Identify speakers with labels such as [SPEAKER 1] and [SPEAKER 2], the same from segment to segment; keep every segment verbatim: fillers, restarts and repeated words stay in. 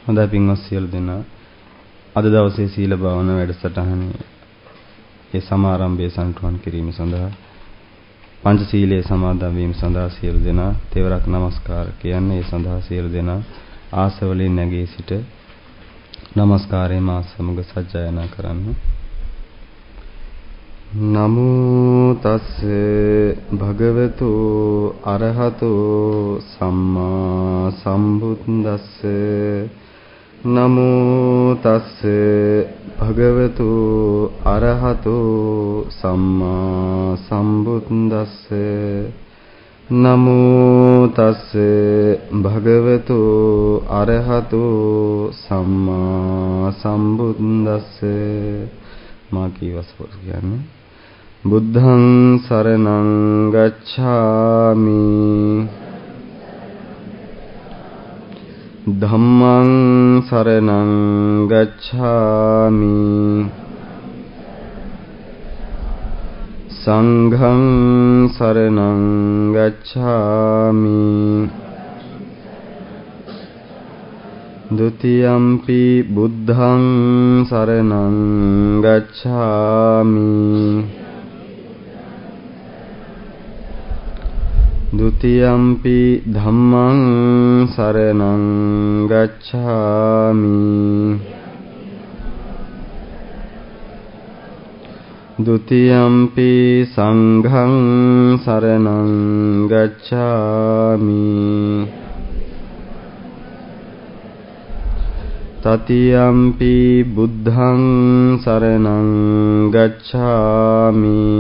[SPEAKER 1] හොඳයි පින්වත් සියලු දෙනා අද දවසේ සීල භාවනා වැඩසටහනේ ඒ සමාරම්භයේ සම්පූර්ණ කිරීම සඳහා පංචශීලයේ සමාදන් වීම සඳහා සියලු දෙනා තෙවරක් নমස්කාර කියන්නේ ඒ සඳහා සියලු දෙනා ආසවලින් නැගී සිට নমස්කාරයේ මා සමග සජ්ජායනා කරන්න. නමෝ තස් භගවතු අරහතෝ සම්මා සම්බුද්දස්ස නමෝ තස් භගවතු අරහතෝ සම්මා සම්බුද්දස්ස නමෝ තස් භගවතු අරහතෝ සම්මා සම්බුද්දස්ස මා කීවස්පොස් කියන්නේ බුද්ධං සරණං ගච්ඡාමි ධම්මං සරණං ගච්ඡාමි සංඝං සරණං ගච්ඡාමි ဒ ුතියම්පි බුද්ධං සරණං ගච්ඡාමි ဒ ුතියම්පි ධම්මං සරණං ගච්ඡාමි ဒ ුතියම්පි සංඝං සරණං ගච්ඡාමි တ තියම්පි බුද්ධං සරණං ගච්ඡාමි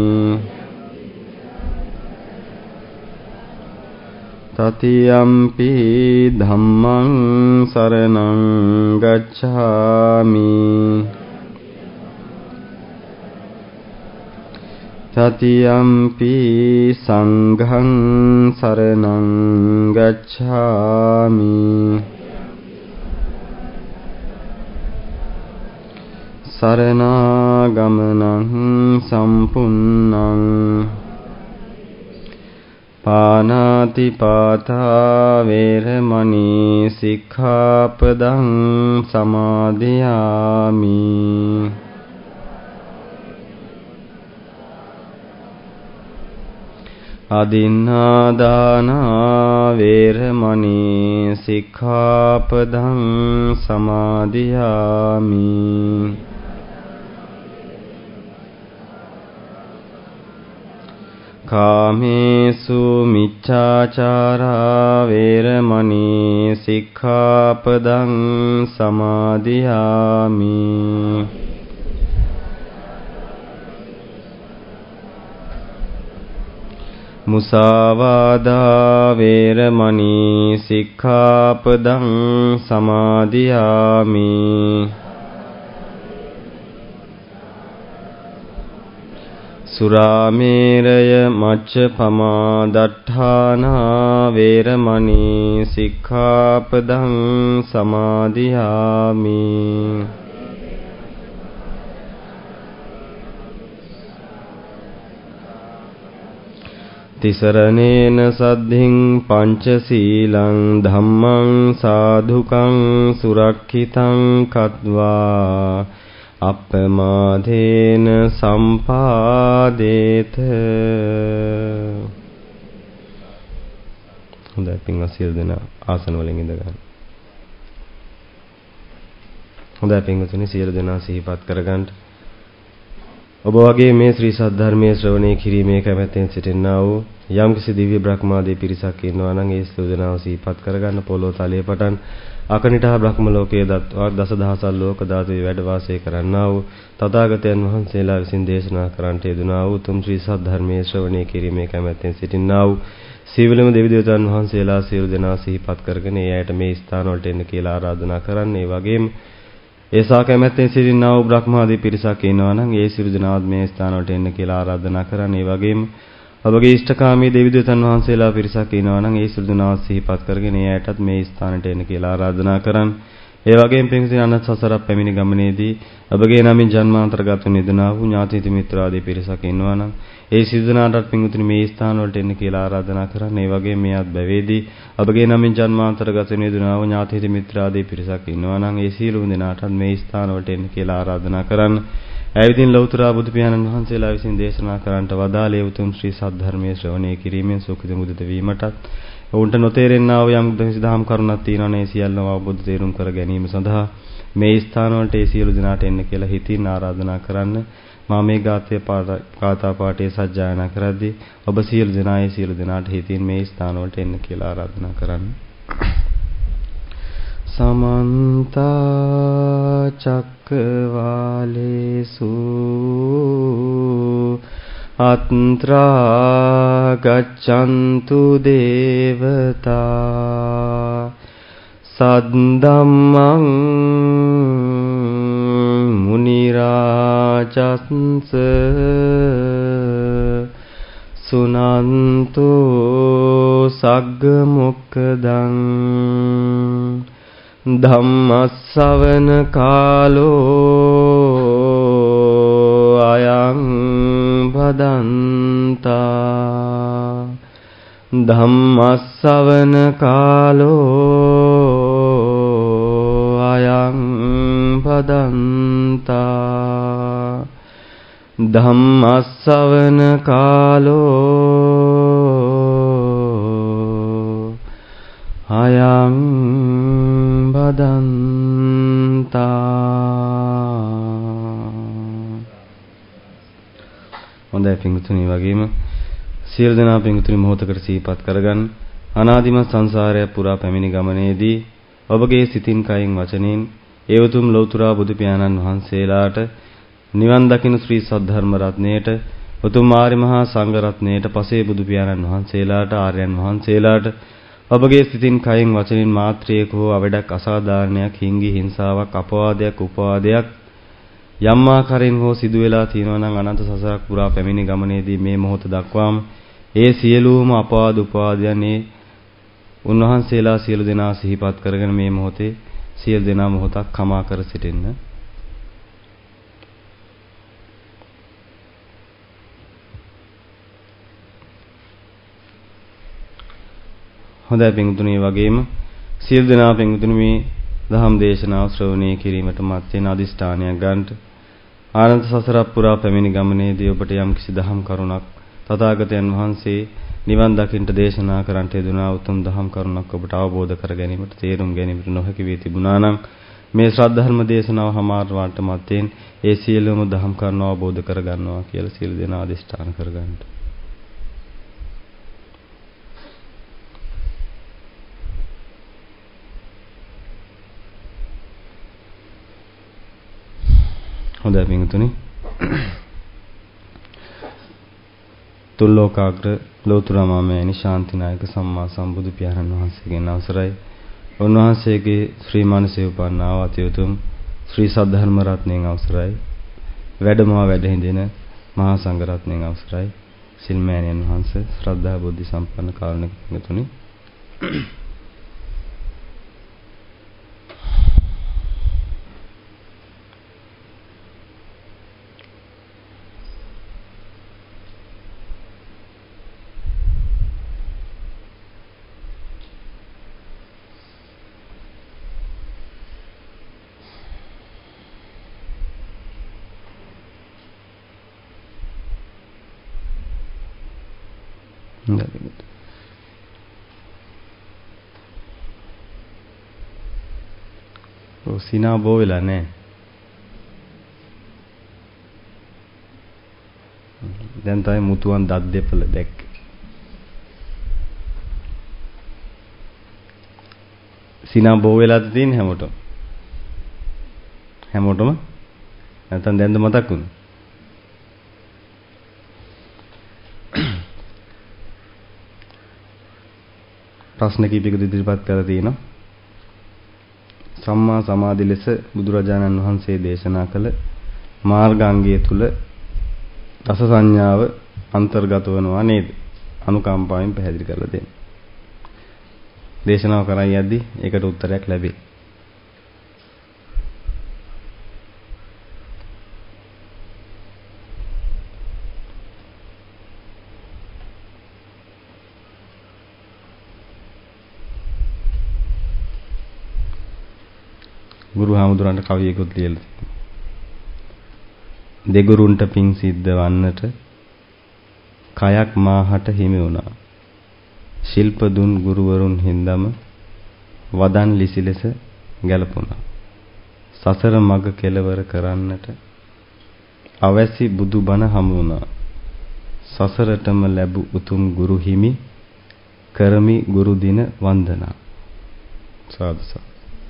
[SPEAKER 1] တ තියම්පි ධම්මං සරණං ගච්ඡාමි တ තියම්පි සංඝං සරණං ගච්ඡාමි සරණාගමනං සම්පුන්නං පානාති පාතා වේරමණී සික්ඛාපදං සමාදියාමි අදින්නාදානා වේරමණී සික්ඛාපදං සමාදියාමි කාමේසු මිච්ඡාචාරා වේරමණී සික්ඛාපදං සමාදියාමි මුසාවාදා වේරමණී සික්ඛාපදං සමාදියාමි සුරාමේරය මච්ඡපමා දට්ඨානා වේරමණී සික්ඛාපදං සමාදියාමි තිසරණේන සද්ධින් පංචශීලං ධම්මං සාධුකං සුරක්ඛිතං කତ୍වා අප්පමාදේන සම්පාදේත. හොඳයි පින්වත් සියලු දෙනා ආසන වලින් ඉඳ ගන්න. හොඳයි පින්වතුනි සියලු දෙනා සිහිපත් කරගන්න. ඔබ වගේ මේ ශ්‍රී සද්ධර්මයේ ශ්‍රවණය කිරීමේ කැමැත්තෙන් සිටිනා වූ යම්කිසි දිව්‍ය බ්‍රහ්මාදී පිරිසක් ඉන්නවා නම් ඒ සියලු දෙනාව සිහිපත් කරගන්න. පොළොව තලයේ පටන් අකනිටා බ්‍රහ්ම ලෝකයේ දත්වා දසදහසල් ලෝක ධාතුවේ වැඩ වාසය කරන්නා වූ තථාගතයන් වහන්සේලා විසින් දේශනා කරන්නට යෙදුනා වූ තුම් ශ්‍රී සද්ධර්මයේ ශ්‍රවණය කිරීමේ කැමැත්තෙන් සිටිනා වූ සීවලම දෙවි දේවතාවුන් වහන්සේලා සියලු දෙනා සිහිපත් කරගෙන ඒ ඇයට මේ ස්ථාන වලට එන්න කියලා ආරාධනා කරන්න. ඒ වගේම ඒසා කැමැත්තෙන් සිටිනා වූ බ්‍රහ්මාදී පිරිසක් ඉන්නවා නම් ඒ සියලු දෙනාත් මේ ස්ථාන වලට එන්න කියලා ආරාධනා කරන්න. ඒ වගේම ඔබගේ ඉෂ්ඨකාමී දෙවි දේවතාවුන් වහන්සේලා පිරිසක් ඉන්නවා නම් ඒ සියලු දෙනාත් සිහිපත් කරගෙන ඒ ඇයටත් මේ ස්ථානට එන්න කියලා ආරාධනා කරන්න. ඒ වගේම පින්සින අනත් සසරක් පැමිණි ගමනේදී ඔබගේ නමින් ජන්මාන්තරගත නිදනා වූ ඥාති මිත්‍රාදී පිරිසක් ඉන්නවා නම් ඒ සිදුනාටත් පින්තුනි මේ ස්ථාන වලට එන්න කියලා ආරාධනා කරන්න. ඒ වගේම මේ අත් බැවේදී ඔබගේ නමින් ජන්මාන්තරගත නිදනා වූ ඥාති මිත්‍රාදී පිරිසක් ඉන්නවා නම් ඒ සියලුම දෙනාටත් මේ ස්ථාන වලට එන්න කියලා ආරාධනා කරන්න. ඇවිදින් ලෞතර බුදු පියාණන් වහන්සේලා විසින් දේශනා කරන්නට වදාළේ උතුම් ශ්‍රී සද්ධර්මයේ ශ්‍රවණය කිරීමෙන් සුඛිත මුදිත වීමටත් ඔවුන්ට නොතේරෙන්නා වූ යම් දහම් කරුණක් තියෙනවා නේ සියල්ලම අවබෝධ තේරුම් කර ගැනීම සඳහා මේ ස්ථාන වලට ඒ සියලු දෙනාට එන්න කියලා හිතින් ආරාධනා කරන්න. මා මේ ගාථා පාඨා පාඨයේ සජ්ජායනා කරද්දී ඔබ සියලු දෙනා ඒ සියලු දෙනාට හිතින් මේ ස්ථාන වලට එන්න කියලා ආරාධනා කරන්න. සමන්ත චක්කවාලේසු අත්‍රා ගච්ඡන්තු දේවතා සද්දම්මං මුනි රාජස්ස සුනන්තු සග්ග මොක්ඛදං ධම්මස්සවන කාලෝ අයං භදන්තා ධම්මස්සවන කාලෝ අයං භදන්තා ධම්මස්සවන කාලෝ අයං භදන්තා. හොඳයි පිංගුතුනි, වගේම සියලු දෙනා පිංගුතුනි මොහොතකට සිහිපත් කරගන්න. අනාදිමත් සංසාරය පුරා පැමිණි ගමනේදී ඔබගේ සිතින් කයින් වචනෙන් ඒ උතුම් ලෞතර බුදු පියාණන් වහන්සේලාට නිවන් දකින්න ශ්‍රී සද්ධර්ම රත්නයේට උතුම් ආර්ය මහා සංඝ රත්නයේට පසේ බුදු පියාණන් වහන්සේලාට ආර්යයන් වහන්සේලාට ඔබගේ සිතින් කයින් වචනින් මාත්‍රයක හෝ අවඩක් අසාධාරණයක් හිංගි හිංසාවක් අපවාදයක් උපවාදයක් යම් ආකාරයෙන් හෝ සිදු වෙලා තියෙනවා නම් අනන්ත සසරක් පුරා පැමිණි ගමනේදී මේ මොහොත දක්වාම ඒ සියලුම අපවාද උපවාදයන් ඒ උන්වහන්සේලා සියලු දෙනා සිහිපත් කරගෙන මේ මොහොතේ සියලු දෙනා මොහොතක් කමා කර සිටින්න. හොඳයි පින්තුණී, වගේම සියලු දෙනා පින්තුණී මේ දහම් දේශනාව ශ්‍රවණය කිරීමට මත් වෙන අදිෂ්ඨානයක් ගන්නට ආනන්ද සසර පුරා පැමිණි ගමනේදී ඔබට යම් කිසි දහම් කරුණක් තථාගතයන් වහන්සේ නිවන් දකින්නට දේශනා කරන්නට යෙදුනා උතුම් දහම් කරුණක් ඔබට අවබෝධ කර ගැනීමට තේරුම් ගැනීමට නොහැකි වී තිබුණා නම් මේ ශ්‍රද්ධර්ම දේශනාව හමාරවට මතෙන් ඒ සියලුම දහම් කරුණ අවබෝධ කර ගන්නවා කියලා සියලු දෙනා අදිෂ්ඨාන කර ගන්නට. හොඳයි පින්තුනි, තුල්ලෝකාග්‍ර ලෝතුරා මාමෑණි ශාන්තිනායක සම්මා සම්බුදු පියාණන් වහන්සේගෙන් අවසරයි. උන්වහන්සේගේ ශ්‍රී මානසයේ උපන්නා වූ අතිඋතුම් ශ්‍රී සද්ධර්ම රත්නයෙන් අවසරයි. වැඩමවා වැඩ හිඳින මහා සංඝ රත්නයෙන් අවසරයි. සිල්මෑණියන් වහන්සේ, ශ්‍රද්ධා බුද්ධ සම්පන්න කාරුණික පින්තුනි, සිනා බෝ වෙලා නැහැ. දැන් තමයි මුතුන් දත් දෙපළ දැක්ක. සිනා බෝ වෙලාද තියෙන්නේ හැමෝටම? හැමෝටම නැත්නම් දැන්ද මතක් වුණා? ප්‍රශ්න කීපයකට ඉදිරිපත් කරලා තියෙනවා. සම්මා සමාධි ලෙස බුදුරජාණන් වහන්සේ දේශනා කළ මාර්ගාංගය තුල දස සංඥාව අන්තර්ගත වෙනවා නේද? අනුකම්පාවෙන් පැහැදිලි කරලා දෙන්න. දේශනාව කරන් යද්දී ඒකට උත්තරයක් ලැබේ. ගුරු හාමුදුරන්ට කවියකුත් ලියලා තියෙනවා. දෙගුරුන්ට පිං සිද්ධ වන්නට කයක් මාහට හිමි වුණා. ශිල්ප දුන් ගුරුවරුන් හින්දම වදන් ලිසි ලෙස ගැලපුණා. සසර මග කෙලවර කරන්නට අවැසි බුදු බණ හමු වුණා. සසරටම ලැබු උතුම් ගුරු හිමි කරමි ගුරු දින වන්දනා. සාදු සාදු.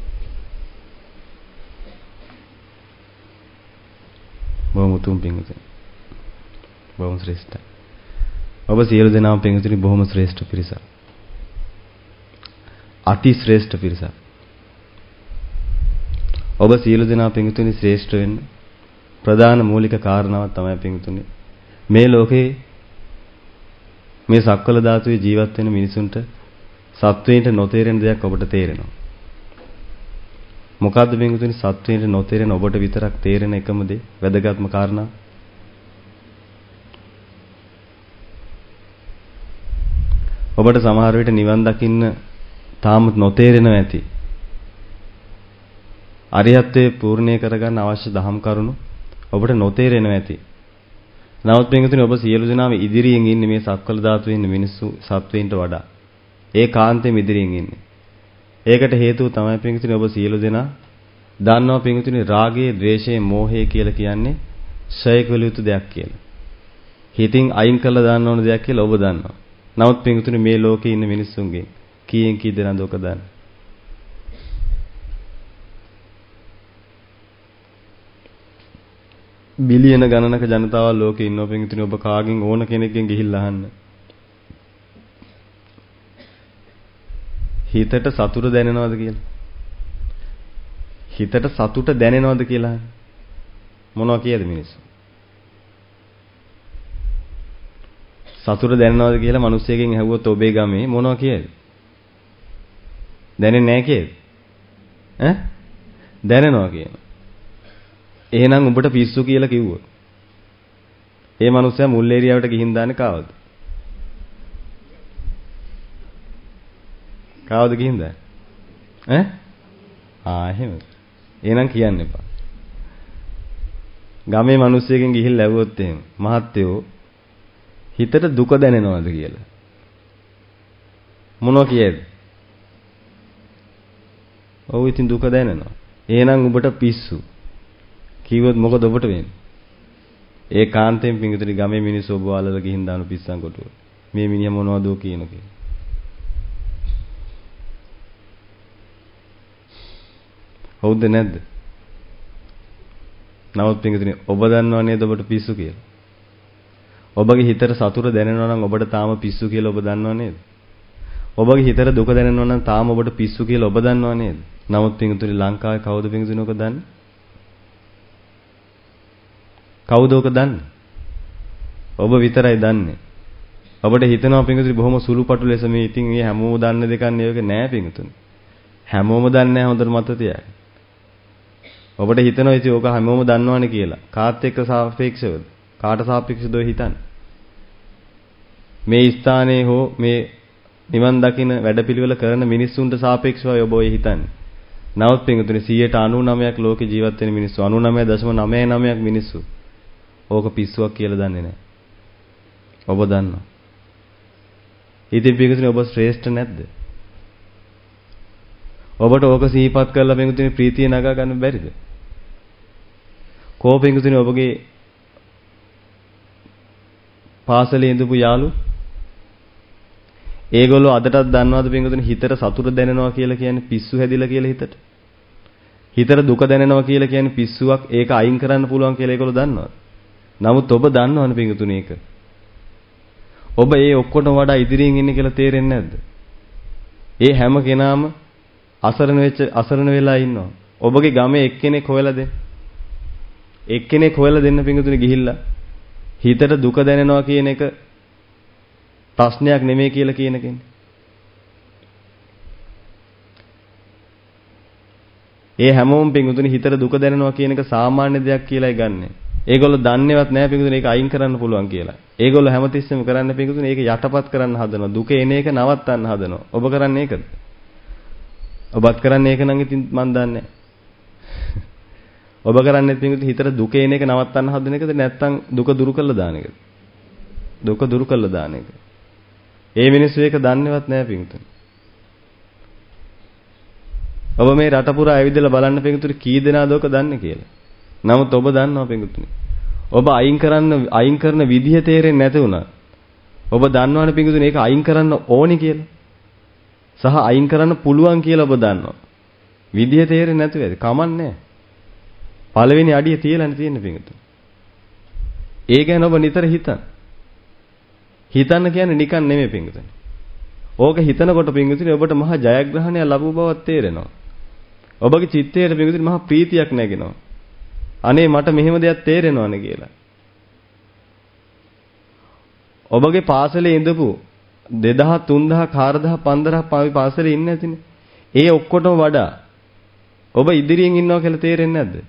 [SPEAKER 1] බොහොම උතුම් පිංගුතුනි. බොහොම ශ්‍රේෂ්ඨයි. ඔබ සියලු දෙනාම පිංගුතුනි බොහොම ශ්‍රේෂ්ඨ පිරිසක්. අති ශ්‍රේෂ්ඨ පිරිසක්. ඔබ සියලු දෙනා පිංගුතුනි ශ්‍රේෂ්ඨ වෙන්න ප්‍රධාන මූලික කාරණාවක් තමයි පිංගුතුනි මේ ලෝකේ මේ සක්වල ධාතුවේ ජීවත් වෙන මිනිසුන්ට සත්වයින්ට නොතේරෙන දෙයක් ඔබට තේරෙනවා. මොකද්ද පිංගුතුනි සත්වයින්ට නොතේරෙන ඔබට විතරක් තේරෙන එකම දේ වැදගත්ම කාරණා? ඔබට සමහර විට නිවන් දකින්න තාම නොතේරෙනවා ඇති. අරියත්වයේ පූර්ණේ කරගන්න අවශ්‍ය දහම් කරුණු ඔබට නොතේරෙනවා ඇති. නමුත් පින්වතුනි ඔබ සියලු දෙනාම ඉදිරියෙන් ඉන්නේ මේ සක්වල ධාතුවේ ඉන්න මිනිස්සු සත්වයින්ට වඩා. ඒ කාන්තෙම ඉදිරියෙන් ඉන්නේ. ඒකට හේතුව තමයි පින්වතුනි ඔබ සියලු දෙනා දන්නවා පින්වතුනි රාගය, ද්වේෂය, මෝහය කියලා කියන්නේ ෂය කළ යුතු දෙයක් කියලා. හිතින් අයින් කළා දාන්න ඕන දෙයක් කියලා ඔබ දන්නවා. නමුත් පින්වතුනි මේ ලෝකේ ඉන්න මිනිස්සුන්ගෙන් කීයෙන් කී දෙනාද ඔක දන්නේ? බිලියන ගණනක ජනතාව ලෝකේ ඉන්නවා පින්වතුනි ඔබ කාගෙන් ඕන කෙනෙක්ගෙන් ගිහිල්ලා අහන්න. හිතට සතුට දැනෙනවද කියලා? හිතට සතුට දැනෙනවද කියලා මොනවා කියද මිනිස්සු? සතුට දැනෙනවද කියලා මිනිස්සෙකින් ඇහුවොත් ඔබේ ගමේ මොනවා කියද? දැනෙන්නේ නැහැ කියද? ඈ? දැනෙනවා කියනවා. එහෙනම් උඹට පිස්සු කියලා කිව්වොත් ඒ මනුස්සයා මුල් ඒරියාවට ගිහින් දාන්නේ කාවද? කාවද ගිහින් දාන්නේ? ඈ? ආ එහෙම. එහෙනම් කියන්න එපා. ගමේ මිනිස්සෙකින් ගිහිල්ලා ඇහුවොත් එහෙම මහත්තයෝ හිතට දුක දැනෙනවද කියලා. මොනවා කියේද? ඔව් ඉතින් දුක දැනෙනවා. එහෙනම් උඹට පිස්සු. කිව්වොත් මොකද ඔබට වෙන්නේ? ඒ කාන්තෙන් පිංගුතුනි ගමේ මිනිස්සු ඔබ වලලා ගිහින් දාන පිස්සන් කොටුව. මේ මිනිහා මොනවද කියන කියලා. හවුද නැද්ද? නමුත් පිංගුතුනි ඔබ දන්නව නේද ඔබට පිස්සු කියලා? ඔබගේ හිතට සතුට දැනෙනවා නම් ඔබට තාම පිස්සු කියලා ඔබ දන්නව නේද? ඔබගේ හිතට දුක දැනෙනවා නම් තාම ඔබට පිස්සු කියලා ඔබ දන්නව නේද? නමුත් පිංගුතුනි ලංකාවේ කවුද පිංගුතුනි ඔක දන්නේ? කවුද ඔක දන්නේ? ඔබ විතරයි දන්නේ. ඔබට හිතනවා පිංගුතුනි බොහොම සුළුපටු ලෙස මේ ඉතින් මේ හැමෝම දන්න දෙයක් නෙවෙයි නෑ පිංගුතුනි. හැමෝම දන්නේ නැහැ හොඳට මතක තියාගන්න. ඔබට හිතනවා ඉතින් ඕක හැමෝම දන්නවනේ කියලා. කාත් එක්ක සාපේක්ෂවද? කාට සාපේක්ෂවද ඔය හිතන්නේ? මේ ස්ථානයේ හෝ මේ නිවන් දකින්න වැඩපිළිවෙල කරන මිනිස්සුන්ට සාපේක්ෂවයි ඔබ ඔය හිතන්නේ. නමුත් පින්වතුනි සියයට අනූනවයක් ලෝකේ ජීවත් වෙන මිනිස්සු අනූනවය දශම නවය නවයක් මිනිස්සු ඕක පිස්සුවක් කියලා දන්නේ නැහැ. ඔබ දන්නවා. ඉතින් පින්වතුනි ඔබ ශ්‍රේෂ්ඨ නැද්ද? ඔබට ඕක සිහිපත් කරලා පින්වතුනි ප්‍රීතිය නගා ගන්න බැරිද? කෝ පින්වතුනි ඔබගේ පාසලේ ඉඳපු යාළු ඒගොල්ලෝ අදටත් දන්නවද පින්වතුනි හිතට සතුට දැනෙනවා කියලා කියන්නේ පිස්සු හැදිලා කියලා හිතට? හිතට දුක දැනෙනවා කියලා කියන්නේ පිස්සුවක් ඒක අයින් කරන්න පුළුවන් කියලා ඒගොල්ලෝ දන්නවද? නමුත් ඔබ දන්නවනේ පින්වතුනි ඒක. ඔබ ඒ ඔක්කොටම වඩා ඉදිරියෙන් ඉන්නේ කියලා තේරෙන්නේ නැද්ද? ඒ හැම කෙනාම අසරණ වෙච්ච අසරණ වෙලා ඉන්නවා. ඔබගේ ගමේ එක්කෙනෙක් හොයලා දෙන්න. එක්කෙනෙක් හොයලා දෙන්න පින්වතුනි ගිහිල්ලා හිතට දුක දැනෙනවා කියන එක ප්‍රශ්නයක් නෙමෙයි කියලා කියන කෙනෙක්. ඒ හැමෝම පින්වතුනි හිතට දුක දැනෙනවා කියන එක සාමාන්‍ය දෙයක් කියලායි ගන්නෙ. ඒගොල්ලෝ දන්නේවත් නැහැ පින්වතුනි ඒක අයින් කරන්න පුළුවන් කියලා. ඒගොල්ලෝ හැමතිස්සෙම කරන්න පින්වතුනි ඒක යටපත් කරන්න හදනවා. දුක එන එක නවත්තන්න හදනවා. ඔබ කරන්නේ ඒකද? ඔබත් කරන්නේ ඒක නම් ඉතින් මන් දන්නේ නැහැ. ඔබ කරන්නේ පින්විත හිතට දුක එන එක නවත්තන්න හදන එකද නැත්නම් දුක දුරු කරලා දාන එකද? දුක දුරු කරලා දාන එක. ඒ මිනිස්සු ඒක දන්නේවත් නැහැ පින්විත. ඔබ මේ රට පුරා ඇවිදලා බලන්න පින්විත කී දෙනාද ඔක දන්නේ කියලා. නමුත් ඔබ දන්නවා පින්විත. ඔබ අයින් කරන්න අයින් කරන විදිහ තේරෙන්නේ නැති වුණා. ඔබ දන්නවනේ පින්විත මේක අයින් කරන්න ඕනි කියලා. සහ අයින් කරන්න පුළුවන් කියලා ඔබ දන්නවා. විදිහ තේරෙන්නේ නැතුව ඇති. කමන්නේ. පළවෙනි අඩිය තියලානේ තියෙන්නේ පින්විත. ඒ ගැන ඔබ නිතර හිතන්න. හිතන්න කියන්නේ නිකන් නෙමෙයි පින්විතනේ. ඕක හිතනකොට පින්විතනේ ඔබට මහා ජයග්‍රහණයක් ලැබුව බවක් තේරෙනවා. ඔබගේ චිත්තයේ පින්විතනේ මහා ප්‍රීතියක් නැගෙනවා. අනේ මට මෙහෙම දෙයක් තේරෙනවනේ කියලා. ඔබගේ පාසලේ ඉඳපු දෙදහස් තුන්දහස් හාරදහස් පන්දහස් පාවි පාසලේ ඉන්නේ නැතිනේ. ඒ ඔක්කොටම වඩා ඔබ ඉදිරියෙන් ඉන්නවා කියලා තේරෙන්නේ නැද්ද?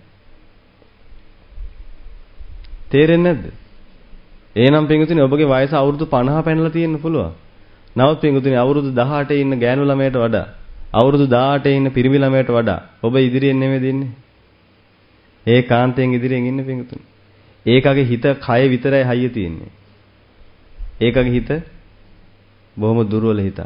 [SPEAKER 1] තේරෙන්නේ නැද්ද? එහෙනම් පින්විතනේ ඔබගේ වයස අවුරුදු පනහ පැනලා තියෙන්න පුළුවන්. නමුත් පින්විතනේ අවුරුදු දහඅටේ ඉන්න ගෑනු ළමයට වඩා අවුරුදු දහඅටේ ඉන්න පිරිමි ළමයට වඩා ඔබ ඉදිරියෙන් නෙමෙයි ඉන්නේ. ඒ කාන්තෙන් ඉදිරියෙන් ඉන්නේ පින්විතනේ. ඒකගේ හිත කය විතරයි හයිය තියෙන්නේ. ඒකගේ හිත බොහොම දුර්වල හිතක්.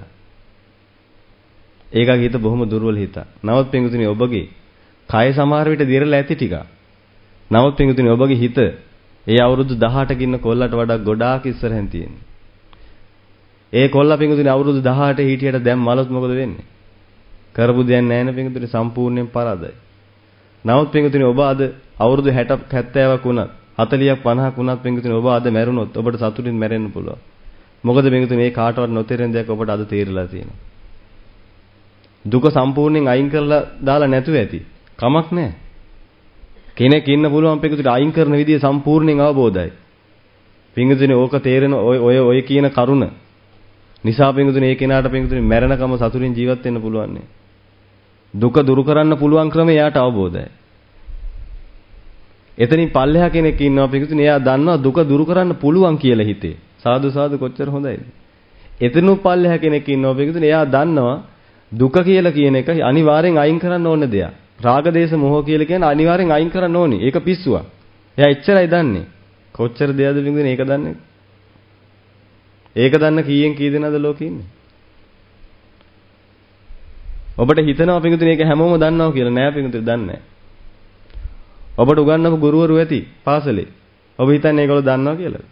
[SPEAKER 1] ඒකගේ හිත බොහොම දුර්වල හිතක්. නමුත් පින්විතනේ ඔබගේ කය සමහර විට දිරලා ඇති ටික. නමුත් පින්විතනේ ඔබගේ හිත ඒ අවුරුදු දහඅටක ඉන්න කොල්ලට වඩා ගොඩාක් ඉස්සරහින් තියෙන්නේ. ඒ කොල්ලා පින්විතනේ අවුරුදු දහඅටේ හිටියට දැන් මලොත් මොකද වෙන්නේ? කරපු දෙයක් නැහැ නේ පින්විතනේ සම්පූර්ණයෙන් පරාදයි. නමුත් පින්විතනේ ඔබ අද අවුරුදු හැට හැත්තෑවක් වුණත් හතළියක් පනහක් වුණත් පින්විතනේ ඔබ අද මැරුණොත් ඔබට සතුටින් මැරෙන්න පුළුවන්. මොකද පින්විතනේ මේ කාටවත් නොතේරෙන දෙයක් ඔබට අද තේරිලා තියෙනවා. දුක සම්පූර්ණයෙන් අයින් කරලා දාලා නැතුව ඇති. කමක් නැහැ. කෙනෙක් ඉන්න පුළුවන් පින්විතනේ අයින් කරන විදිය සම්පූර්ණයෙන් අවබෝධයි. පින්විතනේ ඕක තේරෙන ඔය ඔය ඔය කියන කරුණ නිසා පින්විතනේ ඒ කෙනාට පින්විතනේ මැරෙනකම සතුටින් ජීවත් වෙන්න පුළුවන් නේ. දුක දුරු කරන්න පුළුවන් ක්‍රමය එයාට අවබෝධයි. එතනින් පල්ලෙහා කෙනෙක් ඉන්නවා පිටුතුනේ එයා දන්නවා දුක දුරු කරන්න පුළුවන් කියලා හිතේ. සාදු සාදු කොච්චර හොඳයිද? එතනු පල්ලෙහා කෙනෙක් ඉන්නවා පිටුතුනේ එයා දන්නවා දුක කියලා කියන එක අනිවාර්යෙන් අයින් කරන්න ඕන දෙයක්. රාග දේශ මොහ කියලා කියන්නේ අනිවාර්යෙන් අයින් කරන්න ඕනේ. ඒක පිස්සුවක්. එයා එච්චරයි දන්නේ. කොච්චර දෙයක්ද පිටුතුනේ ඒක දන්නේ? ඒක දන්න කීයෙන් කී දෙනාද ලෝකේ ඉන්නේ? ඔබට හිතනවා පිටුතුනේ ඒක හැමෝම දන්නවා කියලා නෑ පිටුතුනේ දන්නේ නෑ. ඔබට උගන්වපු ගුරුවරු ඇති පාසලේ. ඔබ හිතන්නේ ඒගොල්ලෝ දන්නවා කියලාද?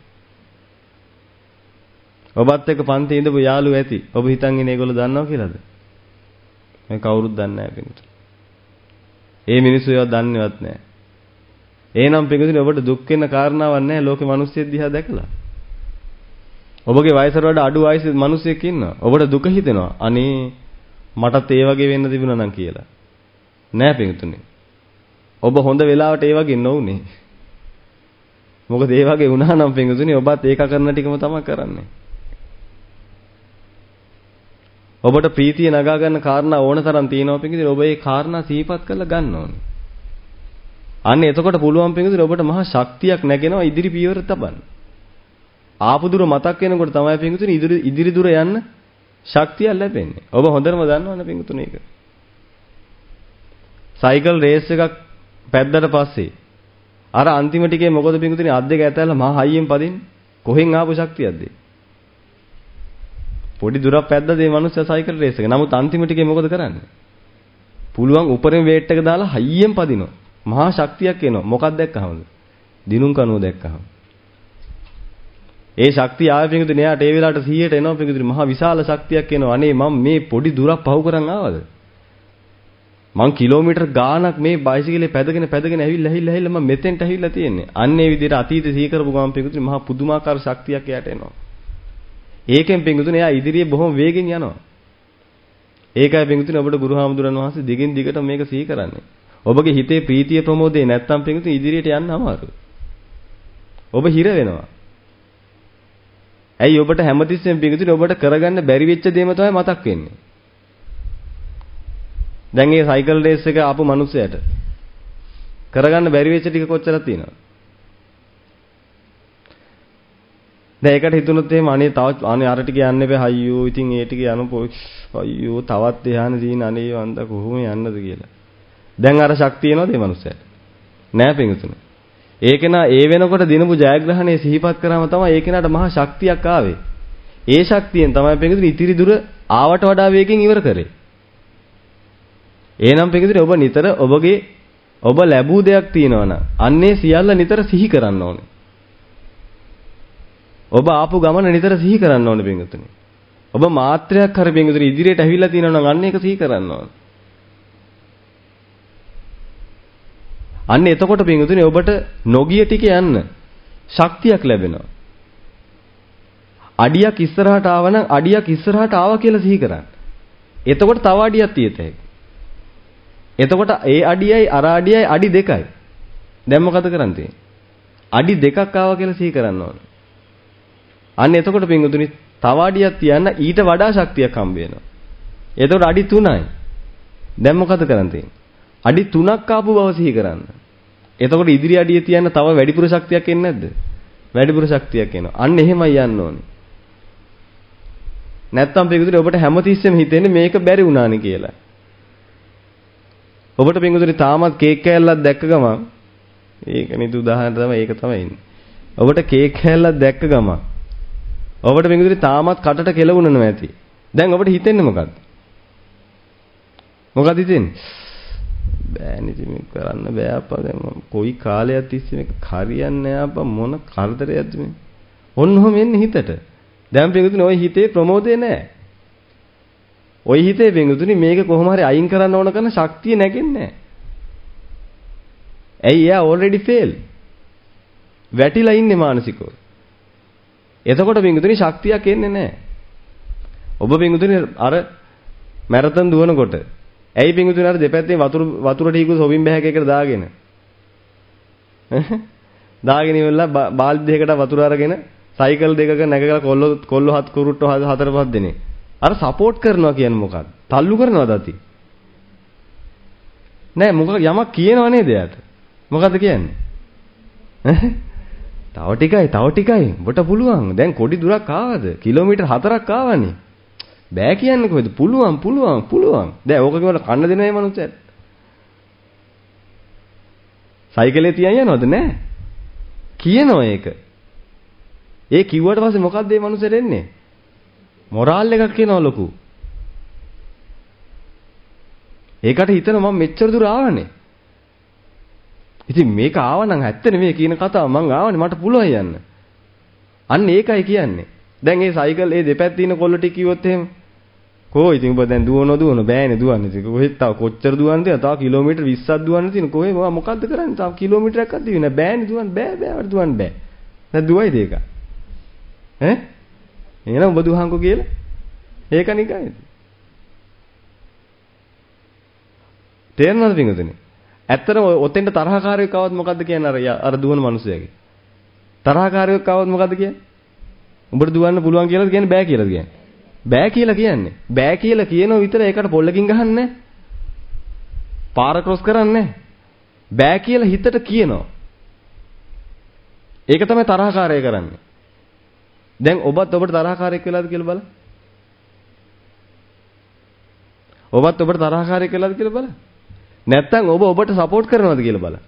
[SPEAKER 1] ඔබත් එක්ක පන්තියේ ඉඳපු යාළුවෝ ඇති. ඔබ හිතන් ඉන්නේ ඒගොල්ලෝ දන්නවා කියලාද? මේ කවුරුත් දන්නේ නැහැ පිටුතුනේ. ඒ මිනිස්සු ඒවා දන්නේවත් නැහැ. එහෙනම් පිටුතුනේ ඔබට දුක් වෙන්න කාරණාවක් නැහැ ලෝකේ මිනිස්සු දිහා දැකලා. ඔබගේ වයසට වඩා අඩු වයසේ මිනිස්සෙක් ඉන්නවා. ඔබට දුක හිතෙනවා. අනේ මටත් ඒ වගේ වෙන්න තිබුණා නම් කියලා. නෑ පිටුතුනේ. ඔබ හොඳ වෙලාවට ඒ වගේ නොඋනේ. මොකද ඒ වගේ වුණා නම් පින්වතුනි ඔබත් ඒක කරන ටිකම තමයි කරන්නේ. ඔබට ප්‍රීතිය නගා ගන්න කාරණා ඕන තරම් තියෙනවා පින්වතුනි ඔබ ඒ කාරණා සිහිපත් කරලා ගන්න ඕනේ. අන්න එතකොට පුළුවන් පින්වතුනි ඔබට මහා ශක්තියක් නැගෙනවා ඉදිරි පියවර තබන්න. ආපු දුර මතක් වෙනකොට තමයි පින්වතුනි ඉදිරි ඉදිරි දුර යන්න ශක්තිය ලැබෙන්නේ. ඔබ හොඳටම දන්නවනේ පින්වතුනි ඒක. සයිකල් රේස් එකක් පැද්දට පස්සේ අර අන්තිම ටිකේ මොකද පින්වතුනි අත් දෙක ඇතැල්ලා මහා හයියෙන් පදින්නේ කොහෙන් ආපු ශක්තියක්ද? පොඩි දුරක් පැද්දද මේ මිනිස්සයා සයිකල් රේස් එක. නමුත් අන්තිම ටිකේ මොකද කරන්නේ? පුළුවන් උඩරින් වේට් එක දාලා හයියෙන් පදිනවා. මහා ශක්තියක් එනවා. මොකක්ද දැක්කහමද? දිනුම් කනුව දැක්කහම. ඒ ශක්තිය ආවේ පින්වතුනි එයාට ඒ වෙලාවට සිහියට එනවා පින්වතුනි මහා විශාල ශක්තියක් එනවා. අනේ මම මේ පොඩි දුරක් පහු කරන් ආවද? මං කිලෝමීටර් ගාණක් මේ බයිසිකලේ පැදගෙන පැදගෙන ඇවිල්ලා ඇවිල්ලා ඇවිල්ලා මම මෙතෙන්ට ඇවිල්ලා තියෙන්නේ. අන්න ඒ විදිහට අතීතේ සිහි කරපු ගමන් පිටුතුනි මහා පුදුමාකාර ශක්තියක් එයාට එනවා. ඒකෙන් පිටුතුනි එයා ඉදිරියේ බොහොම වේගෙන් යනවා. ඒකයි පිටුතුනි ඔබට ගුරුහාමුදුරන් වහන්සේ දිගින් දිගට මේක සිහි කරන්නේ. ඔබගේ හිතේ ප්‍රීතිය ප්‍රමෝදේ නැත්තම් පිටුතුනි ඉදිරියට යන්න අමාරුයි. ඔබ හිර වෙනවා. ඇයි ඔබට හැමතිස්සෙම පිටුතුනි ඔබට කරගන්න බැරි වෙච්ච දේම තමයි මතක් වෙන්නේ. දැන් මේ සයිකල් රේස් එක ආපු මිනිස්සයාට කරගන්න බැරි වෙච්ච ටික කොච්චරක් තියෙනවද? දැන් ඒකට හිතුනොත් එහෙම අනේ තව අනේ අර ටික යන්න එපා අයියෝ ඉතින් ඒ ටික යනපො අයියෝ තවත් එහානේ තියෙන අනේ වන්ද කොහොම යන්නද කියලා. දැන් අර ශක්තිය එනවද මේ මිනිස්සයාට? නෑ පිංගුතුනි. ඒ කෙනා ඒ වෙනකොට දිනපු ජයග්‍රහණය සිහිපත් කරාම තමයි ඒ කෙනාට මහා ශක්තියක් ආවේ. ඒ ශක්තියෙන් තමයි පිංගුතුනි ඉතිරි දුර ආවට වඩා වේගෙන් ඉවර කරේ. එහෙනම් පිංගුතුනි ඔබ නිතර ඔබගේ ඔබ ලැබූ දෙයක් තියෙනවනම් අන්නේ සියල්ල නිතර සිහි කරන්න ඕනේ. ඔබ ආපු ගමන නිතර සිහි කරන්න ඕනේ පිංගුතුනි. ඔබ මාත්‍රයක් හරි පිංගුතුනි ඉදිරියට ඇවිල්ලා තියෙනවා නම් අන්න ඒක සිහි කරන්න ඕනේ. අන්න එතකොට පිංගුතුනි ඔබට නොගිය ටික යන්න ශක්තියක් ලැබෙනවා. අඩියක් ඉස්සරහට ආවනම් අඩියක් ඉස්සරහට ආවා කියලා සිහි කරන්න. එතකොට තව අඩියක් තියෙත හැකියි. එතකොට ඒ අඩියයි අර අඩියයි අඩි දෙකයි. දැන් මොකද කරන් තියෙන්නේ? අඩි දෙකක් ආවා කියලා සිහි කරන්න ඕනේ. අන්න එතකොට පිංගුතුනි තව අඩියක් තියන්න ඊට වඩා ශක්තියක් හම්බ වෙනවා. එතකොට අඩි තුනයි. දැන් මොකද කරන් තියෙන්නේ? අඩි තුනක් ආපු බව සිහි කරන්න. එතකොට ඉදිරි අඩිය තියන්න තව වැඩිපුර ශක්තියක් එන්නේ නැද්ද? වැඩිපුර ශක්තියක් එනවා. අන්න එහෙමයි යන්න ඕනේ. නැත්තම් පිංගුතුනි ඔබට හැමතිස්සෙම හිතෙන්නේ මේක බැරි වුණානේ කියලා. ඔබට පිංගුතුනි තාමත් කේක් කෑල්ලක් දැක්ක ගමන් ඒක නිදු උදාහරණ තමයි ඒක තමයි ඉන්නේ. ඔබට කේක් කෑල්ලක් දැක්ක ගමන් ඔබට පිංගුතුනි තාමත් කටට කෙලවුණනවා ඇති. දැන් ඔබට හිතෙන්නේ මොකද්ද? මොකද හිතෙන්නේ? බෑ නිදි මේක කරන්න බෑ අප්පා දැන් කොයි කාලයක් තිස්සේ මේක හරියන්නේ නෑ අප්පා මොන කරදරයක්ද මේ? ඔන්නෝම එන්නේ හිතට. දැන් පිංගුතුනි ওই හිතේ ප්‍රමෝදේ නෑ. ওই හිතේ පිංගුතුනි මේක කොහොම හරි අයින් කරන්න ඕන කරන ශක්තිය නැගෙන්නේ නෑ. ඇයි එයා already fail. වැටිලා ඉන්නේ මානසිකව. එතකොට පිංගුතුනි ශක්තියක් එන්නේ නෑ. ඔබ පිංගුතුනි අර මැරතන් දුවනකොට ඇයි පිංගුතුනි අර දෙපැත්තේ වතුර වතුර ටිකු සොබින් බෑග් එකකට දාගෙන දාගෙන ඉවරලා බාල්දි දෙකකට වතුර අරගෙන සයිකල් දෙකක නැගලා කොල්ල කොල්ල හත් කුරුට්ටෝ හතර පහ දෙනේ අර සපෝට් කරනවා කියන්නේ මොකක්ද? තල්ලු කරනවද අති? නෑ මොකක් යමක් කියනව නේද එයාට? මොකද්ද කියන්නේ? තව ටිකයි තව ටිකයි ඔබට පුළුවන්. දැන් කොඩි දුරක් ආවද? කිලෝමීටර් හතරක් ආවනේ. බෑ කියන්නේ කොහෙද? පුළුවන් පුළුවන් පුළුවන්. දැන් ඕක කියවල කන්න දෙන මේ මනුස්සයාට. සයිකලේ තියන් යනවද? නෑ. කියනවා ඒක. ඒ කිව්වට පස්සේ මොකද්ද මේ මනුස්සයාට එන්නේ? මොරාල් එකක් කියනවා ලොකු. ඒකට හිතනවා මම මෙච්චර දුර ආවනේ. ඉතින් මේක ආවනම් ඇත්ත නෙමෙයි කියන කතාව මං ආවනේ මට පුළුවන් යන්න. අන්න ඒකයි කියන්නේ. දැන් මේ සයිකල් ඒ දෙපැත්තේ ඉන්න කොල්ල ටික කිව්වොත් එහෙම කොහොයි ඉතින් ඔබ දැන් දුවනව දුවන බෑනේ දුවන්නේ. ඉතින් කොහෙත් තව කොච්චර දුවන්නද? තව කිලෝමීටර් විස්සක් දුවන්න තියෙන. කොහේ මොකද්ද කරන්නේ? තව කිලෝමීටරයක් අත් දිවෙන්නේ බෑනේ දුවන්න බෑ බෑ වට දුවන්න බෑ. දැන් දුවයිද ඒක? ඈ? එහෙනම් ඔබ දුවහන්කෝ කියලා. ඒක නිකයිද? තේරෙනවද පින්වතුනි? ඇත්තටම ඔතෙන්ට තරහකාරයෙක් આવත් මොකද්ද කියන්නේ අර අර දුවන මිනිස්සයාගේ? තරහකාරයෙක් આવත් මොකද්ද කියන්නේ? උඹට දුවන්න පුළුවන් කියලාද කියන්නේ බෑ කියලාද කියන්නේ? බෑ කියලා කියන්නේ. බෑ කියලා කියනෝ විතර ඒකට පොල්ලකින් ගහන්නේ පාර ක්‍රොස් කරන්නේ බෑ කියලා හිතට කියනවා. ඒක තමයි තරහකාරය කරන්නේ. දැන් ඔබත් ඔබට තරහකාරයෙක් වෙලාද කියලා බලන්න. ඔබත් ඔබට තරහකාරයෙක් වෙලාද කියලා බලන්න. නැත්තම් ඔබ ඔබට සපෝට් කරනවද කියලා බලන්න.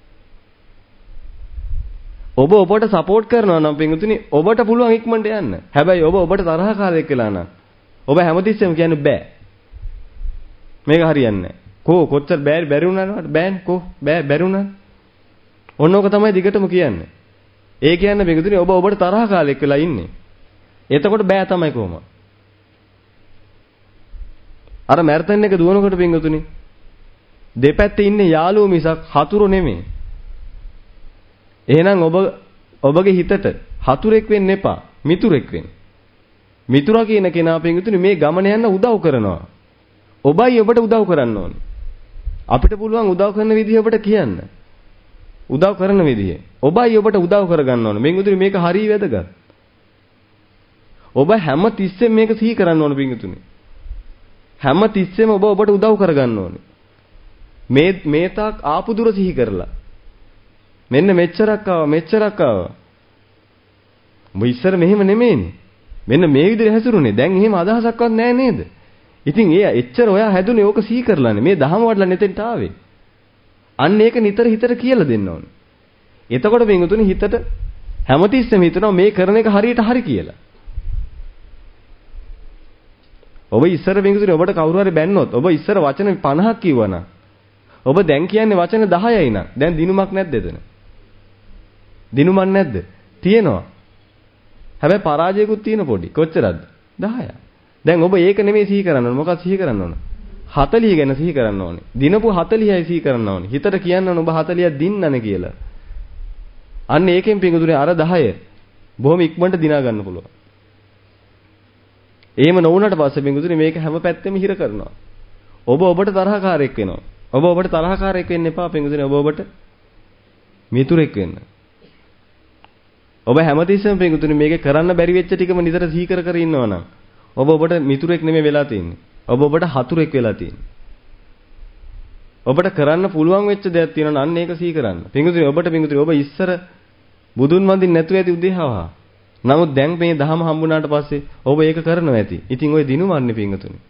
[SPEAKER 1] ඔබ ඔබට සපෝට් කරනවා නම් පින්වතුනි ඔබට පුළුවන් ඉක්මනට යන්න. හැබැයි ඔබ ඔබට තරහකාරයෙක් වෙලා නම් ඔබ හැමතිස්සෙම කියන්නේ බෑ. මේක හරියන්නේ නැහැ. කෝ කොච්චර බෑ බැරි වුණාද බෑනේ කෝ බෑ බැරි වුණා. ඔන්නෝක තමයි දිගටම කියන්නේ. ඒ කියන්නේ පින්වතුනි ඔබ ඔබට තරහකාරයෙක් වෙලා ඉන්නේ. එතකොට බෑ තමයි කොහොම. අර මැරතන් එක දුවනකොට පින්වතුනි දෙපැත්තේ ඉන්නේ යාළුවෝ මිසක් හතුරු නෙමෙයි. එහෙනම් ඔබ ඔබගේ හිතට හතුරෙක් වෙන්න එපා මිතුරෙක් වෙන්න. මිතුරා කියන කෙනා පින්විතුනි මේ ගමන යන්න උදව් කරනවා. ඔබයි ඔබට උදව් කරන්න ඕනේ. අපිට පුළුවන් උදව් කරන විදිහ ඔබට කියන්න. උදව් කරන විදිහ. ඔබයි ඔබට උදව් කරගන්න ඕනේ. පින්විතුනි මේක හරිය වැදගත්. ඔබ හැම තිස්සෙම මේක සිහි කරන්න ඕනේ පින්විතුනි. හැම තිස්සෙම ඔබ ඔබට උදව් කරගන්න ඕනේ. මේ මේ තාක් ආපු දුර සිහි කරලා මෙන්න මෙච්චරක් ආවා මෙච්චරක් ආවා. උඹ ඉස්සර මෙහෙම නෙමෙයිනේ. මෙන්න මේ විදිහට හැසිරුනේ. දැන් එහෙම අදහසක්වත් නැහැ නේද? ඉතින් ඒ එච්චර ඔයා හැදුනේ ඕක සිහි කරලානේ. මේ දහම වඩලා නෙතෙන්ට ආවේ. අන්න ඒක නිතර හිතට කියලා දෙන්න ඕනේ. එතකොට පින්වතුනි හිතට හැමතිස්සෙම හිතනවා මේ කරන එක හරියට හරි කියලා. ඔබ ඉස්සර පින්වතුනි ඔබට කවුරු හරි බැන්නොත් ඔබ ඉස්සර වචන පනහක් කිව්වනම් ඔබ දැන් කියන්නේ වචන දහයයි නම් දැන් දිනුමක් නැද්ද එතන? දිනුමක් නැද්ද? තියෙනවා. හැබැයි පරාජයකුත් තියෙන පොඩි. කොච්චරද? දහයක්. දැන් ඔබ ඒක නෙමෙයි සිහි කරන්න ඕන. මොකක්ද සිහි කරන්න ඕන? හතළිහ ගැන සිහි කරන්න ඕනේ. දිනපු හතළිහයි සිහි කරන්න ඕනේ. හිතට කියන්න ඕන ඔබ හතළිහක් දින්නනේ කියලා. අන්න ඒකෙන් පිඟුදුනේ අර දහය බොහොම ඉක්මනට දිනා ගන්න පුළුවන්. එහෙම නොවුනට පස්සේ පිඟුදුනේ මේක හැම පැත්තෙම හිර කරනවා. ඔබ ඔබට තරහකාරයෙක් වෙනවා. ඔබ ඔබට තරහකාරයෙක් වෙන්න එපා පිඟුදුනේ. ඔබ ඔබට මිතුරෙක් වෙන්න. ඔබ හැමතිස්සෙම පිඟුතුනේ මේක කරන්න බැරි වෙච්ච ටිකම නිතර සිහි කර කර ඉන්නවනම් ඔබ ඔබට මිතුරෙක් නෙමෙයි වෙලා තියෙන්නේ. ඔබ ඔබට හතුරෙක් වෙලා තියෙන්නේ. ඔබට කරන්න පුළුවන් වෙච්ච දෙයක් තියෙනවා නම් අන්න ඒක සිහි කරන්න. පිඟුතුනේ ඔබට පිඟුතුනේ ඔබ ඉස්සර බුදුන් වඳින්න නැතුව ඇති උදේහවහා. නමුත් දැන් මේ දහම හම්බුණාට පස්සේ ඔබ ඒක කරනවා ඇති. ඉතින් ওই දිනුමන්නේ පිඟුතුනේ.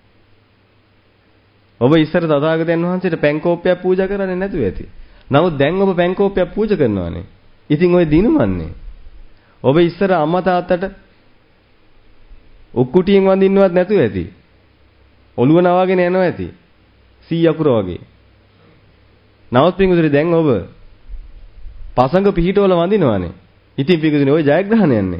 [SPEAKER 1] ඔබ ඉස්සර තථාගතයන් වහන්සේට පැන් කෝප්පයක් පූජා කරන්නේ නැතුව ඇති. නමුත් දැන් ඔබ පැන් කෝප්පයක් පූජා කරනවානේ. ඉතින් ওই දිනුමන්නේ. ඔබ ඉස්සර අම්මා තාත්තට උක්කුටියෙන් වඳින්නවත් නැතුව ඇති. ඔළුව නවාගෙන යනවා ඇති. සී අකුර වගේ. නවත් පිංගුදුරි දැන් ඔබ පසංග පිහිටවල වඳිනවානේ. ඉතින් පිංගුදුරි ওই ජයග්‍රහණයන්නේ.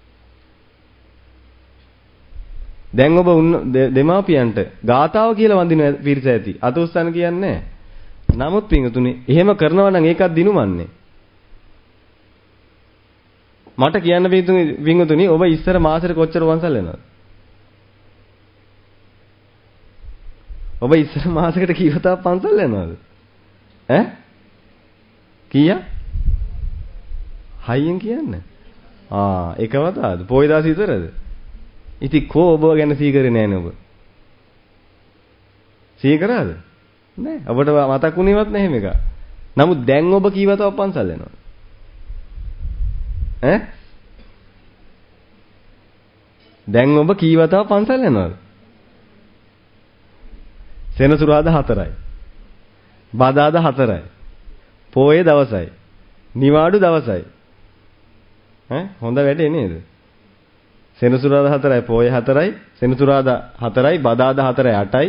[SPEAKER 1] දැන් ඔබ දෙමාපියන්ට ගාතාව කියලා වඳින පිරිස ඇති. අත උස්සන්න කියන්නේ නැහැ. නමුත් පිංගුතුනි එහෙම කරනවා නම් ඒකත් දිනුමන්නේ. මට කියන්න පිංගුතුනි ඔබ ඉස්සර මාසෙට කොච්චර වන්සල් යනවද? ඔබ ඉස්සර මාසෙකට කීවතාවක් පන්සල් යනවද? ඈ? කීයක්? හයියෙන් කියන්න. ආ එකවතාවද? පොයි දාස විතරද? ඉතින් කෝ ඔබ ගැන සීකරේ නෑනේ ඔබ. සීකරාද? නෑ. ඔබට මතක් වුණේවත් නැහැ මේක. නමුත් දැන් ඔබ කීවතාවක් පන්සල් යනවද? ඈ? දැන් ඔබ කීවතාවක් පන්සල් යනවද? සෙනසුරාදා හතරයි. බදාදා හතරයි. පොයේ දවසයි. නිවාඩු දවසයි. ඈ හොඳ වැඩේ නේද? සෙනසුරාදා හතරයි, පොයේ හතරයි, සෙනසුරාදා හතරයි, බදාදා හතරයි අටයි.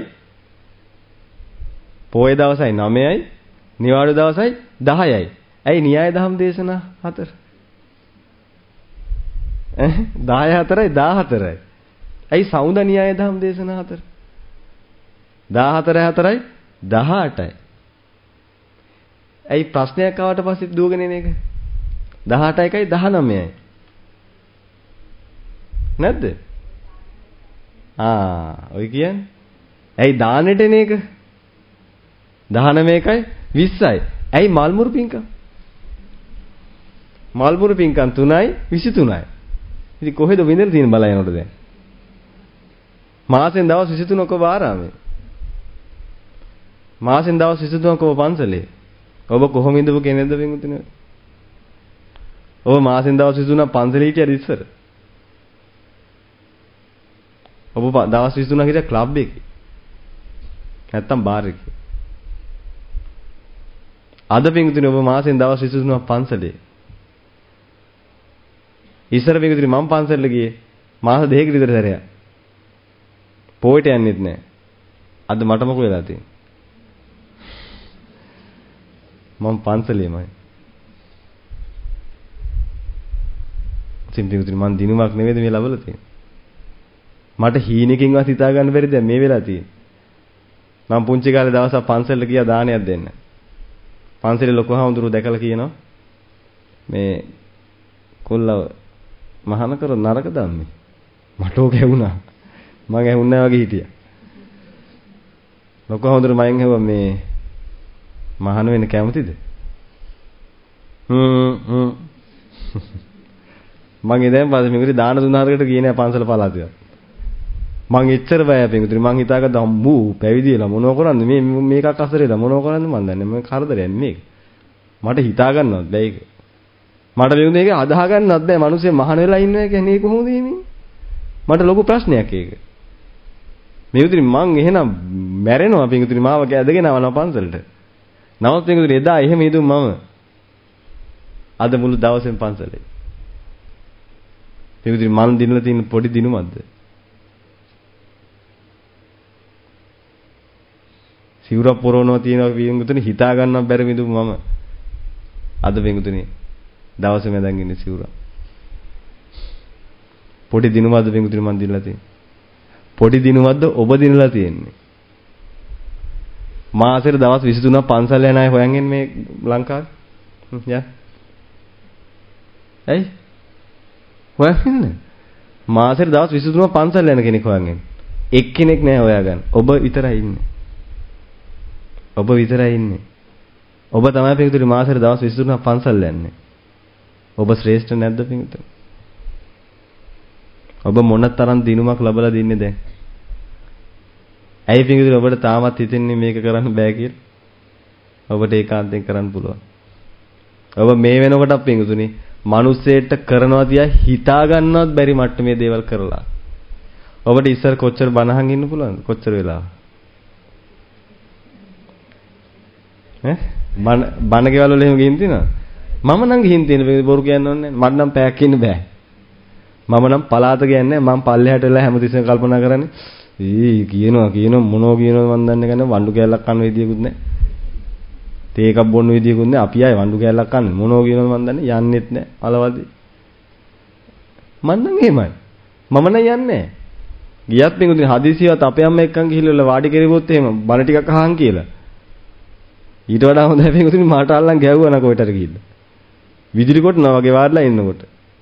[SPEAKER 1] පොයේ දවසයි නවයයි, නිවාඩු දවසයි දහයයි. ඇයි න්‍යාය දහම් දේශනා හතර? ඈ දහය හතරයි දාහතරයි. ඇයි සෞන්ද න්‍යාය දහම් දේශනා හතර? දාහතරයි හතරයි දහඅටයි. ඇයි ප්‍රශ්නයක් ආවට පස්සේ දුවගෙන එන එක? දහඅට එකයි දහනවයයි. නැද්ද? ආ ඔය කියන්නේ. ඇයි දානෙට එන එක? දහනවය එකයි විස්සයි. ඇයි මල්මුරු පින්කම්? මල්මුරු පින්කම් තුනයි විසිතුනයි. ඉතින් කොහෙද විඳලා තියෙන බල යනකොට දැන්? මාසෙන් දවස් විසිතුනක ඔබ ආරාමේ. මාසෙන් දවස් විසිතුනක ඔබ පන්සලේ. ඔබ කොහොම ඉඳපු කෙනෙක්ද පින්වතුනි? ඔබ මාසෙන් දවස් විසිතුනක් පන්සලේ හිටියද ඉස්සර? ඔබ දවස් විසිතුනක් හිටිය ක්ලබ් එකේ. නැත්තම් බාර් එකේ. අද පින්වතුනි ඔබ මාසෙන් දවස් විසිතුනක් පන්සලේ. ඉස්සර පින්වතුනි මම පන්සලට ගියේ මාස දෙකකට විතර සැරයක්. පොයට යන්නෙත් නැහැ. අද මට මොකද වෙලා තියෙන්නේ? මම පන්සලේමයි. සිම්පින්තුනි මං දිනුමක් නෙවෙයිද මේ ලබලා තියෙන්නේ. මට හීනකින්වත් හිතා ගන්න බැරි දැන් මේ වෙලා තියෙන්නේ. මම පුංචි කාලේ දවසක් පන්සලට ගියා දානයක් දෙන්න. පන්සලේ ලොකු හාමුදුරුවෝ දැකලා කියනවා මේ කොල්ලව මහාන කර නරක දන්නේ. මට ඕක ඇහුණා. මම ඇහුන්නේ නැහැ වගේ හිටියා. ලොකු හාමුදුරුවෝ මයෙන් ඇහුවා මේ මහාන වෙන්න කැමතිද? හ්ම් හ්ම් මං ඉතින් පස්සේ මිගුරි දාන තුන හතරකට ගියේ නෑ පන්සල පළාතේ. මං එච්චර බය පිඟුතුනි මං හිතාගත්තා අම්මෝ පැවිදිලා මොනව කරන්නේ මේ මේකක් අසරේලා මොනව කරන්නේ මන් දන්නේ මම කරදරයක් මේක. මට හිතා ගන්නවත් බෑ ඒක. මට පිඟුතුනි ඒක අදාහ ගන්නවත් බෑ මිනිස්සේ මහාන වෙලා ඉන්නවා කියන්නේ ඒක කොහොමද මේ? මට ලොකු ප්‍රශ්නයක් ඒක. පිඟුතුනි මං එහෙනම් මැරෙනවා පිඟුතුනි මාව ඇදගෙන ආවනවා පන්සලට. නමුත් පින්වතුනි එදා එහෙම හිතුව මම අද මුළු දවසෙම පන්සලේ. පින්වතුනි මන් දිනලා තියෙන පොඩි දිනුමක්ද? සිවුරක් පොරවනවා තියෙනවා පින්වතුනි හිතා ගන්නවත් බැරි මිදුම් මම. අද පින්වතුනි දවසෙම දැන් ඉන්නේ සිවුර. පොඩි දිනුමක්ද පින්වතුනි මන් දිනලා තියෙන්නේ? පොඩි දිනුමක්ද ඔබ දිනලා තියෙන්නේ? මාසෙට දවස් විසිතුනක් පන්සල් යන අය හොයන් එන්නේ මේ ලංකාවේ. යා. ඇයි? හොයන් ඉන්නේ. මාසෙට දවස් විසිතුනක් පන්සල් යන කෙනෙක් හොයන් එන්නේ. එක්කෙනෙක් නෑ හොයාගන්න. ඔබ විතරයි ඉන්නේ. ඔබ විතරයි ඉන්නේ. ඔබ තමයි පිටුතුනි මාසෙට දවස් විසිතුනක් පන්සල් යන්නේ. ඔබ ශ්‍රේෂ්ඨ නැද්ද පිටුතුනි? ඔබ මොන තරම් දිනුමක් ලබලා දින්නේ දැන්? ඇයි පිටුතුනි ඔබට තාමත් හිතෙන්නේ මේක කරන්න බෑ කියලා? ඔබට ඒකාන්තයෙන් කරන්න පුළුවන්. ඔබ මේ වෙනකොට පිටුතුනි මිනිස්සෙට කරනවා තියා හිතා ගන්නවත් බැරි මට්ටමේ දේවල් කරලා. ඔබට ඉස්සර කොච්චර බනහන් ඉන්න පුළුවන්ද? කොච්චර වෙලා? ඈ බන බන ගෙවල් වල එහෙම ගිහින් තියනවද? මම නම් ගිහින් තියෙන බොරු කියන්න ඕනේ නැහැ. මට නම් පැයක් ඉන්න බෑ. මම නම් පලාත කියන්නේ මම පල්ලෙහාට වෙලා හැමතිස්සෙම කල්පනා කරන්නේ ඊ කියනවා කියනවා මොනෝ කියනවද මන් දන්නේ නැහැ. වඬු කෑල්ලක් කන්න විදියකුත් නැහැ. තේ එකක් බොන්න විදියකුත් නැහැ. අපි ආයේ වඬු කෑල්ලක් කන්නේ මොනෝ කියනවද මන් දන්නේ යන්නෙත් නැහැ. අලවදි. මන් නම් එහෙමයි. මම නම් යන්නේ නැහැ. ගියත් පිටුදින හදිසියවත් අපේ අම්ම එක්කන් ගිහිල්ලා වාඩි කෙරුවොත් එහෙම බණ ටිකක් අහන් කියලා. ඊට වඩා හොඳයි පිටුදින මාට අල්ලන් ගැව්වා න කොහෙටද ගිහිල්ලා. විදුලි කොටනවා වගේ වාඩිලා ඉන්නකොට.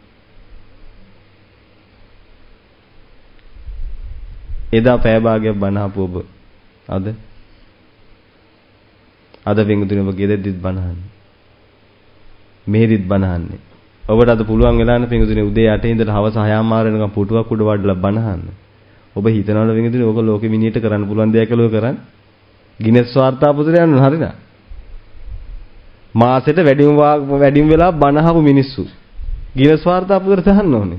[SPEAKER 1] එදා පැය භාගයක් බණ අහපු ඔබ අද අද පිටුදින ඔබ ගෙදෙද්දිත් බණ අහන්නේ. මෙහෙදිත් බණ අහන්නේ. ඔබට අද පුළුවන් වෙලා න පිටුදින උදේ අට ඉඳලා හවස හයමාර වෙනකම් පුටුවක් උඩ වඩලා බණ අහන්න. ඔබ හිතනවද පිටුදින ඔබ ලෝකෙ මිනියට කරන්න පුළුවන් දෙයක් කියලා කරන්නේ? ගිනස් වාර්තාපත්‍රය යන්න හරිනා. මාසෙට වැඩිම වැඩිම වෙලා බණ අහපු මිනිස්සු ගිනස් වාර්තාපත්‍රය දාන්න ඕනේ.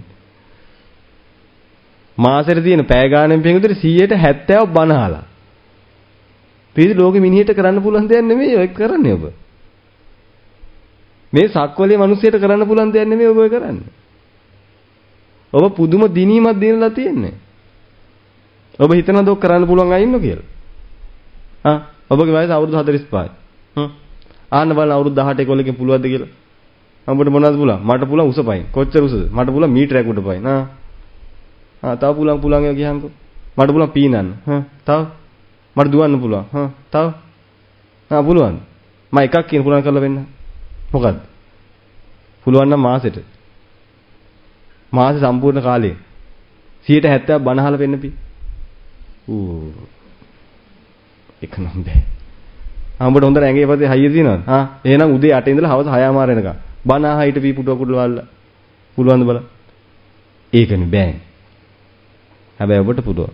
[SPEAKER 1] මාසෙට තියෙන පැය ගානෙන් පිටුදින සීයට හැත්තෑව බණ අහලා. පිටු ලෝකෙ මිනියට කරන්න පුළුවන් දෙයක් නෙමෙයි ඔය කරන්නේ ඔබ. මේ සක්වලේ මිනිස්සුන්ට කරන්න පුළුවන් දෙයක් නෙමෙයි ඔබ කරන්නේ. ඔබ පුදුම දිනීමක් දිනලා තියෙන්නේ. ඔබ හිතනද ඔක් කරන්න පුළුවන් අය ඉන්නෝ කියලා? හා ඔබගේ වයස අවුරුදු හතළිස් පහයි. හ්ම්. ආන්න බලන්න අවුරුදු දහඅට එකොළහකින් පුළුවන්ද කියලා? අපිට මොනවද පුළුවන්? මට පුළුවන් උස පයින්. කොච්චර උසද? මට පුළුවන් මීටරයක් උඩ පයින්. හා. ආ තව පුළුවන් පුළුවන් ඒවා කියහන්කෝ. මට පුළුවන් පීනන්න. හා තව මට දුවන්න පුළුවන්. හා තව ආ පුළුවන්. මම එකක් කියන පුළුවන් කරලා වෙන්න. මොකද්ද? පුළුවන් නම් මාසෙට. මාසෙ සම්පූර්ණ කාලේ සීයට හැත්තෑව බණ අහලා වෙන්න පි. ඌ එක නම් බෑ. ආඹට හොඳ ඇඟේ පස්සේ හයිය තියනවද? හා එහෙනම් උදේ අට ඉඳලා හවස හයමාර වෙනකම් බණ අහ හිට පී පුටුව කුඩල වල්ලා. පුළුවන්ද බලන්න? ඒකනේ බෑ. හැබැයි ඔබට පුළුවන්.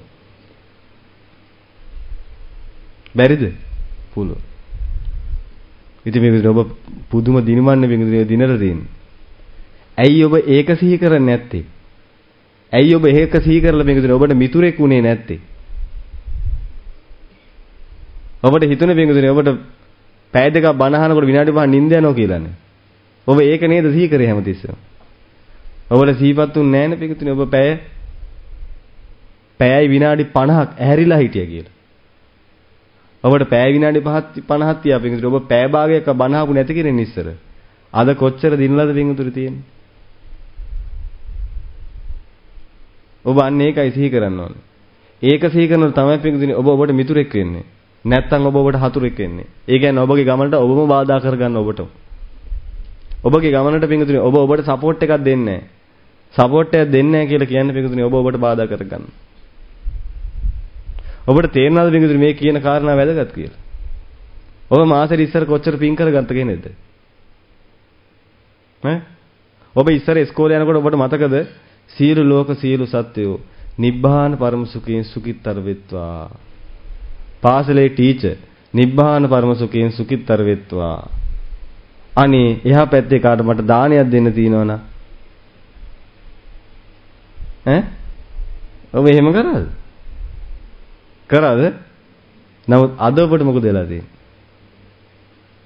[SPEAKER 1] බැරිද? පුළුවන්. ඉතින් මේක ඔබ පුදුම දිනමන්නේ මේක දිනලා තියෙන්නේ. ඇයි ඔබ ඒක සිහි කරන්නේ නැත්තේ? ඇයි ඔබ ඒක සිහි කරලා මේක දින ඔබට මිතුරෙක් උනේ නැත්තේ? ඔබට හිතුනේ පින්වතුනි ඔබට පැය දෙකක් බණ අහනකොට විනාඩි පහක් නිින්ද යනවා කියලානේ. ඔබ ඒක නේද සිහි කරේ හැමතිස්සෙම. ඔබට සිහිපත් උන්නේ නැහැ නේ පින්වතුනි ඔබ පැය පැයයි විනාඩි පනහක් ඇහැරිලා හිටියා කියලා. ඔබට පැය විනාඩි පනහක් තියා පින්වතුනි ඔබ පැය භාගයක බණ අහපු නැති කෙනෙක් ඉස්සර. අද කොච්චර දිනලාද පින්වතුනි තියෙන්නේ? ඔබ අන්න ඒකයි සිහි කරන්න ඕනේ. ඒක සිහි කරනකොට තමයි පින්වතුනි ඔබ ඔබට මිතුරෙක් වෙන්නේ. නැත්තම් ඔබ ඔබට හතුරෙක් වෙන්නේ. ඒ කියන්නේ ඔබගේ ගමනට ඔබම බාධා කරගන්න ඔබට. ඔබගේ ගමනට පින්වතුනි ඔබ ඔබට සපෝට් එකක් දෙන්නේ නැහැ. සපෝට් එකක් දෙන්නේ නැහැ කියලා කියන්නේ පින්වතුනි ඔබ ඔබට බාධා කරගන්න. ඔබට තේරෙනවද පින්වතුනි මේ කියන කාරණා වැදගත් කියලා? ඔබ මාසෙට ඉස්සර කොච්චර පින් කරගත්ත කෙනෙක්ද? ඈ? ඔබ ඉස්සර ඉස්කෝලේ යනකොට ඔබට මතකද? සියලු ලෝක සියලු සත්වයෝ නිබ්බාන පරම සුඛයෙන් සුඛිතතර වෙත්වා. පාසලේ ටීචර් නිබ්බාන පරම සුඛයෙන් සුඛිතතර වෙත්වා. අනේ එහා පැත්තේ කාට මට දානයක් දෙන්න තියෙනවනම් ඈ? ඔබ එහෙම කරාද? කරාද? නමුත් අද ඔබට මොකද වෙලා තියෙන්නේ?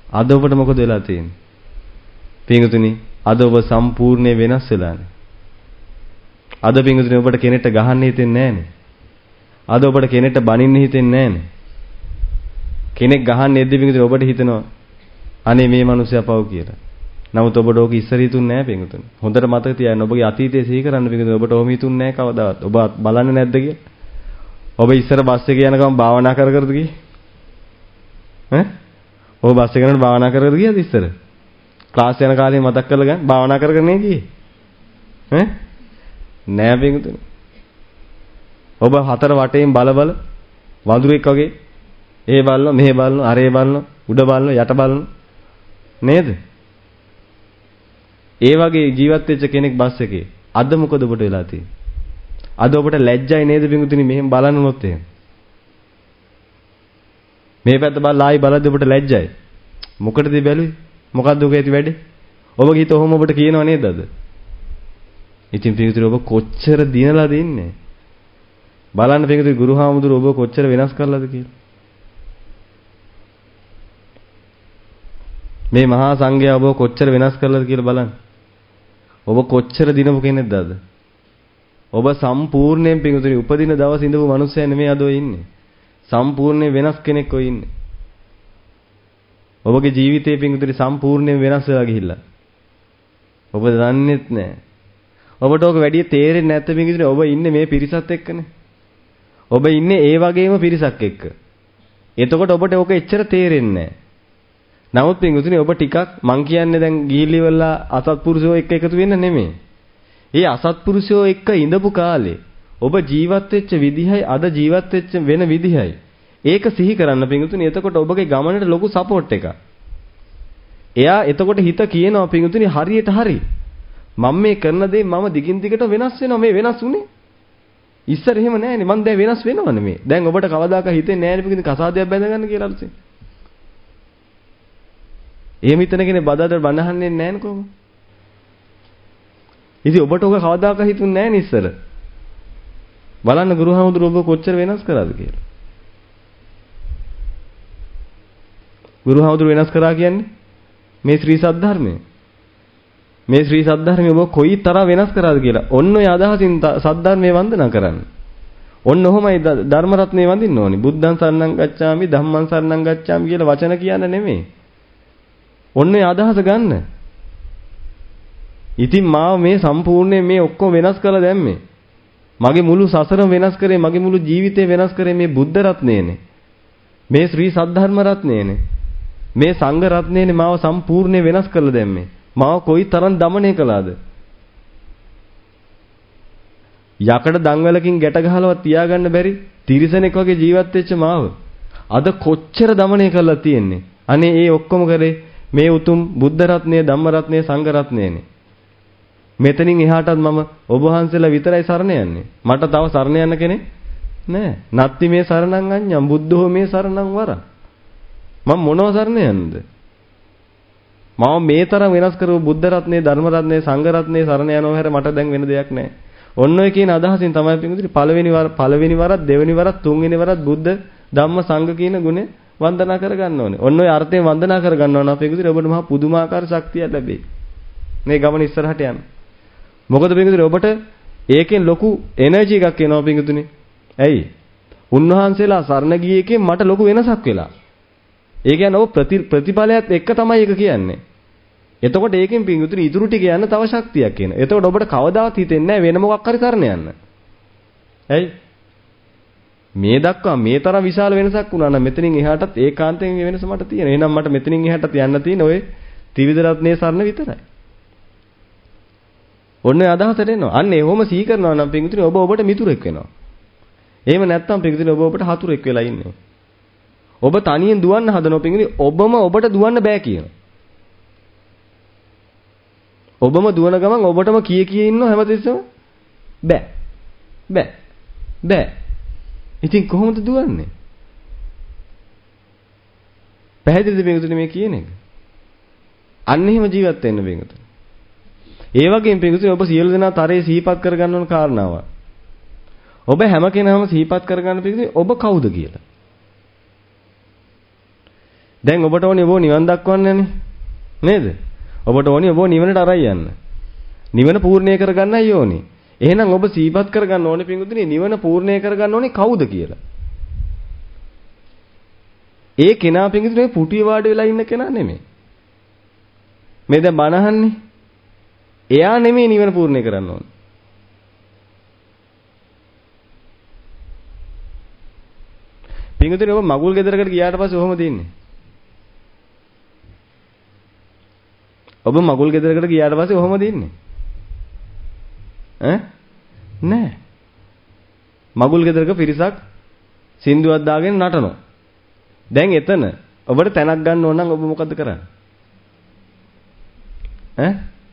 [SPEAKER 1] අද ඔබට මොකද වෙලා තියෙන්නේ? පින්වතුනි අද ඔබ සම්පූර්ණ වෙනස් වෙලානේ. අද පින්වතුනි ඔබට කෙනෙක්ට ගහන්න හිතෙන්නේ නැහනේ. අද ඔබට කෙනෙක්ට බනින්න හිතෙන්නේ නැහනේ. කෙනෙක් ගහන්න එද්දි පින්වතුනි ඔබට හිතෙනවා අනේ මේ මිනිස්සයා පව් කියලා. නමුත් ඔබට ඕක ඉස්සර හිතුන්නේ නැහැ පින්වතුනි. හොඳට මතක තියාගන්න ඔබගේ අතීතය සිහි කරන්න පින්වතුනි ඔබට ඕම හිතුන්නේ නැහැ කවදාවත්. ඔබ බලන්නේ නැද්ද කියලා? ඔබ ඉස්සර බස් එකේ යන ගමන් භාවනා කර කරද ගියේ? ඈ? ඔබ බස් එක යනකොට භාවනා කර කර ගියද ඉස්සර? ක්ලාස් යන කාලේ මතක් කරලා ගන්න භාවනා කර කර නේ ගියේ. ඈ? නෑ පින්වතුනි. ඔබ හතර වටේන් බල බල වඳුරෙක් වගේ ඒ බලන මෙහෙ බලන අරේ බලන උඩ බලන යට බලන නේද? ඒ වගේ ජීවත් වෙච්ච කෙනෙක් බස් එකේ අද මොකද ඔබට වෙලා තියෙන්නේ? අද ඔබට ලැජ්ජයි නේද පින්වතුනි මෙහෙම බලනොත් එහෙම? මේ පැත්ත බලලා ආයි බලද්දි ඔබට ලැජ්ජයි. මොකටද බැලුවේ? මොකද්ද ඔක ඇති වැඩේ? ඔබගේ හිත ඔහොම ඔබට කියනව නේද අද? ඉතින් පින්වතුනි ඔබ කොච්චර දිනලාද ඉන්නේ? බලන්න පින්වතුනි ගුරුහාමුදුරුවෝ ඔබ කොච්චර වෙනස් කරලාද කියලා. මේ මහා සංඝයා ඔබ කොච්චර වෙනස් කරලාද කියලා බලන්න. ඔබ කොච්චර දිනපු කෙනෙක්ද අද? ඔබ සම්පූර්ණයෙන් පින්වතුනි උපදින දවස් ඉඳපු මිනිස්සයා නෙමෙයි අද ඔය ඉන්නේ. සම්පූර්ණයෙන් වෙනස් කෙනෙක් ඔය ඉන්නේ. ඔබගේ ජීවිතේ පින්වතුනි සම්පූර්ණයෙන් වෙනස් වෙලා ගිහිල්ලා. ඔබ දන්නේත් නැහැ. ඔබට ඕක වැඩි තේරෙන්නේ නැත්නම් පින්වතුනි ඔබ ඉන්නේ මේ පිරිසත් එක්කනේ. ඔබ ඉන්නේ ඒ වගේම පිරිසක් එක්ක. එතකොට ඔබට ඕක එච්චර තේරෙන්නේ නැහැ. නමුත් පින්වතුනි ඔබ ටිකක් මං කියන්නේ දැන් ගිහිලි වෙලා අසත්පුරුෂයෝ එක්ක එකතු වෙන්න නෙමෙයි. ඒ අසත්පුරුෂයෝ එක්ක ඉඳපු කාලේ ඔබ ජීවත් වෙච්ච විදිහයි අද ජීවත් වෙච්ච වෙන විදිහයි. ඒක සිහි කරන්න පින්වතුනි එතකොට ඔබගේ ගමනට ලොකු සපෝට් එකක්. එයා එතකොට හිත කියනවා පින්වතුනි හරියට හරි. මම මේ කරන දේ මම දිගින් දිගට වෙනස් වෙනවා මේ වෙනස් උනේ. ඉස්සර එහෙම නෑනේ මං දැන් වෙනස් වෙනවනේ මේ. දැන් ඔබට කවදාක හිතෙන්නේ නෑනේ පින්වතුනි කසාදයක් බැඳගන්න කියලා අලුතෙන්. එහෙම හිතන කෙනේ බදාට බනහන්නේ නෑනේ කොහොම? ඉතින් ඔබට ඔක කවදාක හිතුන්නේ නෑනේ ඉස්සර. බලන්න ගුරුහාමුදුරුවෝ ඔබ කොච්චර වෙනස් කරාද කියලා. ගුරුහාමුදුරුවෝ වෙනස් කරා කියන්නේ මේ ශ්‍රී සද්ධර්මය. මේ ශ්‍රී සද්ධර්මය ඔබ කොයි තරම් වෙනස් කරාද කියලා. ඔන්න ඔය අදහසින් සද්ධර්මයේ වන්දනා කරන්න. ඔන්න ඔහොමයි ධර්ම රත්නේ වඳින්න ඕනි. බුද්ධං සරණං ගච්ඡාමි ධම්මං සරණං ගච්ඡාමි කියලා වචන කියන්න නෙමෙයි. ඔන්න ඔය අදහස ගන්න. ඉතින් මාව මේ සම්පූර්ණයෙන් මේ ඔක්කොම වෙනස් කරලා දැම්මේ. මගේ මුළු සසරම වෙනස් කරේ මගේ මුළු ජීවිතේ වෙනස් කරේ මේ බුද්ධ රත්නයනේ. මේ ශ්‍රී සද්ධර්ම රත්නයනේ. මේ සංඝ රත්නයනේ මාව සම්පූර්ණයෙන් වෙනස් කරලා දැම්මේ. මාව කොයි තරම් দমনය කළාද? යකඩ දන්වැලකින් ගැට ගහලවත් තියාගන්න බැරි තිරිසනෙක් වගේ ජීවත් වෙච්ච මාව අද කොච්චර দমনය කරලා තියෙන්නේ. අනේ ඒ ඔක්කොම කරේ මේ උතුම් බුද්ධ රත්නය, ධම්ම රත්නය, සංඝ රත්නයනේ. මෙතනින් එහාටත් මම ඔබ වහන්සේලා විතරයි සරණ යන්නේ. මට තව සරණ යන්න කෙනෙක් නෑ. නත්ති මේ සරණං අඤ්ඤං බුද්ධෝ මේ සරණං වරං. මම මොනව සරණ යන්නද? මම මේ තරම් වෙනස් කරපු බුද්ධ රත්නේ, ධර්ම රත්නේ, සංඝ රත්නේ සරණ යනවා හැර මට දැන් වෙන දෙයක් නෑ. ඔන්න ඔය කියන අදහසින් තමයි පිටුදිරි පළවෙනි වර පළවෙනි වරත්, දෙවෙනි වරත්, තුන්වෙනි වරත් බුද්ධ, ධම්ම, සංඝ කියන ගුණ වන්දනා කර ගන්න ඕනේ. ඔන්න ඔය අර්ථයෙන් වන්දනා කර ගන්නවා නම් පිටුදිරි ඔබට මහා පුදුමාකාර ශක්තියක් ලැබෙයි. මේ ගමන ඉස්සරහට යන්න. මොකද පිටුදිරි ඔබට ඒකෙන් ලොකු එනර්ජි එකක් එනවා පිටුදිරි. ඇයි? උන්වහන්සේලා සරණ ගියේ එකෙන් මට ලොකු වෙනසක් වෙලා. ඒ කියන්නේ ඔබ ප්‍රතිඵලයත් එක්ක තමයි ඒක කියන්නේ. එතකොට ඒකෙන් පිටුදිරි ඉතුරු ටික යන්න තව ශක්තියක් එනවා. එතකොට ඔබට කවදාවත් හිතෙන්නේ නැහැ වෙන මොකක් හරි සරණ යන්න. ඇයි? මේ දක්වා මේ තරම් විශාල වෙනසක් වුණා නම් මෙතනින් එහාටත් ඒකාන්තයෙන් මේ වෙනස මට තියෙනවා. එහෙනම් මට මෙතනින් එහාටත් යන්න තියෙන ඔය ත්‍රිවිධ රත්නයේ සරණ විතරයි. ඔන්න අදහසට එනවා. අන්න ඒවම සිහි කරනවා නම් පිටුදිරි ඔබ ඔබට මිතුරෙක් වෙනවා. එහෙම නැත්නම් පිටුදිරි ඔබ ඔබට හතුරෙක් වෙලා ඉන්නේ. ඔබ තනියෙන් දුවන්න හදනවා පිටුදිරි ඔබම ඔබට දුවන්න බෑ කියනවා. ඔබම දුවන ගමන් ඔබටම කී කී ඉන්නව හැමතිස්සෙම බෑ. බෑ. බෑ. ඉතින් කොහොමද දුවන්නේ? පැහැදිලිද පිටුදිරි මේ කියන එක? අන්න එහෙම ජීවත් වෙන්න පිටුදිරි. ඒ වගේම පිටුදිරි ඔබ සියලු දෙනා තරයේ සිහිපත් කරගන්න ඕන කාරණාවක්. ඔබ හැම කෙනාම සිහිපත් කරගන්න පිටුදිරි ඔබ කවුද කියලා. දැන් ඔබට ඕනේ ඔබ නිවන් දක්වන්නනේ. නේද? ඔබට ඕනේ ඔබ නිවනට අරයි යන්න. නිවන පූර්ණේ කරගන්නයි ඕනේ. එහෙනම් ඔබ සීපත් කරගන්න ඕනේ පිංගුතුනි නිවන පූර්ණේ කරගන්න ඕනේ කවුද කියලා. ඒ කෙනා පිංගුතුනි පුටිය වාඩි වෙලා ඉන්න කෙනා නෙමෙයි. මේ දැන් බණ අහන්නේ. එයා නෙමෙයි නිවන පූර්ණේ කරන්න ඕනේ. පිංගුතුනි ඔබ මගුල් ගෙදරකට ගියාට පස්සේ කොහොමද ඉන්නේ? ඔබ මගුල් ගෙදරකට ගියාට පස්සේ කොහොමද ඉන්නේ? ඈ නෑ. මගුල් ගෙදරක පිරිසක් සින්දුවක් දාගෙන නටනවා. දැන් එතන ඔබට තැනක් ගන්න ඕන නම් ඔබ මොකද කරන්නේ? ඈ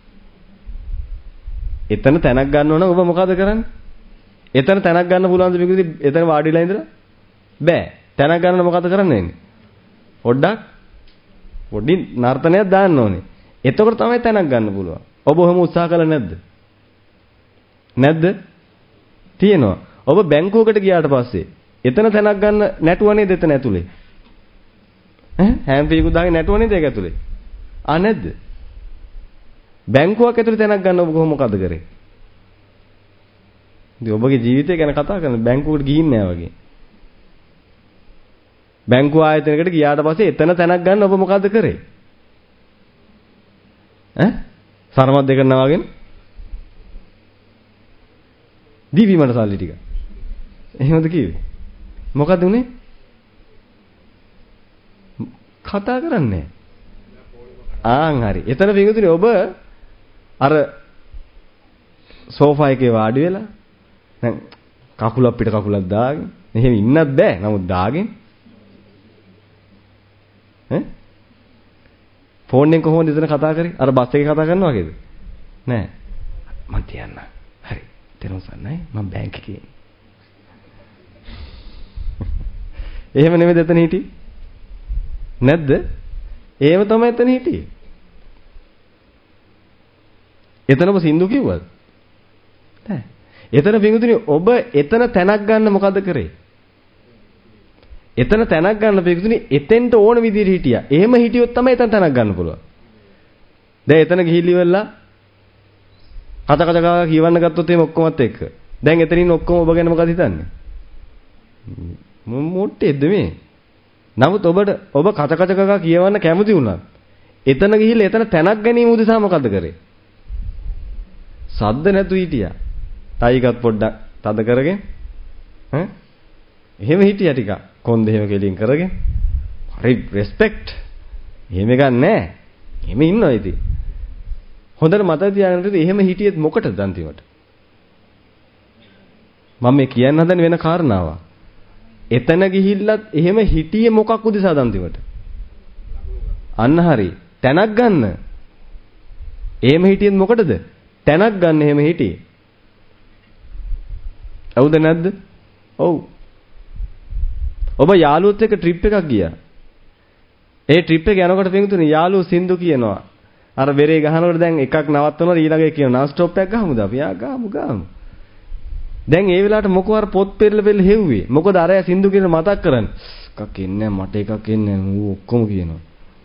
[SPEAKER 1] එතන තැනක් ගන්න ඕන නම් ඔබ මොකද කරන්නේ? එතන තැනක් ගන්න පුළුවන්ද මේකදී එතන වාඩිලා ඉඳලා? බෑ. තැනක් ගන්න මොකද කරන්නේ? පොඩ්ඩක් පොඩි නර්තනයක් දාන්න ඕනේ. එතකොට තමයි තැනක් ගන්න පුළුවන්. ඔබ ඔහොම උත්සාහ කළා නැද්ද? නැද්ද? තියෙනවා. ඔබ බැංකුවකට ගියාට පස්සේ එතන තැනක් ගන්න නැටුව නේද එතන ඇතුලේ? ඈ හැම් පීකු දාගෙන නැටුව නේද ඒක ඇතුලේ? ආ නැද්ද? බැංකුවක් ඇතුලේ තැනක් ගන්න ඔබ කොහොම මොකද කරේ? ඉතින් ඔබගේ ජීවිතය ගැන කතා කරන බැංකුවකට ගිහින් නෑ වගේ. බැංකුව ආයතනයකට ගියාට පස්සේ එතන තැනක් ගන්න ඔබ මොකද කරේ? ඈ සරමත් දෙක නවාගෙන දීවි මට සල්ලි ටික. එහෙමද කිව්වේ? මොකද උනේ? කතා කරන්නේ. ආන් හරි. එතන පිටුනේ ඔබ අර සෝෆා එකේ වාඩි වෙලා දැන් කකුලක් පිට කකුලක් දාගෙන එහෙම ඉන්නත් බෑ. නමුත් දාගෙන ඈ ෆෝන් එකෙන් කොහොමද එතන කතා කරේ? අර බස් එකේ කතා කරනවා වගේද? නෑ. මං තියන්න. හරි. තේරුම්සන්නයි මම බැංක් එකේ. එහෙම නෙමෙයි එතන හිටියේ. නැද්ද? එහෙම තමයි එතන හිටියේ. එතන ඔබ සින්දු කිව්වද? නෑ. එතන පිටුතුනේ ඔබ එතන තැනක් ගන්න මොකද කරේ? එතන තැනක් ගන්න පිටුතුනේ එතෙන්ට ඕන විදිහට හිටියා. එහෙම හිටියොත් තමයි එතන තැනක් ගන්න පුළුවන්. දැන් එතන ගිහිලිවලා කත කත ගා කියවන්න ගත්තොත් එහෙම ඔක්කොමත් එක්ක. දැන් එතනින් ඔක්කොම ඔබ ගැන මොකද හිතන්නේ? මොට්ටේද මේ? නමුත් ඔබට ඔබ කත කත ගා කියවන්න කැමති වුණා. එතන ගිහිල්ලා එතන තැනක් ගැනීම උදෙසා මොකද කරේ? සද්ද නැතු හිටියා. ටයිකත් පොඩ්ඩක් තද කරගෙන ඈ එහෙම හිටියා ටිකක්. කොන්ද එහෙම කෙලින් කරගෙන. හරි රෙස්පෙක්ට්. එහෙම ගන්න නෑ. එහෙම ඉන්නවා ඉතින්. හොඳට මතක තියාගන්න ඉතින් එහෙම හිටියෙත් මොකටද අන්තිමට? මම මේ කියන්න හදන වෙන කාරණාවක්. එතන ගිහිල්ලත් එහෙම හිටියේ මොකක් උදෙසාද අන්තිමට? අන්න හරි. තැනක් ගන්න. එහෙම හිටියෙත් මොකටද? තැනක් ගන්න එහෙම හිටියේ. අවුද නැද්ද? ඔව්. ඔබ යාළුවොත් එක්ක ට්‍රිප් එකක් ගියා. ඒ ට්‍රිප් එක යනකොට පින්තුනේ යාළුවෝ සින්දු කියනවා. අර බෙරේ ගහනකොට දැන් එකක් නවත්තනවා ඊළඟ එක කියනවා. නා ස්ටොප් එකක් ගහමුද අපි? ආ ගහමු ගහමු. දැන් ඒ වෙලාවට මොකෝ අර පොත් පෙරල පෙරල හෙව්වේ. මොකද අර සින්දු කියන මතක් කරන්නේ. එකක් එන්නේ මට එකක් එන්නේ ඌ ඔක්කොම කියනවා.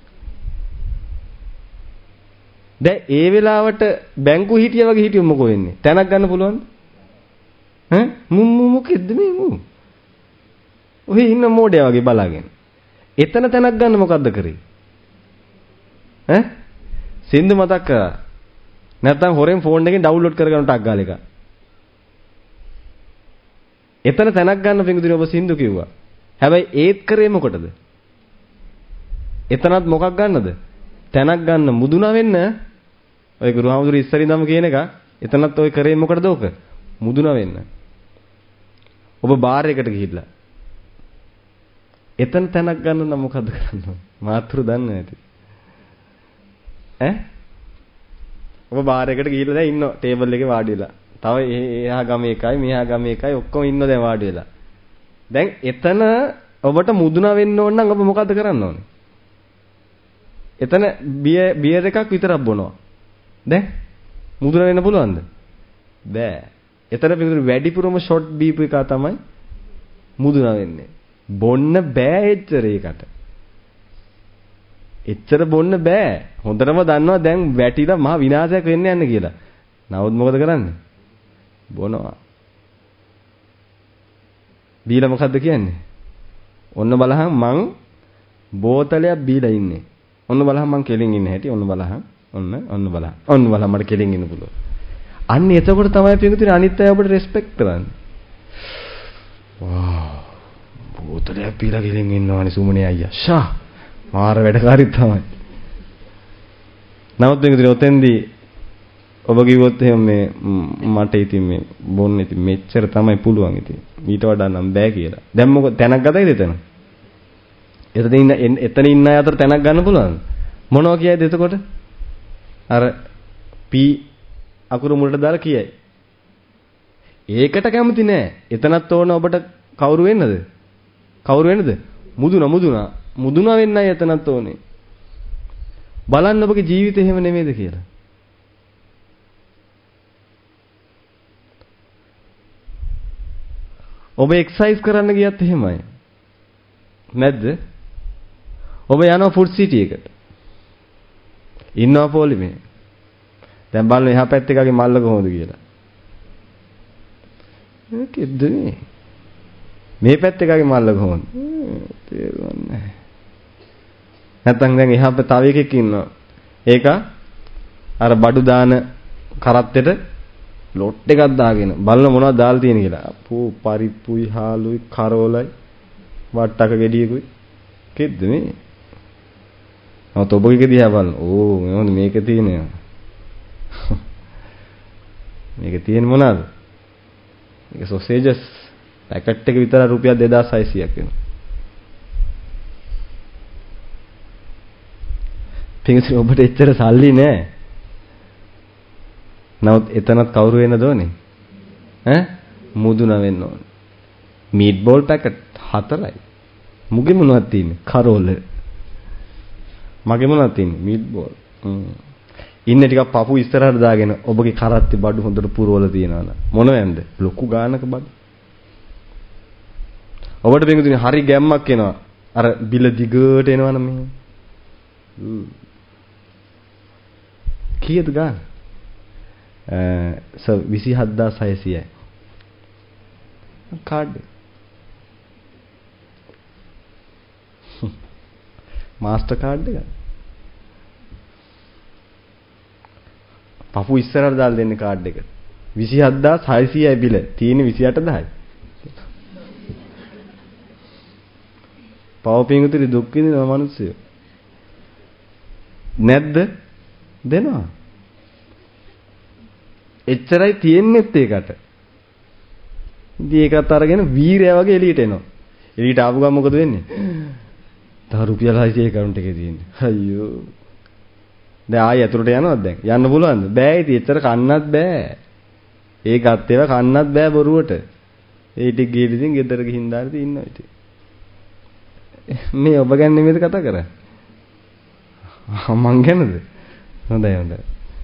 [SPEAKER 1] දැන් ඒ වෙලාවට බැංකු හිටියා වගේ හිටියොත් මොකෝ වෙන්නේ? තැනක් ගන්න පුළුවන්ද? ඈ මු මොකෙද්ද මේ මු? ඔහි ඉන්න මෝඩයා වගේ බලාගෙන. එතන තැනක් ගන්න මොකද්ද කරේ? ඈ සින්දු මතක් කරා. නැත්නම් හොරෙන් ෆෝන් එකෙන් ඩවුන්ලෝඩ් කරගන්න ටක් ගාල එක. එතන තැනක් ගන්න පිඟුදුනේ ඔබ සින්දු කිව්වා. හැබැයි ඒත් කරේ මොකටද? එතනත් මොකක් ගන්නද? තැනක් ගන්න මුදුනා වෙන්න. ඔය ගුරුහාමුදුරු ඉස්සරින්දම කියන එක. එතනත් ඔය කරේ මොකටද ඔක? මුදුනා වෙන්න. ඔබ බාර් එකට ගිහිල්ලා එතන තැනක් ගන්න නම් මොකද කරන්න ඕන? මාත්‍රු දන්නේ නැති. ඈ? ඔබ බාර් එකට ගිහිල්ලා දැන් ඉන්නවා ටේබල් එකේ වාඩි වෙලා. තව එහා ගමේ එකයි මෙහා ගමේ එකයි ඔක්කොම ඉන්නව දැන් වාඩි වෙලා. දැන් එතන ඔබට මුදුනා වෙන්න ඕන නම් ඔබ මොකද කරන්න ඕනේ? එතන බියර් බියර් එකක් විතරක් බොනවා. දැන් මුදුනා වෙන්න පුළුවන්ද? බෑ. එතන පිටුරු වැඩිපුරම ෂොට් බීපු එක තමයි මුදුනා වෙන්නේ. බොන්න බෑ එච්චර ඒකට. එච්චර බොන්න බෑ. හොඳටම දන්නවා දැන් වැටිලා මහා විනාශයක් වෙන්න යන්නේ කියලා. නමුත් මොකද කරන්නේ? බොනවා. බීලා මොකද්ද කියන්නේ? ඔන්න බලහන් මං බෝතලයක් බීලා ඉන්නේ. ඔන්න බලහන් මං කෙලින් ඉන්න හැටි. ඔන්න බලහන්. ඔන්න ඔන්න බලහන්. ඔන්න බලහන් මට කෙලින් ඉන්න පුළුවන්. අන්න එතකොට තමයි පිටුතුනේ අනිත් අය ඔබට රෙස්පෙක්ට් කරන්නේ. වාව්. බෝතලයක් බීලා කෙලින් ඉන්නවනේ සුමනේ අයියා. ෂා. මාර වැඩකාරී තමයි. නමුත් පිටුතුනේ ඔතෙන්දී ඔබ කිව්වොත් එහෙම මේ මට ඉතින් මේ බොන්න ඉතින් මෙච්චර තමයි පුළුවන් ඉතින්. ඊට වඩා නම් බෑ කියලා. දැන් මොකද තැනක් ගතයිද එතන? එතන ඉන්න එතන ඉන්න අය අතර තැනක් ගන්න පුළුවන්ද? මොනවා කියයිද එතකොට? අර පී අකුරු මුලට දාලා කියයි. ඒකට කැමති නෑ. එතනත් ඕන ඔබට කවුරු වෙන්නද? කවුරු වෙන්නද? මුදුනා මුදුනා. මුදුනා වෙන්නයි එතනත් ඕනේ. බලන්න ඔබගේ ජීවිතේ එහෙම නෙමෙයිද කියලා. ඔබ එක්සර්සයිස් කරන්න ගියත් එහෙමයි. නැද්ද? ඔබ යනවා ෆුඩ් සිටි එකට. ඉන්නවා පොලිමේ. දැන් බලන්න එහා පැත්තේ එකගේ මල්ල කොහොමද කියලා. ඒකෙද්ද මේ? මේ පැත්තේ එකගේ මල්ල කොහොමද? තේරුම් නැහැ. නැත්තම් දැන් එහා පැත්තේ තව එකෙක් ඉන්නවා. ඒක අර බඩු දාන කරත්තෙට ලොට් එකක් දාගෙන බලන මොනවද දාලා තියෙන කියලා. අපෝ පරිප්පුයි හාලුයි කරෝලයි වට්ටක ගෙඩියකුයි. කෙද්ද මේ? නමුත් ඔබගේ දිහා බලන්න. ඕ මොනවද මේක තියෙන්නේ? මේක තියෙන මොනවාද? මේක සොසේජස් පැකට් එක විතර රුපියල් දෙදාස් හයසීයක් වෙනවා. පින්සි ඔබට එච්චර සල්ලි නෑ. නමුත් එතනත් කවුරු වෙන්නද ඕනේ? ඈ මුදුන වෙන්න ඕනේ. මීට් බෝල් පැකට් හතරයි. මුගේ මොනවද තියෙන්නේ? කරෝල. මගේ මොනවද තියෙන්නේ? Meat ball. ඉන්නේ ටිකක් පපු ඉස්සරහට දාගෙන ඔබගේ කරත්තේ බඩු හොඳට පුරවලා තියනවා න ะ. මොන වෙන්ද? ලොකු ගානක බඩු. ඔබට බෙන්ගුදිනේ හරි ගැම්මක් එනවා. අර බිල දිගට එනවනම් මෙහෙම. කීයද ගාන? අ විසි හත්දාස් හයසීයයි. කාඩ් මාස්ටර් කාඩ් එක. පපු ඉස්සරහට දාලා දෙන්න කාඩ් එක. විසි හත්දාස් හයසීයයි බිල. තියෙන්නේ විසි අටදාසයි. පවපින්ගුතුනි දුක් විඳින මිනිස්සු. නැද්ද? දෙනවා. එච්චරයි තියෙන්නේත් ඒකට. ඉතින් ඒකත් අරගෙන වීරයා වගේ එළියට එනවා. එළියට ආපු ගමන් මොකද වෙන්නේ? තව රුපියල් හයසීය account එකේ තියෙන්නේ. අයියෝ. දැන් ආයෙ ඇතුළට යනවද දැන්? යන්න පුළුවන්ද? බෑ ඉතින් එච්චර කන්නත් බෑ. ඒකත් ඒවා කන්නත් බෑ බොරුවට. ඒ ටික ගිහලා ඉතින් ගෙදර ගිහින් දාලා ඉන්නවා ඉතින්. මේ ඔබ ගැන නෙමෙයිද කතා කරන්නේ? මං ගැනද? හොඳයි හොඳයි.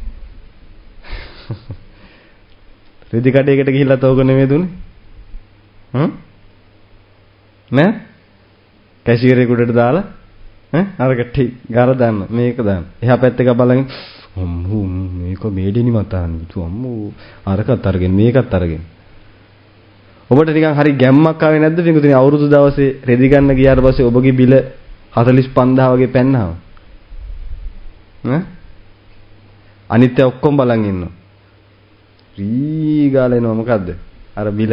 [SPEAKER 1] රෙදි කඩේකට ගිහිල්ලා තෝක නෙමෙයි දුන්නේ? හ්ම්? නෑ? කැෂියරේ කුඩට දාලා ඈ අරකට ගාර දාන්න මේක දාන්න. එහා පැත්තේ එක බලගෙන අම්මෝ මේක මේඩිනි මතාන් විතු අම්මෝ අරකට අරගෙන මේකත් අරගෙන. ඔබට නිකන් හරි ගැම්මක් ආවේ නැද්ද පිටුතුනි අවුරුදු දවසේ රෙදි ගන්න ගියාට පස්සේ ඔබගේ බිල හතළිස් පන්දාහ වගේ පැන්නාම? ඈ අනිත් අය ඔක්කොම බලන් ඉන්නවා. රීගාල එනවා මොකද්ද? අර බිල.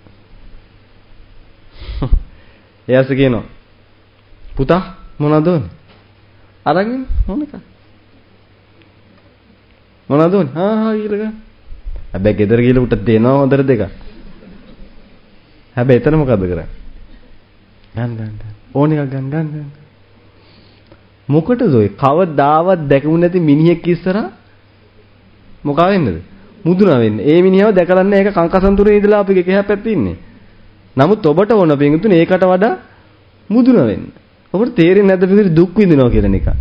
[SPEAKER 1] එයාස කියනවා පුතා මොනවද ඕනේ? අරගෙන මොන එක? මොනවද ඕනේ? හා හා ඊළඟ. හැබැයි ගෙදර ගිහලා උට දෙනවා හොඳට දෙක. හැබැයි එතන මොකද්ද කරන්නේ? ගන්න ගන්න. ඕන එකක් ගන්න ගන්න ගන්න. මොකටද ඔය කවදාවත් දැකුම නැති මිනිහෙක් ඉස්සරහා මොකා වෙන්නද? මුදුනා වෙන්නේ. ඒ මිනිහව දැකලා නැහැ ඒක කංකසන්තුරේ ඉඳලා අපි එක එහා පැත්තේ ඉන්නේ. නමුත් ඔබට ඕන බින්දුනේ ඒකට වඩා මුදුනා වෙන්න. ඔබට තේරෙන්නේ නැද්ද පිළිදි දුක් විඳිනවා කියලා නිකන්.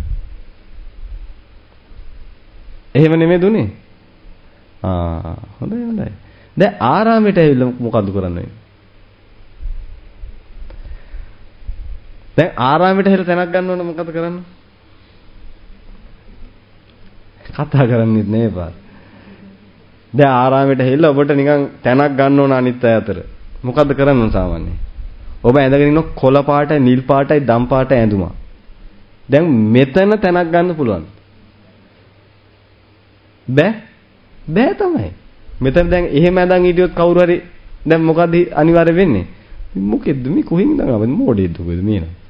[SPEAKER 1] එහෙම නෙමෙයි දුන්නේ. ආ හොඳයි හොඳයි. දැන් ආරාමයට ඇවිල්ලා මොකද්ද කරන්නේ? දැන් ආරාමයට හැර තැනක් ගන්න ඕන මොකද කරන්නේ? කතා කරන්නෙත් නේ පාර. දැන් ආරාමයට ඇවිල්ලා ඔබට නිකන් තැනක් ගන්න ඕන අනිත් අය අතර. මොකද්ද කරන්න ඕන සාමාන්‍යයෙන්? ඔබ ඇඳගෙන ඉන්න කොළ පාටයි නිල් පාටයි දම් පාටයි ඇඳුමක්. දැන් මෙතන තැනක් ගන්න පුළුවන්. බෑ. බෑ තමයි. මෙතන දැන් එහෙම ඇඳන් හිටියොත් කවුරු හරි දැන් මොකද්ද අනිවාර්ය වෙන්නේ? මොකෙද්ද මේ කොහෙන් ඉඳන් ආවද මොඩේද කොහෙද මේ නා?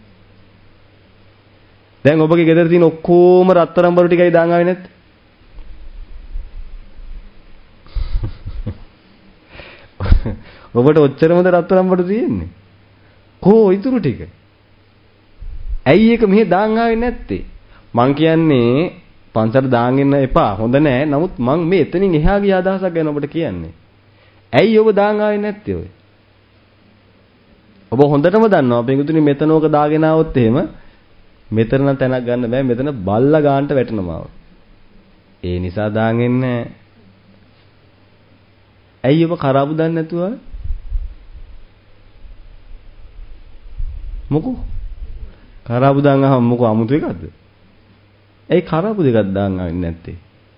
[SPEAKER 1] දැන් ඔබගේ ගෙදර තියෙන ඔක්කොම රත්තරන් බරු ටිකයි දාන් ආවේ නැත්තේ? ඔබට ඔච්චරමද රත්තරන් බඩු තියෙන්නේ? කොහො ඉතුරු ටික? ඇයි ඒක මෙහෙ දාන් ආවේ නැත්තේ? මං කියන්නේ පන්සල දාන් ඉන්න එපා. හොඳ නෑ. නමුත් මං මේ එතනින් එහා ගිය අදහසක් ගැන ඔබට කියන්නේ. ඇයි ඔබ දාන් ආවේ නැත්තේ ඔය? ඔබ හොඳටම දන්නවා පිටුතුනි මෙතන ඕක දාගෙන ආවොත් එහෙම මෙතන නම් තැනක් ගන්න බෑ. මෙතන බල්ලා ගන්නට වැටෙනවා. ඒ නිසා දාන් එන්නේ. ඇයි ඔබ කරාබු දන්නේ නැතුව? මොකෝ? කරාබු දාන් ආවම මොකෝ අමුතු එකක්ද? ඇයි කරාබු දෙකක් දාන් ආවෙන්නේ නැත්තේ?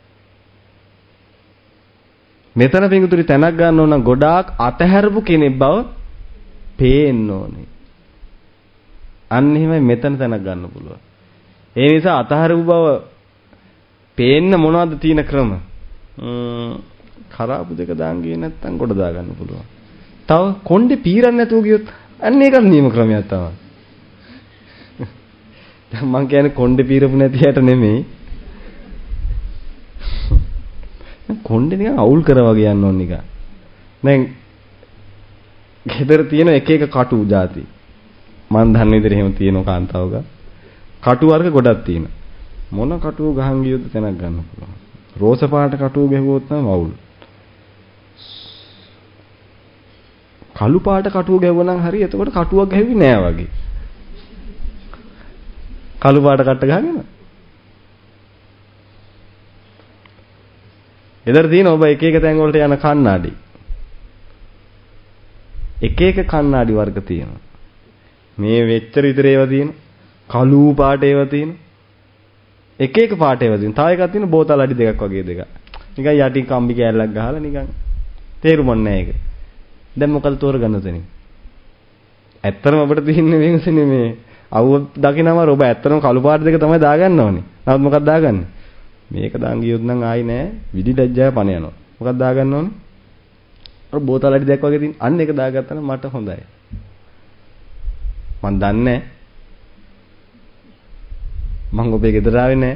[SPEAKER 1] මෙතන පිටුතුරි තැනක් ගන්න ඕන නම් ගොඩාක් අතහැරපු කෙනෙක් බව පේන්න ඕනේ. අන්න එහෙමයි මෙතන තැනක් ගන්න පුළුවන්. ඒ නිසා අතහැරපු බව පේන්න මොනවද තියෙන ක්‍රම? ම්ම් කරාබු දෙක දාන් ගියේ නැත්තම් ගොඩ දා ගන්න පුළුවන්. තව කොණ්ඩේ පීරන්නේ නැතුව ගියොත් අන්න ඒකත් නියම ක්‍රමයක් තමයි. දැන් මං කියන්නේ කොණ්ඩේ පීරපු නැති යට නෙමෙයි. කොණ්ඩේ නිකන් අවුල් කර වගේ යන්න ඕන නිකන්. දැන් ගෙදර තියෙන එක එක කටු જાති. මං දන්න විදිහට එහෙම තියෙන කාන්තාවක. කටු වර්ග ගොඩක් තියෙනවා. මොන කටුව ගහන් ගියොත් තැනක් ගන්න පුළුවන්. රෝස පාට කටුව ගැහුවොත් නම් අවුල්. කළු පාට කටුව ගැහුවා නම් හරි. එතකොට කටුවක් ගැහුවේ නෑ වගේ. කළු පාට කට්ට ගහගෙන. ගෙදර තියෙන ඔබ එක එක තැන් වලට යන කණ්ණාඩි. එක එක කණ්ණාඩි වර්ග තියෙනවා. මේ වෙච්චර විතර ඒවා තියෙනවා. කළු පාට ඒවා තියෙනවා. එක එක පාට ඒවා තියෙනවා. තව එකක් තියෙනවා බෝතල් අඩි දෙකක් වගේ දෙකක්. නිකන් යටින් කම්බි කෑල්ලක් ගහලා නිකන් තේරුම් නැහැ ඒක. දැන් මොකද තෝරගන්න තැනින්? ඇත්තටම අපිට තියෙන්නේ මේකනේ මේ අවුව දකින්නම ඔබ ඇත්තටම කළු පාට දෙක තමයි දාගන්න ඕනේ. නමුත් මොකක්ද දාගන්නේ? මේක දාන් ගියොත් නම් ආයි නෑ විදි ලැජ්ජාව පණ යනවා. මොකක්ද දාගන්න ඕනේ? අර බෝතල් අඩි දෙකක් වගේ තියෙන අන්න එක දාගත්තා නම් මට හොඳයි. මන් දන්නේ මං ඔබේ ගෙදර ආවේ නෑ.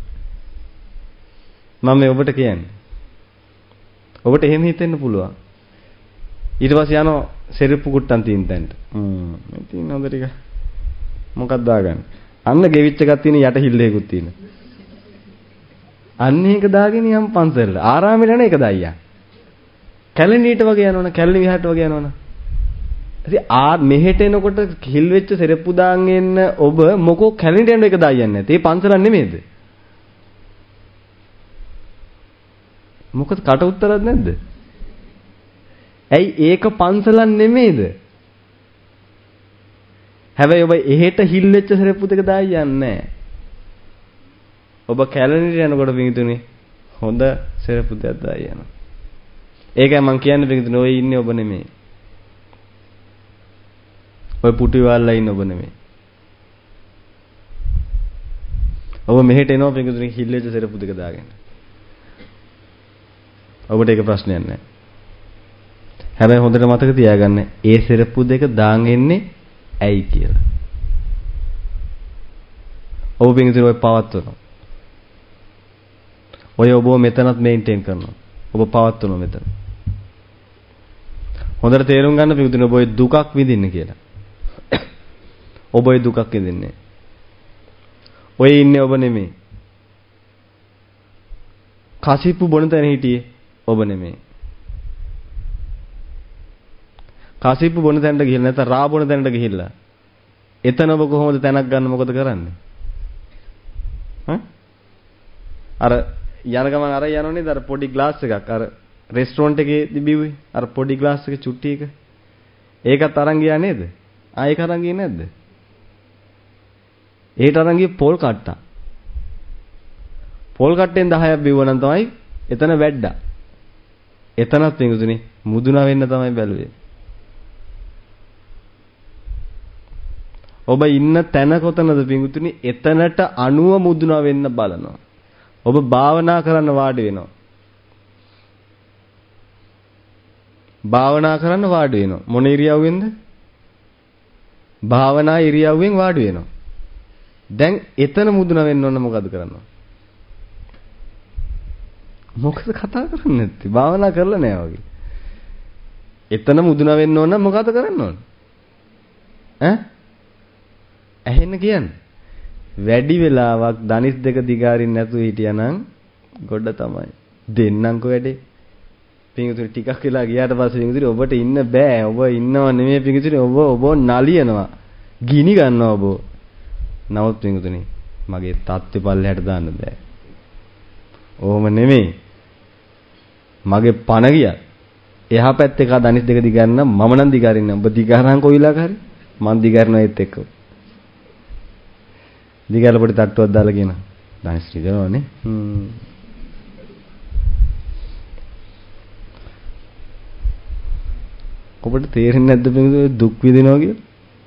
[SPEAKER 1] මම මේ ඔබට කියන්නේ. ඔබට එහෙම හිතෙන්න පුළුවන්. ඊට පස්සේ යනවා සෙරප්පු කුට්ටන් තියෙන තැනට. හ්ම් මේ තියෙන හොඳ ටික. මොකක්ද දාගන්නේ? අන්න ගෙවිච්ච එකක් තියෙන යට හිල්ලේකුත් තියෙන. අන්න ඒක දාගෙන යම් පන්සලට. ආරාමෙට යන එක දායියා. කැලණියට වගේ යනවනේ කැලණි විහාරට වගේ යනවනේ. ඉතින් ආ මෙහෙට එනකොට හිල් වෙච්ච සෙරප්පු දාන් එන්න ඔබ මොකෝ කැලණියට යන එක දායියන්නේ නැත්තේ. ඒ පන්සලක් නෙමෙයිද? මොකද කට උත්තරයක් නැද්ද? ඇයි ඒක පන්සලක් නෙමෙයිද? හැබැයි ඔබ එහෙට හිල් වෙච්ච සෙරප්පු දෙක දායියන්නේ නැහැ. ඔබ කැලණියට යනකොට පිටුනේ හොඳ සෙරප්පු දෙයක් දායියනවා. ඒකයි මම කියන්නේ පිටුනේ ඔය ඉන්නේ ඔබ නෙමෙයි. ඔය පුටු වල්ලා ඉන්න ඔබ නෙමෙයි. ඔබ මෙහෙට එනවා පිටුනේ හිල් වෙච්ච සෙරප්පු දෙක දාගෙන. ඔබට ඒක ප්‍රශ්නයක් නැහැ. හැබැයි හොඳට මතක තියාගන්න ඒ සෙරප්පු දෙක දාන් එන්නේ ඇයි කියලා. ඔබ පිටුනේ ඔය පවත්වනවා. ඔය ඔබ මෙතනත් මේන්ටේන් කරනවා. ඔබ පවත්වනවා මෙතන. හොඳට තේරුම් ගන්න පිටුනේ ඔබ ඔය දුකක් විඳින්න කියලා. ඔබ ඔය දුකක් විඳින්නේ. ඔය ඉන්නේ ඔබ නෙමෙයි. කසිප්පු බොන තැන හිටියේ ඔබ නෙමෙයි. කසිප්පු බොන තැනට ගිහිල්ලා නැත්නම් රා බොන තැනට ගිහිල්ලා එතන ඔබ කොහොමද තැනක් ගන්න මොකද කරන්නේ? හ්ම්? අර යන ගමන් අර යනෝනේ අර පොඩි ග්ලාස් එකක් අර රෙස්ටොරන්ට් එකේ තිබිව්වේ අර පොඩි ග්ලාස් එක චුට්ටි එක. ඒකත් අරන් ගියා නේද? ආ ඒක අරන් ගියේ නැද්ද? ඒට අරන් ගියේ පොල් කට්ටා. පොල් කට්ටෙන් දහයක් බිව්වනම් තමයි එතන වැඩ්ඩා. එතනත් පිඟුතුනේ මුදුනා වෙන්න තමයි බැලුවේ. ඔබ ඉන්න තැන කොතනද පිඟුතුනේ? එතනට අණුව මුදුනා වෙන්න බලනවා. ඔබ භාවනා කරන්න වාඩි වෙනවා. භාවනා කරන්න වාඩි වෙනවා. මොන ඉරියව්වෙන්ද? භාවනා ඉරියව්වෙන් වාඩි වෙනවා. දැන් එතන මුදුනා වෙන්න ඕන මොකද කරන්නේ? මොකද කතා කරන්නේ නැත්තේ? භාවනා කරලා නැහැ වගේ. එතන මුදුනා වෙන්න ඕන නම් මොකද කරන්න ඕන? ඈ? ඇහෙන්න කියන්නේ. වැඩි වෙලාවක් දනිස් දෙක දිගාරින් නැතුව හිටියානම් ගොඩ තමයි. දෙන්නම්කො වැඩේ. පිංගුතුනි ටිකක් වෙලා ගියාට පස්සේ පිංගුතුනි ඔබට ඉන්න බෑ. ඔබ ඉන්නව නෙමෙයි පිංගුතුනි ඔබ ඔබ නලියනවා. ගිනි ගන්නවා ඔබ. නමුත් පිංගුතුනි මගේ තත්ත්වෙ පල්ලෙහාට දාන්න බෑ. ඕම නෙමෙයි. මගේ පණ ගියා. එහා පැත්තේ කා දනිස් දෙක දිගාරන්න මම නම් දිගාරින්න. ඔබ දිගාරන් කොයිලා කරේ? මං දිගාරනවා ඒත් එක්ක. දිගාල පොඩි තට්ටුවක් දාලා කියන. දනිස් දිගාරවනේ. හ්ම්. ඔබට තේරෙන්නේ නැද්ද පිටු දුක් විඳිනවා කියලා?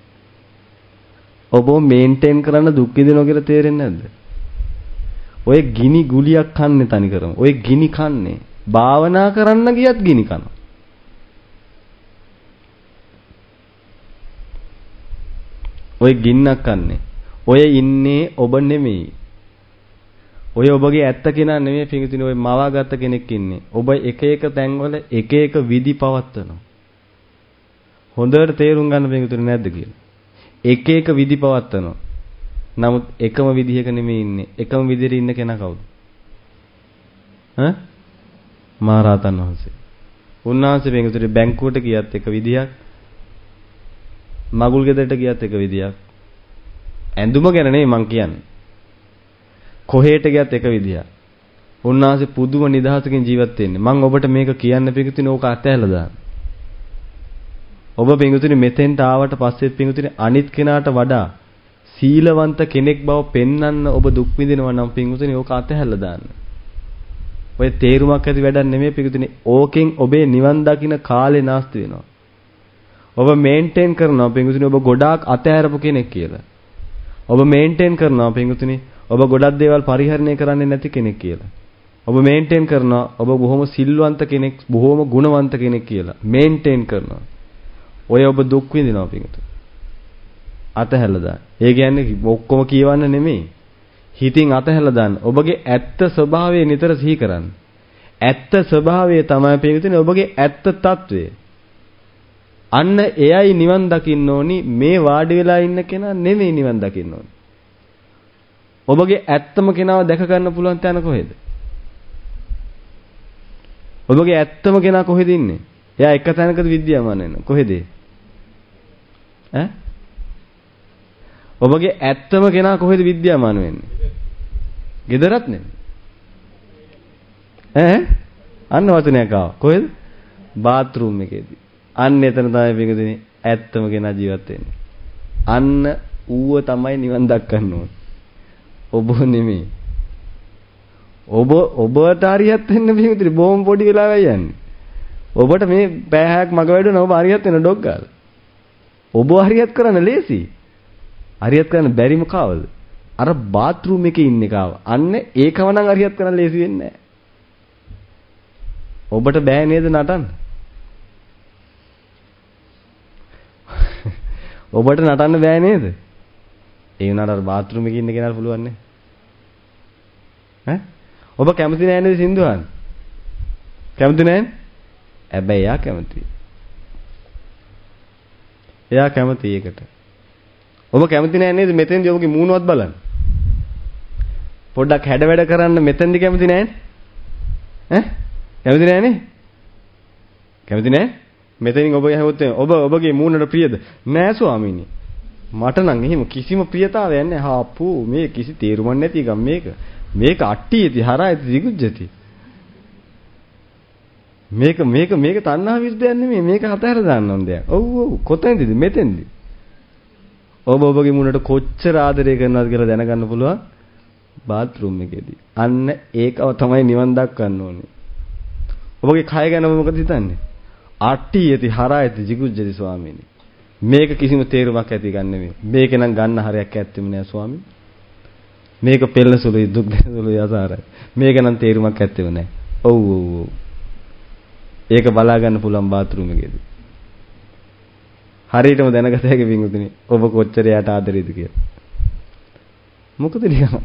[SPEAKER 1] ඔබ මේන්ටේන් කරන්න දුක් විඳිනවා කියලා තේරෙන්නේ නැද්ද? ඔය ගිනි ගුලියක් කන්නේ තනි කරම. ඔය ගිනි කන්නේ. භාවනා කරන්න ගියත් ගිනි කනවා. ඔය ගින්නක් කන්නේ. ඔය ඉන්නේ ඔබ නෙමෙයි. ඔය ඔබගේ ඇත්ත කෙනා නෙමෙයි පිටුනේ ඔය මවාගත්ත කෙනෙක් ඉන්නේ. ඔබ එක එක තැන්වල එක එක විදි පවත්වනවා. හොඳට තේරුම් ගන්න පිටුනේ නැද්ද කියලා. එක එක විදි පවත්වනවා. නමුත් එකම විදිහක නෙමෙයි ඉන්නේ. එකම විදිහට ඉන්න කෙනා කවුද? ඈ? මහරහතන් වහන්සේ. උන්වහන්සේ පිටුනේ බැංකුවට ගියත් එක විදියක්. මගුල් ගෙදරට ගියත් එක විදියක්. ඇඳුම ගැන නෙමෙයි මං කියන්නේ. කොහෙට ගියත් එක විදියක්. උන්වහන්සේ පුදුම නිදහසකින් ජීවත් වෙන්නේ. මං ඔබට මේක කියන්න පිටුනේ ඕක අතහැරලා දාන්න. ඔබ පිටුනේ මෙතෙන්ට ආවට පස්සේ පිටුනේ අනිත් කෙනාට වඩා සීලවන්ත කෙනෙක් බව පෙන්වන්න ඔබ දුක් විඳිනවා නම් පිටුනේ ඕක අතහැරලා දාන්න. ඔය තේරුමක් ඇති වැඩක් නෙමෙයි පිටුනේ. ඕකෙන් ඔබේ නිවන් දකින්න කාලේ නාස්ති වෙනවා. ඔබ මේන්ටේන් කරනවා පිටුනේ ඔබ ගොඩාක් අතහැරපු කෙනෙක් කියලා. ඔබ මේන්ටේන් කරනවා පිටුනේ ඔබ ගොඩක් දේවල් පරිහරණය කරන්නේ නැති කෙනෙක් කියලා. ඔබ මේන්ටේන් කරනවා ඔබ බොහොම සිල්වන්ත කෙනෙක්, බොහොම ගුණවන්ත කෙනෙක් කියලා. මේන්ටේන් කරනවා. ඔය ඔබ දුක් විඳිනවා පිටුනේ. අතහැරලා දාන්න. ඒ කියන්නේ ඔක්කොම කියවන්න නෙමෙයි. හිතින් අතහැරලා දාන්න. ඔබගේ ඇත්ත ස්වභාවය නිතර සිහි කරන්න. ඇත්ත ස්වභාවය තමයි පිටුනේ ඔබගේ ඇත්ත తත්වය. අන්න එයයි නිවන් දකින්න ඕනි. මේ වාඩි වෙලා ඉන්න කෙනා නෙමෙයි නිවන් දකින්න ඕනි. ඔබගේ ඇත්තම කෙනාව දැක ගන්න පුළුවන් තැන කොහෙද? ඔබගේ ඇත්තම කෙනා කොහෙද ඉන්නේ? එයා එක තැනකද විද්‍යාමාන වෙන්නේ? කොහෙද? ඈ? ඔබගේ ඇත්තම කෙනා කොහෙද විද්‍යාමාන වෙන්නේ? ගෙදරත් නෙමෙයි. ඈ? අන්න වචනයක් ආවා. කොහෙද? බාත් รู ම් එකේදී. අන්න එතන තමයි පිටුනේ ඇත්තම කෙනා ජීවත් වෙන්නේ. අන්න ඌව තමයි නිවන් දක්වන්න ඕනේ. ඔබ නෙමෙයි. ඔබ ඔබට හරියත් වෙන්න පිටුනේ බොහොම පොඩි වෙලාවයි යන්නේ. ඔබට මේ පෑහයක් මග වැඩුණා ඔබ හරියත් වෙන ඩොග් ගාලා. ඔබ හරියත් කරන්න ලේසි. හරියත් කරන්න බැරිම කාවද? අර බාත් รู ම් එකේ ඉන්නේ කාව. අන්න ඒකම නම් හරියත් කරන්න ලේසි වෙන්නේ නැහැ. ඔබට බෑ නේද නටන්න? ඔබට නටන්න බෑ නේද? ඒ වුණාට අර බාත් รู ම් එකේ ඉන්න කෙනාට පුළුවන් නේ. ඈ? ඔබ කැමති නෑ නේද සින්දු අහන්න? කැමති නෑ? හැබැයි එයා කැමති. එයා කැමති ඒකට. ඔබ කැමති නෑ නේද මෙතෙන්දී ඔබගේ මූණවත් බලන්න? පොඩ්ඩක් හැඩ වැඩ කරන්න මෙතෙන්දී කැමති නෑනේ? ඈ? කැමති නෑනේ? කැමති නෑ? මෙතනින් ඔබ යහුවොත් ඔබ ඔබගේ මූණට ප්‍රියද? නෑ ස්වාමීනි. මට නම් එහෙම කිසිම ප්‍රියතාවයක් නෑ. හාප්පු මේ කිසි තේරුමක් නැති එකක් මේක. මේක අට්ටියති හරායති දිගුජ්ජති. මේක මේක මේක තණ්හා විරුද්ධයක් නෙමෙයි. මේක හතර දාන්න ඕන දෙයක්. ඔව් ඔව් කොතෙන්ද මෙතෙන්ද? ඔබ ඔබගේ මුණට කොච්චර ආදරය කරනවද කියලා දැනගන්න පුළුවන්. බාත්රූම් එකේදී. අන්න ඒකව තමයි නිවන් දක්වන්න ඕනේ. ඔබගේ කය ගැන මොකද හිතන්නේ? අට්ටි යති හරායති jigucchati ස්වාමීනි. මේක කිසිම තේරුමක් ඇති ගන්න නෙමෙයි. මේක නම් ගන්න හරයක් ඇත්තෙම නෑ ස්වාමීනි. මේක පෙළසුළුයි දුක් දෙනසුළුයි අසාරයි. මේක නම් තේරුමක් ඇත්තෙම නෑ. ඔව් ඔව් ඔව්. ඒක බලා ගන්න පුළුවන් බාත්රූම් එකේදී. හරියටම දැනගත හැකි වින්දුනේ ඔබ කොච්චර යට ආදරේද කියලා. මොකද නිකන්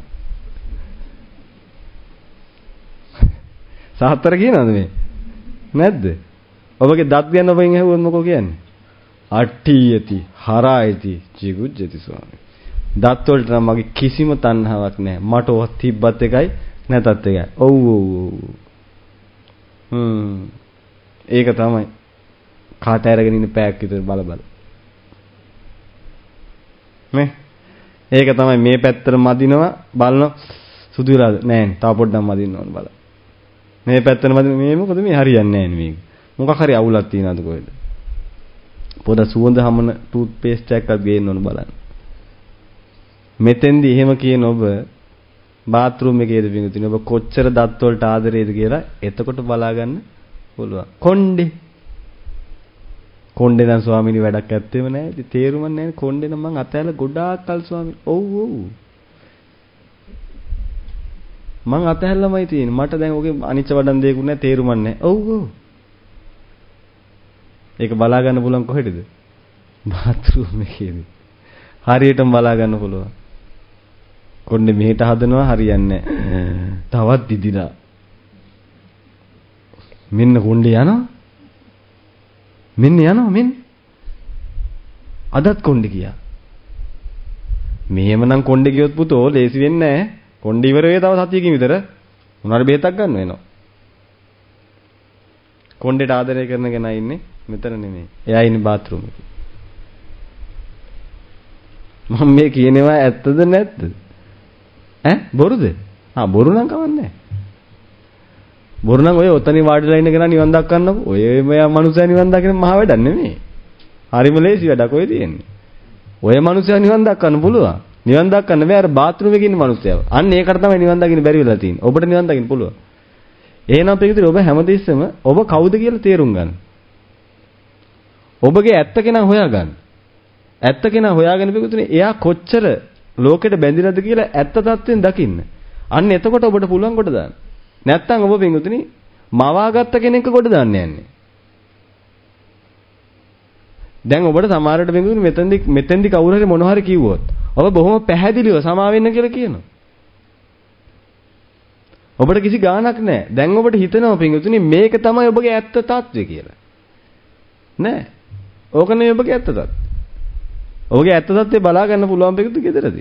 [SPEAKER 1] සාහතර කියනවද මේ? නැද්ද? ඔබගේ දත් ගැන ඔබෙන් ඇහුවොත් මොකෝ කියන්නේ? අට්ඨියති හරායති jigucchati ස්වාමී. දත් වලට නම් මගේ කිසිම තණ්හාවක් නැහැ. මට ඔවත් තිබ්බත් එකයි නැතත් එකයි. ඔව් ඔව් ඔව්. හ්ම්. ඒක තමයි. කාට අරගෙන ඉන්න පැයක් විතර බල බල. නේ? ඒක තමයි මේ පැත්තට මදිනවා බලනවා සුදු වෙලාද? නෑනේ. තව පොඩ්ඩක් මදින්න ඕන බලන්න. මේ පැත්තට මදින මේ මොකද මේ හරියන්නේ නෑනේ මේක. මොකක් හරි අවුලක් තියනවාද කොහෙද? පොඩ සුවඳ හමන ටූත් පේස්ට් එකක් ගේන්න ඕන බලන්න. මෙතෙන්දී එහෙම කියන ඔබ බාත්රූම් එකේද වින්දුනේ ඔබ කොච්චර දත් වලට ආදරේද කියලා එතකොට බලා ගන්න පුළුවන්. කොණ්ඩේ කොණ්ඩේ නම් ස්වාමීනි වැඩක් ඇත්තෙම නැහැ. ඉතින් තේරුම නැහැ කොණ්ඩේ නම් මං අතෑරලා ගොඩාක් කල් ස්වාමීනි. ඔව් ඔව්. මං අතෑරලාමයි තියෙන්නේ. මට දැන් ඔගේ අනිච්ච වඩන් දෙයක්ුත් නැහැ තේරුමක් නැහැ. ඔව් ඔව්. ඒක බලා ගන්න පුළුවන් කොහෙටද? බාත්රූම් එකේදී. හරියටම බලා ගන්න පුළුවන්. කොණ්ඩේ මෙහෙට හදනවා හරියන්නේ නැහැ. තවත් දිදිලා. මෙන්න කොණ්ඩේ යනවා. මෙන්න යනවා මෙන්න. අදත් කොණ්ඩේ ගියා. මෙහෙම නම් කොණ්ඩේ ගියොත් පුතෝ ලේසි වෙන්නේ නැහැ. කොණ්ඩේ ඉවර වෙයි තව සතියකින් විතර. මොනාර බෙහෙතක් ගන්න වෙනවා. කොණ්ඩේට ආදරය කරන කෙනා ඉන්නේ මෙතන නෙමෙයි. එයා ඉන්නේ බාත්රූම් එකේ. මම මේ කියනවා ඇත්තද නැද්ද? ඈ බොරුද? ආ බොරු නම් කවන්නේ. බොරු නම් ඔය ඔතනින් වාඩිලා ඉන්න කෙනා නිවන් දක්වන්නකො. ඔය මෙයා මනුස්සයා නිවන් දකින මහ වැඩක් නෙමෙයි. හරිම ලේසි වැඩක් ඔය තියෙන්නේ. ඔය මනුස්සයා නිවන් දක්වන්න පුළුවන්. නිවන් දක්වන්න බෑ අර බාත්රූම් එකේ ඉන්න මනුස්සයව. අන්න ඒකට තමයි නිවන් දකින්න බැරි වෙලා තියෙන්නේ. ඔබට නිවන් දකින්න පුළුවන්. එහෙනම් පිටින් ඔබ හැමතිස්සෙම ඔබ කවුද කියලා තේරුම් ගන්න. ඔබගේ ඇත්ත කෙනා හොයාගන්න. ඇත්ත කෙනා හොයාගෙන පිටුනේ එයා කොච්චර ලෝකෙට බැඳිලාද කියලා ඇත්ත තත්ත්වෙන් දකින්න. අන්න එතකොට ඔබට පුළුවන් කොට දාන්න. නැත්තම් ඔබ පිටුනේ මවාගත්ත කෙනෙක්ව කොට දාන්න යන්නේ. දැන් ඔබට සමහරට පිටුනේ මෙතෙන්දි මෙතෙන්දි කවුරු හරි මොනවා හරි කිව්වොත් ඔබ බොහොම පැහැදිලිව සමා වෙන්න කියලා කියනවා. ඔබට කිසි ගාණක් නැහැ. දැන් ඔබට හිතෙනවා පිටුනේ මේක තමයි ඔබගේ ඇත්ත තත්ත්වය කියලා. නෑ. ඕක නෙවෙයි ඔබගේ ඇත්ත තත්ත්වය. ඔබගේ ඇත්ත තත්ත්වය බලා ගන්න පුළුවන් පිටු ගෙදරදී.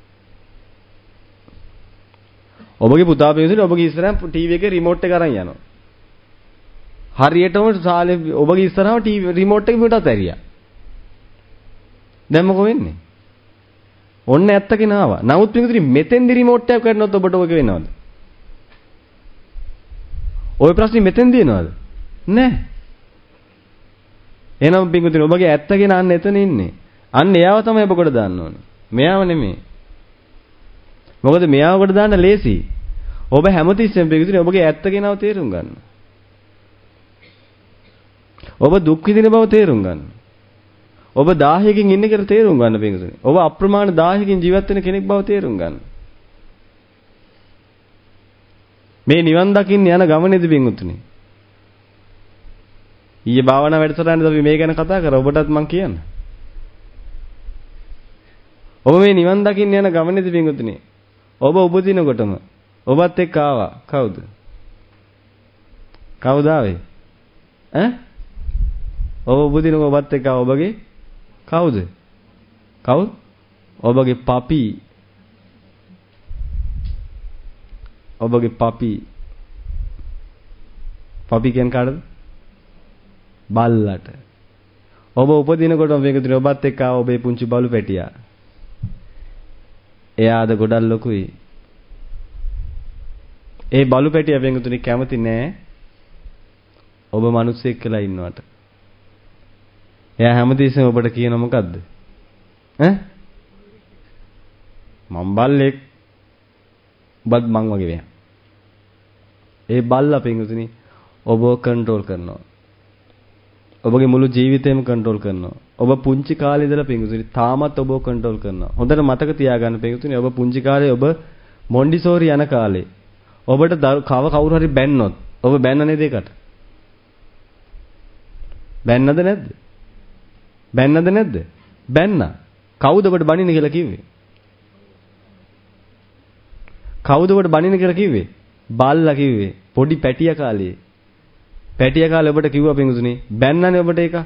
[SPEAKER 1] ඔබගේ පුතා පිටුනේ ඔබගේ ඉස්සරහම ටීවී එකේ රිමෝට් එක අරන් යනවා. හරියටම සාලේ ඔබගේ ඉස්සරහම ටීවී රිමෝට් එක මෙතනට ඇරියා. දැන් මොකෝ වෙන්නේ? ඔන්න ඇත්ත කෙනාවා. නමුත් පිටුනේ මෙතෙන්දි රිමෝට් එක කරනොත් ඔබට ඔක වෙනවද? ඔය ප්‍රශ්නේ මෙතෙන්දි එනවද? නෑ. එහෙනම් පිටුනේ ඔබගේ ඇත්ත කෙනා අන්න එතන ඉන්නේ. අන්න එයාව තමයි ඔබ කොට දාන්න ඕනේ. මෙයාව නෙමෙයි. මොකද මෙයාව කොට දාන්න ලේසි. ඔබ හැමතිස්සෙම පිටුනේ ඔබගේ ඇත්ත කෙනාව තේරුම් ගන්න. ඔබ දුක් විඳින බව තේරුම් ගන්න. ඔබ දාහයකින් ඉන්නේ කියලා තේරුම් ගන්න පිටුනේ. ඔබ අප්‍රමාණ දාහයකින් ජීවත් වෙන කෙනෙක් බව තේරුම් ගන්න. මේ නිවන් දකින්න යන ගමනේදී පිටුනේ. ඊයේ භාවනා වැඩසටහනේදී අපි මේ ගැන කතා කරා. ඔබටත් මම කියන්න. ඔබ මේ නිවන් දකින්න යන ගමනේදී පිටුනේ. ඔබ උපදිනකොටම ඔබත් එක්ක ආවා. කවුද? කවුද ආවේ? ඈ? ඔබ උපදිනකොට ඔබත් එක්ක ආව ඔබගේ කවුද? කවුද? ඔබගේ පපි. ඔබගේ පපි. පපි කියන්නේ කාටද? බල්ලට. ඔබ උපදිනකොටම පිටුනේ ඔබත් එක්ක ආව ඔබේ පුංචි බලු පැටියා. එයාද ගොඩක් ලොකුයි. ඒ බලු පැටියා පිටුනේ කැමති නෑ ඔබ මිනිස්සෙක් කියලා ඉන්නවට. එයා හැමදේසෙම ඔබට කියන මොකද්ද? ඈ? මම බල්ලෙක්.
[SPEAKER 2] ඔබත් මං වගේ වෙනවා. ඒ බල්ලා පින්වතුනි ඔබව කන්ට්‍රෝල් කරනවා. ඔබගේ මුළු ජීවිතේම කන්ට්‍රෝල් කරනවා. ඔබ පුංචි කාලේ ඉඳලා පින්වතුනි තාමත් ඔබව කන්ට්‍රෝල් කරනවා. හොඳට මතක තියාගන්න පින්වතුනි ඔබ පුංචි කාලේ ඔබ මොන්ඩිසෝරි යන කාලේ ඔබට කව කවුරු හරි බැන්නොත් ඔබ බැන්න නේද ඒකට? බැන්නද නැද්ද? බැන්නද නැද්ද? බැන්නා. කවුද ඔබට බනින්න කියලා කිව්වේ? කවුද ඔබට බනින්න කියලා කිව්වේ? බල්ලා කිව්වේ. පොඩි පැටියා කාලේ. පැටියා කාලේ ඔබට කිව්වා පින්වතුනි බැන්නනේ ඔබට ඒක.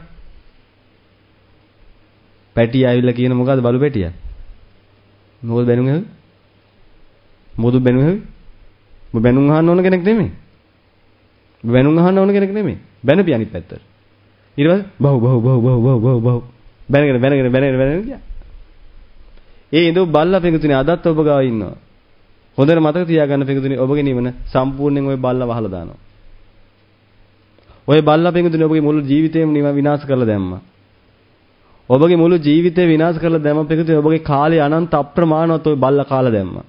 [SPEAKER 2] පැටියා ඇවිල්ලා කියන මොකද්ද බලු පැටියා? මොකද බැනුම් ඇහුවේ? මොකද බැනුම් ඇහුවේ? ඔබ බැනුම් අහන්න ඕන කෙනෙක් නෙමෙයි. ඔබ බැනුම් අහන්න ඕන කෙනෙක් නෙමෙයි. බැනපිය අනිත් පැත්තට. ඊට පස්සේ බහුව බහුව බහුව බහුව බහුව බහුව බැනගෙන බැනගෙන බැනගෙන බැනගෙන ගියා. ඒ ඉඳු බල්ලා පින්වතුනි අදත් ඔබ ගාව ඉන්නවා. හොඳට මතක තියාගන්න පින්වතුනි ඔබගේ නිවන සම්පූර්ණයෙන් ওই බල්ලා වහලා දානවා. ඔය බල්ලා පින්වතුනි ඔබගේ මුළු ජීවිතේම විනාශ කරලා දැම්මා. ඔබගේ මුළු ජීවිතේ විනාශ කරලා දැම්ම පින්වතුනි ඔබගේ කාලේ අනන්ත අප්‍රමාණවත් ඔය බල්ලා කාලා දැම්මා.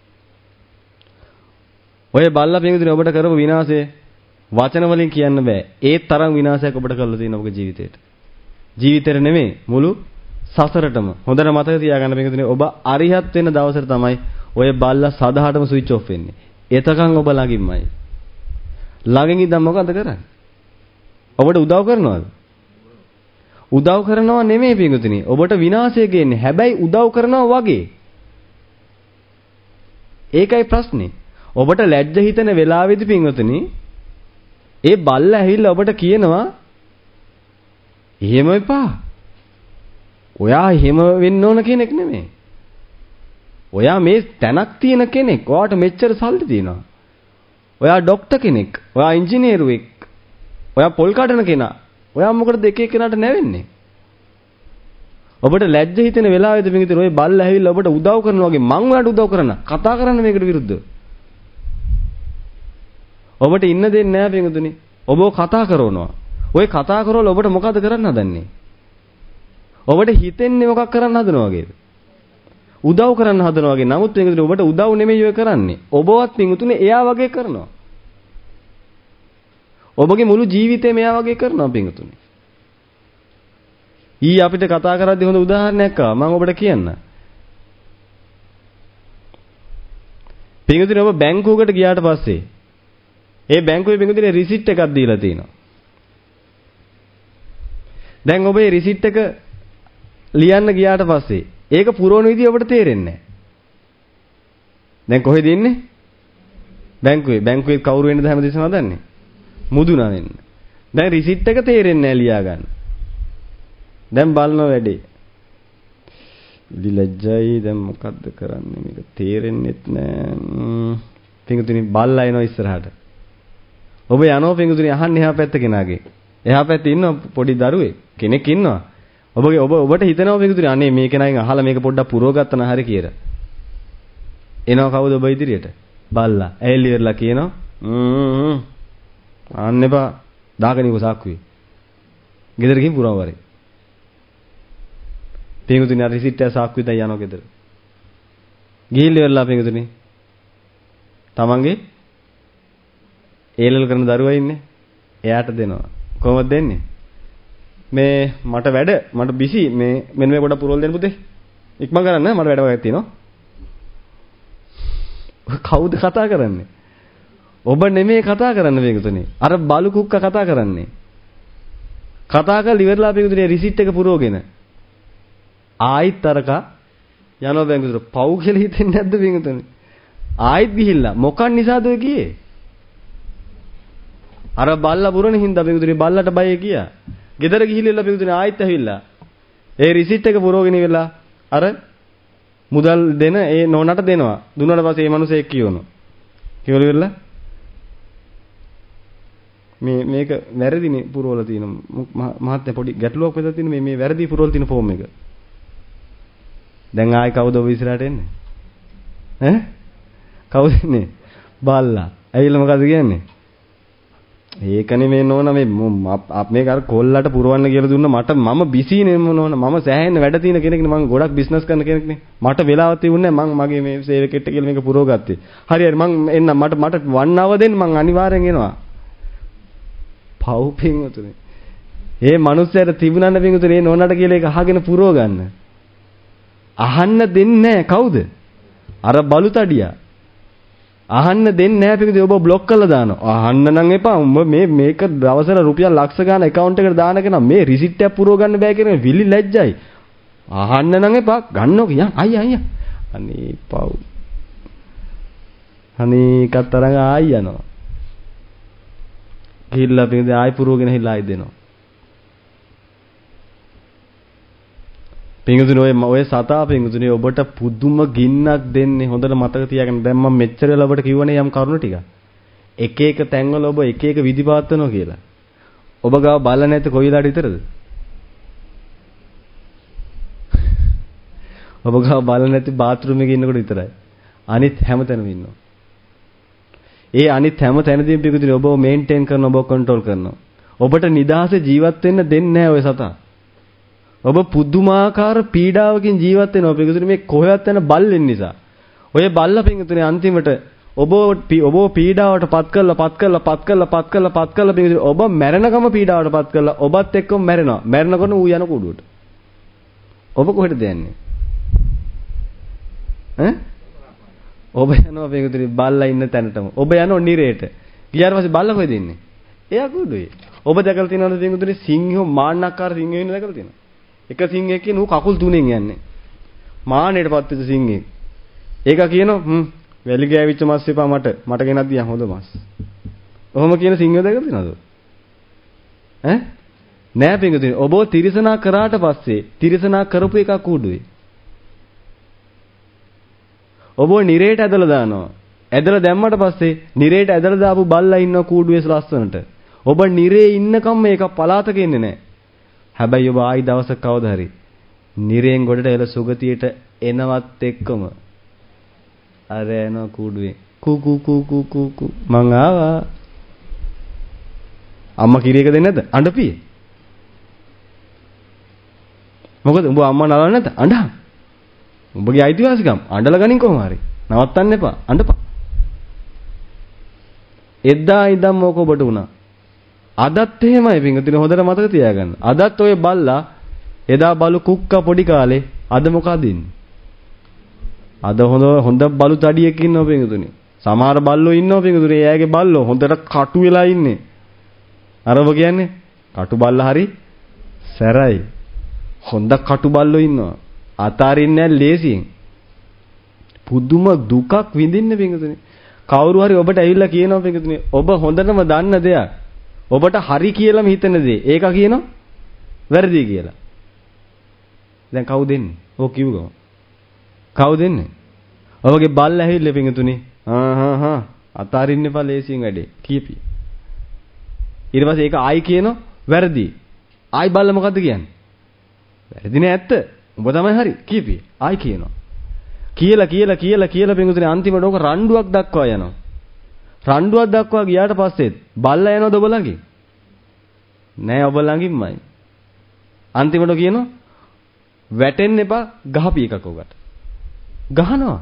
[SPEAKER 2] ඔය බල්ලා පින්වතුනි ඔබට කරපු විනාශය වචන වලින් කියන්න බෑ. ඒ තරම් විනාශයක් ඔබට කරලා තියෙන ඔබගේ ජීවිතේට. ජීවිතේට නෙමෙයි මුළු සසරටම. හොඳට මතක තියාගන්න පින්වතුනි ඔබ අරිහත් වෙන දවසට තමයි ඔය බල්ලා සදාහටම ස්විච් ඔෆ් වෙන්නේ. එතකන් ඔබ ළඟින්මයි. ළඟින් ඉඳන් මොකද කරන්නේ? ඔබට උදව් කරනවද? උදව් කරනවා නෙමෙයි පින්වතුනි. ඔබට විනාශය ගේන්නේ. හැබැයි උදව් කරනවා වගේ. ඒකයි ප්‍රශ්නේ. ඔබට ලැජ්ජ හිතෙන වෙලාවෙදි පින්වතුනි ඒ බල්ලා ඇවිල්ලා ඔබට කියනවා එහෙම එපා. ඔයා එහෙම වෙන්න ඕන කෙනෙක් නෙමෙයි. ඔයා මේ තැනක් තියෙන කෙනෙක්. ඔයාට මෙච්චර සල්ලි තියෙනවා. ඔයා ડોක්ටර් කෙනෙක්. ඔයා ඉංජිනේරුවෙක්. ඔයා පොල් කඩන කෙනා. ඔයා මොකටද එක එක කෙනාට නැවෙන්නේ? ඔබට ලැජ්ජ හිතෙන වෙලාවෙදී පිටින් ඔය බල්ලා ඇවිල්ලා ඔබට උදව් කරනවා වගේ මං ඔයාට උදව් කරන්න. කතා කරන්න මේකට විරුද්ධව. ඔබට ඉන්න දෙන්නේ නැහැ පිටුතුනි. ඔබව කතා කරනවා. ඔය කතා කරවල ඔබට මොකද කරන්න හදන්නේ? ඔබට හිතෙන්නේ මොකක් කරන්න හදනවා වගේද? උදව් කරන්න හදනවා වගේ. නමුත් පිටුතුනි ඔබට උදව් නෙමෙයි ඔය කරන්නේ. ඔබවත් පිටුතුනි එයා වගේ කරනවා. ඔබගේ මුළු ජීවිතේම එයා වගේ කරනවා පිටුතුනි. ඊ අපිට කතා කරද්දී හොඳ උදාහරණයක් ආවා. මම ඔබට කියන්න. පිටුතුනි ඔබ බැංකුවකට ගියාට පස්සේ ඒ බැංකුවේ පිටුතුනි රිසිට් එකක් දීලා තියෙනවා. දැන් ඔබ මේ රිසිට් එක ලියන්න ගියාට පස්සේ ඒක පුරවන විදිය ඔබට තේරෙන්නේ නැහැ. දැන් කොහෙද ඉන්නේ? බැංකුවේ. බැංකුවේ කවුරු වෙන්නද හැමදෙස්සම හදන්නේ? මුදුනා වෙන්න. දැන් රිසිට් එක තේරෙන්නේ නැහැ ලියා ගන්න. දැන් බලන වැඩේ. දිලජ්ජයි දැන් මොකද්ද කරන්නේ මේක තේරෙන්නෙත් නැහැ. පිටුතුනි බල්ලා එනවා ඉස්සරහට. ඔබ යනවා පිටුතුනි අහන්නේ එහා පැත්ත කෙනාගේ. එහා පැත්තේ ඉන්න පොඩි දරුවෙක් කෙනෙක් ඉන්නවා. ඔබගේ ඔබ ඔබට හිතනවා පිටුතුනි අනේ මේ කෙනාගෙන් අහලා මේක පොඩ්ඩක් පුරව ගත්තා නම් හරි කියලා. එනවා කවුද ඔබ ඉදිරියට? බල්ලා. ඇවිල්ලි ඉවරලා කියනවා ම්ම් අන්න එපා දාගනිකෝ සාක්කුවේ. ගෙදර ගිහින් පුරව වරේ. පිටුතුනි අර රිසිට් එක සාක්කුවේ දැන් යනවා ගෙදර. ගිහිල්ලා ඉවරලා පිටුතුනි තමන්ගේ ඒලල් කරන දරුවා ඉන්නේ. එයාට දෙනවා. කොහොමද දෙන්නේ? මේ මට වැඩ මට බිසි මේ මෙන්න මේ පොඩක් පුරවල දෙන්න පුතේ. ඉක්මන් කරන්න මට වැඩ වගේක් තියෙනවා. කවුද කතා කරන්නේ? ඔබ නෙමෙයි කතා කරන්න මේකතුනේ. අර බලු කුක්ක කතා කරන්නේ. කතා කරලා ඉවරලා මේකතුනේ රිසිට් එක පුරවගෙන. ආයිත් අරක යනවා බැංකුවට. පව් කියලා හිතෙන්නේ නැද්ද මේකතුනේ? ආයිත් ගිහිල්ලා මොකක් නිසාද ඔය ගියේ? අර බල්ලා පුරන හින්දා මේකතුනේ බල්ලට බයයි ගියා. ගෙදර ගිහිල්ලා මේකතුනේ ආයිත් ඇවිල්ලා. ඒ රිසිට් එක පුරවගෙන ඉවරලා අර මුදල් දෙන ඒ නෝනට දෙනවා. දුන්නාට පස්සේ මේ මිනිහෙක් කියවනවා. කියවල ඉවරලා මේ මේක වැරදිනේ පුරවල තියෙන මහත්මයා පොඩි ගැටලුවක් වෙලා තියෙන මේ මේ වැරදි පුරවල තියෙන ෆෝම් එක. දැන් ආයි කවුද ඔබ ඉස්සරහට එන්නේ? ඈ? කවුද ඉන්නේ? බල්ලා. ඇවිල්ලා මොකද කියන්නේ? ඒකනේ මේ නෝන මේ අප මේක අර කොල්ලට පුරවන්න කියලා දුන්න මට මම බිසිනේ නෝන මම සෑහෙන වැඩ තියෙන කෙනෙක්නේ මම ගොඩක් බිස්නස් කරන කෙනෙක්නේ මට වෙලාවක් තිබුණේ නැහැ මම මගේ මේ සේවකෙට්ට කියලා මේක පුරව ගත්තේ හරි හරි මම එන්න මට මට වන්නව දෙන්න මම අනිවාර්යෙන් එනවා පව් පින්වතුනි ඒ මිනිස්සයාට තිබුණානේ පින්වතුනි ඒ නෝනට කියලා ඒක අහගෙන පුරව ගන්න අහන්න දෙන්නේ නැහැ කවුද අර බලුතඩියා අහන්න දෙන්නේ නැහැ පිටුදී ඔබ બ્લોක් කරලා දානවා. අහන්න නම් එපා. උඹ මේ මේක දවසට රුපියල් ලක්ෂ ගාන account එකට දාන කෙනා මේ රිසිට් එක පුරව ගන්න බෑ කියන විලි ලැජ්ජයි. අහන්න නම් එපා. ගන්නෝ කියන් අයියා අයියා. අනේ පව්. අනේ කතරංග ආයි යනවා. ගිහිල්ලා පිටුදී ආයි පුරවගෙන හිලා ආයි දෙනවා. පින්දුනේ ඔය ඔය සතා පින්දුනේ ඔබට පුදුම ගින්නක් දෙන්නේ හොඳට මතක තියාගන්න දැන් මම මෙච්චර වෙලා ඔබට කිව්වනේ යම් කරුණු ටික එක එක තැන්වල ඔබ එක එක විදිපාත් වෙනවා කියලා ඔබ ගාව බල නැති කොයි වෙලාවට විතරද ඔබ ගාව බල නැති බාත් รู එකේ ඉන්නකොට විතරයි අනිත් හැම තැනම ඉන්නවා ඒ අනිත් හැම තැනදීම පින්දුනේ ඔබව මේන්ටේන් කරනවා ඔබව කන්ට්‍රෝල් කරනවා ඔබට නිදහසේ ජීවත් වෙන්න දෙන්නේ නැහැ ඔය සතා ඔබ පුදුමාකාර පීඩාවකින් ජීවත් වෙනවා පිටුතුනේ මේ කොහෙවත් යන බල්ලෙන් නිසා. ඔය බල්ලා පිටුතුනේ අන්තිමට ඔබ ඔබ පීඩාවට පත් කරලා පත් කරලා පත් කරලා පත් කරලා පත් කරලා පිටුතුනේ ඔබ මැරෙනකම පීඩාවට පත් කරලා ඔබත් එක්කම මැරෙනවා. මැරෙනකොට ඌ යන කුඩුවට. ඔබ කොහෙටද යන්නේ? ඈ? ඔබ යනවා පිටුතුනේ බල්ලා ඉන්න තැනටම. ඔබ යනවා නිරේට. ගියාට පස්සේ බල්ලා කොහෙද ඉන්නේ? එයා කුඩුවේ. ඔබ දැකලා තියෙනවද පිටුතුනේ සිංහෝ මාන්නක්කාර සිංහයෝ ඉන්න දැකලා තියෙනවද? එක සිංහෙක් කියන ඌ කකුල් තුනෙන් යන්නේ. මානෙටපත් වෙච්ච සිංහෙක්. ඒක කියනවා හ්ම් වැලි ගෑවිච්ච මස් එපා මට. මට ගෙනත් දියන් හොඳ මස්. ඔහොම කියන සිංහයෝ දැකලා තියෙනවද? ඈ? නෑ පින්දුනේ. ඔබ තිරසනා කරාට පස්සේ තිරසනා කරපු එක කූඩුවේ. ඔබ නිරේට ඇදලා දානවා. ඇදලා දැම්මට පස්සේ නිරේට ඇදලා දාපු බල්ලා ඉන්න කූඩුවේ ලස්සනට. ඔබ නිරේ ඉන්නකම් මේක පලාතක ඉන්නේ නෑ. හැබැයි ඔබ ආයි දවසක කවදා හරි නිරෙන් ගොඩට එල සුගතියට එනවත් එක්කම අර එන කුඩුවේ කු කු කු කු කු කු මං ආවා අම්මා කිරි එක දෙන්නේ නැද්ද අඬපියේ මොකද උඹ අම්මා නලන්නේ නැද්ද අඬා උඹගේ අයිතිවාසිකම් අඬලා ගනින් කොහොම හරි නවත්තන්න එපා අඬපන් එදා ඉඳන් මොක ඔබට උනා අදත් එහෙමයි පින්වතුනි හොඳට මතක තියාගන්න. අදත් ඔය බල්ලා එදා බලු කුක්කා පොඩි කාලේ අද මොකද ඉන්නේ? අද හොඳ හොඳ බලු තඩියක ඉන්නවා පින්වතුනි. සමහර බල්ලෝ ඉන්නවා පින්වතුනි. එයාගේ බල්ලෝ හොඳට කටු වෙලා ඉන්නේ. අරව කියන්නේ කටු බල්ලා හරි සැරයි. හොඳ කටු බල්ලෝ ඉන්නවා. අතාරින්නේ නැහැ ලේසියෙන්. පුදුම දුකක් විඳින්න පින්වතුනි. කවුරු හරි ඔබට ඇවිල්ලා කියනවා පින්වතුනි ඔබ හොඳටම දන්න දෙයක් ඔබට හරි කියලාම හිතන දේ ඒක කියනවා වැරදි කියලා. දැන් කවුද දෙන්නේ? ඔව් කිව්ව ගම. කවුද දෙන්නේ? ඔබගේ බල්ල ඇහිල්ල පිංගුතුනි. ආ හා හා අතාරින්න එපා ලේසියෙන් වැඩේ. කීපි. ඊට පස්සේ ඒක ආයි කියනවා වැරදි. ආයි බල්ල මොකද්ද කියන්නේ? වැරදි නෑ ඇත්ත. උඹ තමයි හරි. කීපි. ආයි කියනවා. කියලා කියලා කියලා කියලා පිංගුතුනි අන්තිමට ඕක රණ්ඩුවක් දක්වා යනවා. රණ්ඩුවක් දක්වා ගියාට පස්සේ බල්ලා යනවද ඔබ ළඟින්? නෑ ඔබ ළඟින්මයි. අන්තිමට කියනවා වැටෙන්න එපා ගහපි එකක් ඔකට. ගහනවා.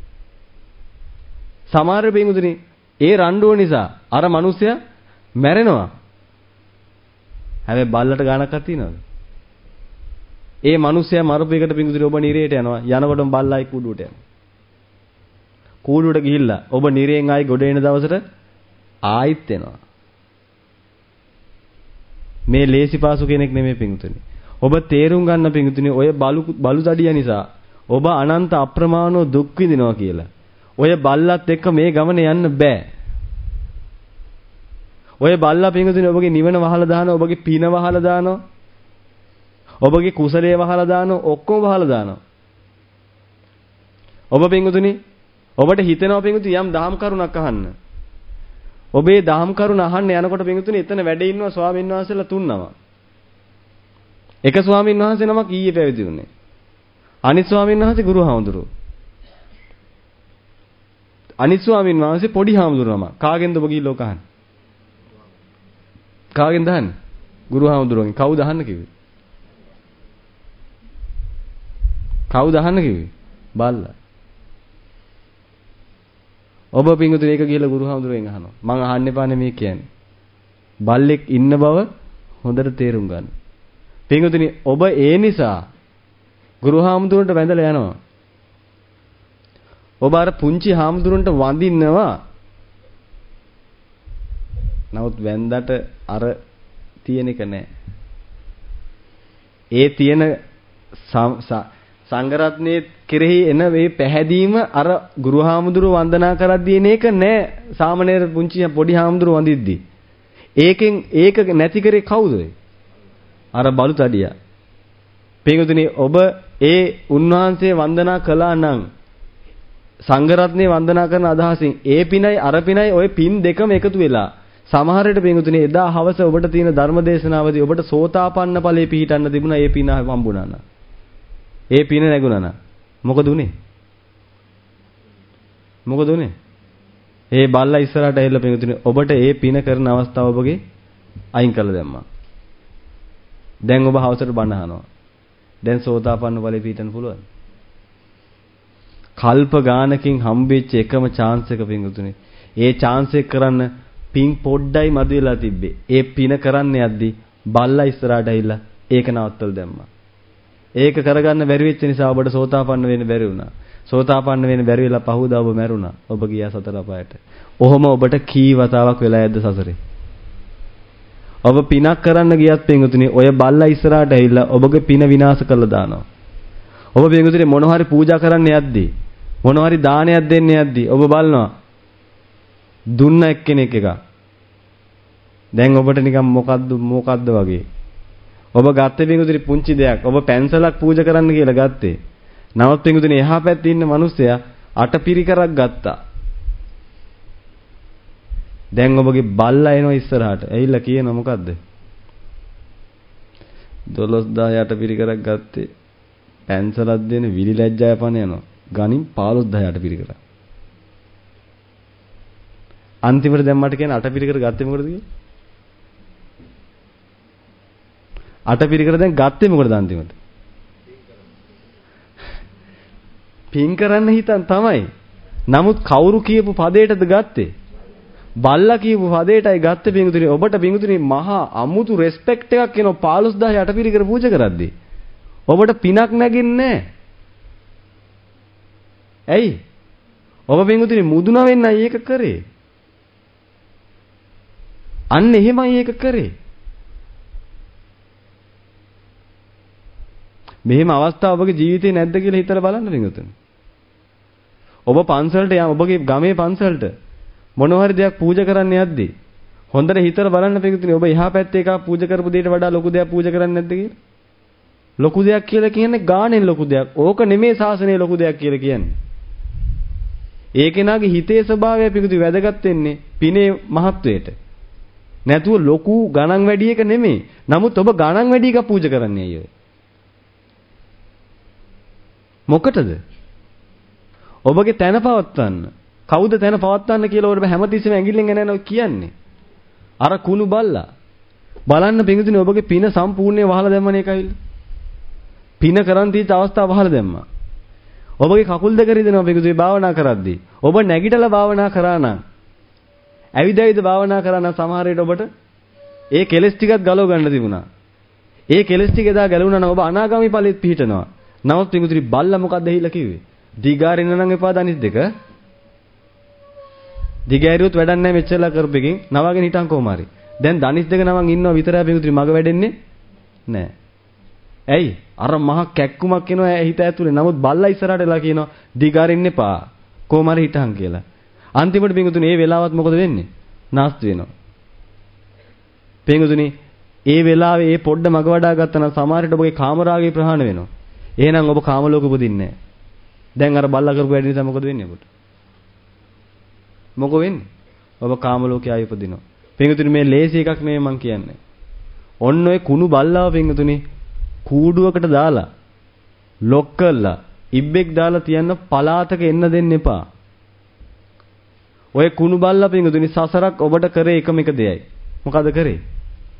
[SPEAKER 2] සමහර බින්දුනේ ඒ රණ්ඩුව නිසා අර මිනිස්සයා මැරෙනවා. හැබැයි බල්ලට ගානක් අතිනවද? ඒ මිනිස්සයා මරපු එකට බින්දුනේ ඔබ නිරේට යනවා. යනකොටම බල්ලායි කුඩුවට යනවා. කූඩුවට ගිහිල්ලා ඔබ නිරයෙන් ආයි ගොඩ එන දවසට ආයිත් එනවා. මේ ලේසි පාසු කෙනෙක් නෙමෙයි පිංගුතුනි. ඔබ තේරුම් ගන්න පිංගුතුනි ඔය බලු බලු දඩිය නිසා ඔබ අනන්ත අප්‍රමාණව දුක් විඳිනවා කියලා. ඔය බල්ලත් එක්ක මේ ගමනේ යන්න බෑ. ඔය බල්ලා පිංගුතුනි ඔබගේ නිවන වහලා දානවා, ඔබගේ පින වහලා දානවා. ඔබගේ කුසලයේ වහලා දානවා, ඔක්කොම වහලා දානවා. ඔබ පිංගුතුනි ඔබට හිතෙනවා පිංගුතුනි යම් දහම් කරුණක් අහන්න. ඔබේ දහම් කරුණ අහන්න යනකොට පිංගුතුනි එතන වැඩ ඉන්නවා ස්වාමීන් වහන්සේලා තුන්නම. එක ස්වාමීන් වහන්සේ නමක් ඊයේ පැවිදි වුණේ. අනිත් ස්වාමීන් වහන්සේ ගුරු හාමුදුරුවෝ. අනිත් ස්වාමීන් වහන්සේ පොඩි හාමුදුරුවෝ නම. කාගෙන්ද ඔබ ගිහිල්ලා ඔක අහන්නේ? කාගෙන්ද අහන්නේ? ගුරුහාමුදුරුවන්ගෙන්. කවුද අහන්න කිව්වේ? කවුද අහන්න කිව්වේ? බල්ලා. ඔබ පිංගුතුනේ ඒක ගිහලා ගුරුහාමුදුරුවෙන් අහනවා. මං අහන්න එපා නෙමෙයි කියන්නේ. බල්ලෙක් ඉන්න බව හොඳට තේරුම් ගන්න. පිංගුතුනේ ඔබ ඒ නිසා ගුරුහාමුදුරන්ට වැඳලා යනවා. ඔබ අර පුංචි හාමුදුරන්ට වඳින්නවා. නමුත් වැඳට අර තියෙන එක නෑ. ඒ තියෙන සංඝරත්නයේ කෙරෙහි එන මේ පැහැදීම අර ගුරුහාමුදුරුව වන්දනා කරද්දී එන එක නෑ. සාමණේර පුංචි පොඩි හාමුදුරුව වඳිද්දී. ඒකෙන් ඒක නැති කරේ කවුද? අර බලු තඩියා. පින්වතුනි ඔබ ඒ උන්වහන්සේ වන්දනා කළා නම් සංඝරත්නයේ වන්දනා කරන අදහසින් ඒ පිනයි අර පිනයි ওই පින් දෙකම එකතු වෙලා සමහර විට පින්වතුනි එදා හවස ඔබට තියෙන ධර්මදේශනාවදී ඔබට සෝතාපන්න ඵලයේ පිහිටන්න තිබුණා ඒ පින හම්බුණා නම්. ඒ පින නැගුණා නම් මොකද උනේ? මොකද උනේ? ඒ බල්ලා ඉස්සරහට ඇවිල්ලා පින්වතුනි ඔබට ඒ පින කරන අවස්ථාව ඔබගේ අයින් කළා දැම්මා. දැන් ඔබ හවසට බණ අහනවා. දැන් සෝතාපන්න ඵලෙ පිටින්න පුළුවන්. කල්ප ගානකින් හම්බෙච්ච එකම chance එක පින්වතුනි. ඒ chance එක කරන්න පින් පොඩ්ඩයි මදි වෙලා තිබ්බේ. ඒ පින කරන්න යද්දි බල්ලා ඉස්සරහට ඇවිල්ලා ඒක නවත්තලා දැම්මා. ඒක කරගන්න බැරි වෙච්ච නිසා ඔබට සෝතාපන්න වෙන්න බැරි වුණා. සෝතාපන්න වෙන්න බැරි වෙලා පහුදා ඔබ මැරුණා. ඔබ ගියා සතර අපායට. ඔහොම ඔබට කී වතාවක් වෙලා ඇද්ද සසරේ? ඔබ පිනක් කරන්න ගියත් පින්වතුනි ඔය බල්ලා ඉස්සරහට ඇවිල්ලා ඔබගේ පින විනාශ කරලා දානවා. ඔබ පින්වතුනි මොන හරි පූජා කරන්න යද්දී මොන හරි දානයක් දෙන්න යද්දී ඔබ බලනවා දුන්න එක්කෙනෙක් එක. දැන් ඔබට නිකන් මොකද්ද මොකද්ද වගේ. ඔබ ගත්තේ පින්වතුනි පුංචි දෙයක්. ඔබ පැන්සලක් පූජා කරන්න කියලා ගත්තේ. නමුත් පින්වතුනි එහා පැත්තේ ඉන්න මිනිස්සයා අටපිරිකරක් ගත්තා. දැන් ඔබගේ බල්ලා එනවා ඉස්සරහට. ඇවිල්ලා කියනවා මොකද්ද? දොළොස් දාහය අටපිරිකරක් ගත්තේ. පැන්සලක් දෙන විලි ලැජ්ජාය පණ යනවා. ගණින් පහළොස් දාහය අටපිරිකර. අන්තිමට දැන් මට කියන අටපිරිකර ගත්තේ මොකටද කියලා? අටපිරිකර දැන් ගත්තේ මොකටද අන්තිමට? පින් කරන්න හිතන් තමයි. නමුත් කවුරු කියපු පදේටද ගත්තේ? බල්ලා කියපු පදේටයි ගත්තේ පින්තුනි. ඔබට පින්තුනි මහා අමුතු රෙස්පෙක්ට් එකක් එනවා පහළොස් දාහය අටපිරිකර පූජා කරද්දී. ඔබට පිනක් නැගින්නේ නැහැ. ඇයි? ඔබ පින්තුනි මුදුන වෙන්නයි ඒක කරේ. අන්න එහෙමයි ඒක කරේ. මෙහෙම අවස්ථාව ඔබගේ ජීවිතේ නැද්ද කියලා හිතලා බලන්න පින්තුනි. ඔබ පන්සලට යම් ඔබගේ ගමේ පන්සලට මොන හරි දෙයක් පූජා කරන්න යද්දී හොඳට හිතලා බලන්න පිටුතුනේ ඔබ එහා පැත්තේ එකක් පූජා කරපු දෙයට වඩා ලොකු දෙයක් පූජා කරන්නේ නැද්ද කියලා? ලොකු දෙයක් කියලා කියන්නේ ගානෙන් ලොකු දෙයක්. ඕක නෙමේ ශාසනයේ ලොකු දෙයක් කියලා කියන්නේ. ඒ කෙනාගේ හිතේ ස්වභාවය පිටුතුනේ වැදගත් වෙන්නේ පිනේ මහත්වයට. නැතුව ලොකු ගණන් වැඩි එක නෙමේ. නමුත් ඔබ ගණන් වැඩි එකක් පූජා කරන්නේ අයියෝ. මොකටද? ඔබගේ තැන පවත්වන්න. කවුද තැන පවත්වන්න කියලා ඔබ හැමතිස්සෙම ඇඟිල්ලෙන් එනනවා කියන්නේ. අර කුණු බල්ලා. බලන්න පිඟුතුනේ ඔබගේ පින සම්පූර්ණයෙන් වහලා දැම්මනේ ඒකයිල. පින කරන් තීච්ච අවස්ථාව වහලා දැම්මා. ඔබගේ කකුල් දෙක රිදෙනවා පිඟුතුනේ භාවනා කරද්දී. ඔබ නැගිටලා භාවනා කරා නම් ඇවිද ඇවිද භාවනා කරා නම් සමහර විට ඔබට ඒ කෙලස් ටිකත් ගලව ගන්න තිබුණා. ඒ කෙලස් ටික එදා ගැලවුණා නම් ඔබ අනාගාමී ඵලෙත් පිහිටනවා. නමුත් පිඟුතුනේ බල්ලා මොකද්ද ඇහිලා කිව්වේ? දිගාරින්න නම් එපා දනිස් දෙක. දිගෑරියොත් වැඩක් නැහැ මෙච්චරලා කරපෙකින් නවාගෙන හිටන් කොහොම හරි. දැන් දනිස් දෙක නමන් ඉන්නවා විතරයි පිඟුතුනි මග වැඩෙන්නේ නැහැ. ඇයි? අර මහ කැක්කුමක් එනවා හිත ඇතුලේ. නමුත් බල්ලා ඉස්සරහට එලා කියනවා දිගාරින්න එපා. කොහොම හරි හිටන් කියලා. අන්තිමට පිඟුතුනි මේ වෙලාවත් මොකද වෙන්නේ? නාස්ති වෙනවා. පිඟුතුනි ඒ වෙලාවේ ඒ පොඩ්ඩ මග වඩා ගත්තා නම් සමහරට ඔබගේ කාමරාගේ ප්‍රහාණය වෙනවා. එහෙනම් ඔබ කාම ලෝකෙ උපදින්නේ නැහැ. දැන් අර බල්ලා කරපු වැඩ නිසා මොකද වෙන්නේ ඔබට? මොකෝ වෙන්නේ? ඔබ කාම ලෝකේ ආයෙ උපදිනවා. පින්තුනි මේ ලේසි එකක් නෙමෙයි මං කියන්නේ. ඔන්න ඔය කුණු බල්ලාව පින්තුනි කූඩුවකට දාලා ලොක් කරලා ඉබ්බෙක් දාලා තියන්න පලාතක එන්න දෙන්න එපා. ඔය කුණු බල්ලා පින්තුනි සසරක් ඔබට කරේ එකම එක දෙයයි. මොකද කරේ?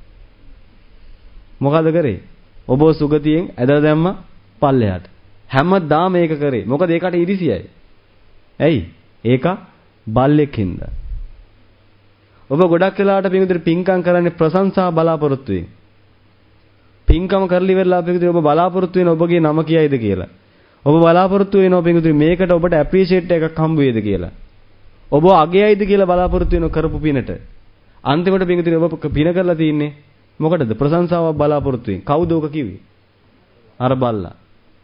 [SPEAKER 2] මොකද කරේ? ඔබ සුගතියෙන් ඇදලා දැම්මා පල්ලෙහාට. හැමදාම මේක කරේ. මොකද ඒකට ඉරිසියයි. ඇයි? ඒක බල්ලෙක් හින්දා. ඔබ ගොඩක් වෙලාවට පින්විතට පින්කම් කරන්නේ ප්‍රශංසා බලාපොරොත්තු වෙමින්. පින්කම කරලි වෙලා පින්විතට ඔබ බලාපොරොත්තු වෙන ඔබගේ නම කියයිද කියලා. ඔබ බලාපොරොත්තු වෙනවා පින්විතට මේකට ඔබට ඇප්‍රීෂিয়েට් එකක් හම්බ වේද කියලා. ඔබ අගයයිද කියලා බලාපොරොත්තු වෙන කරපු පිනට. අන්තිමට පින්විතට ඔබ පින කරලා තින්නේ මොකටද? ප්‍රශංසාවක් බලාපොරොත්තු වෙමින්. කවුද ඔක කිව්වේ? අර බල්ලා.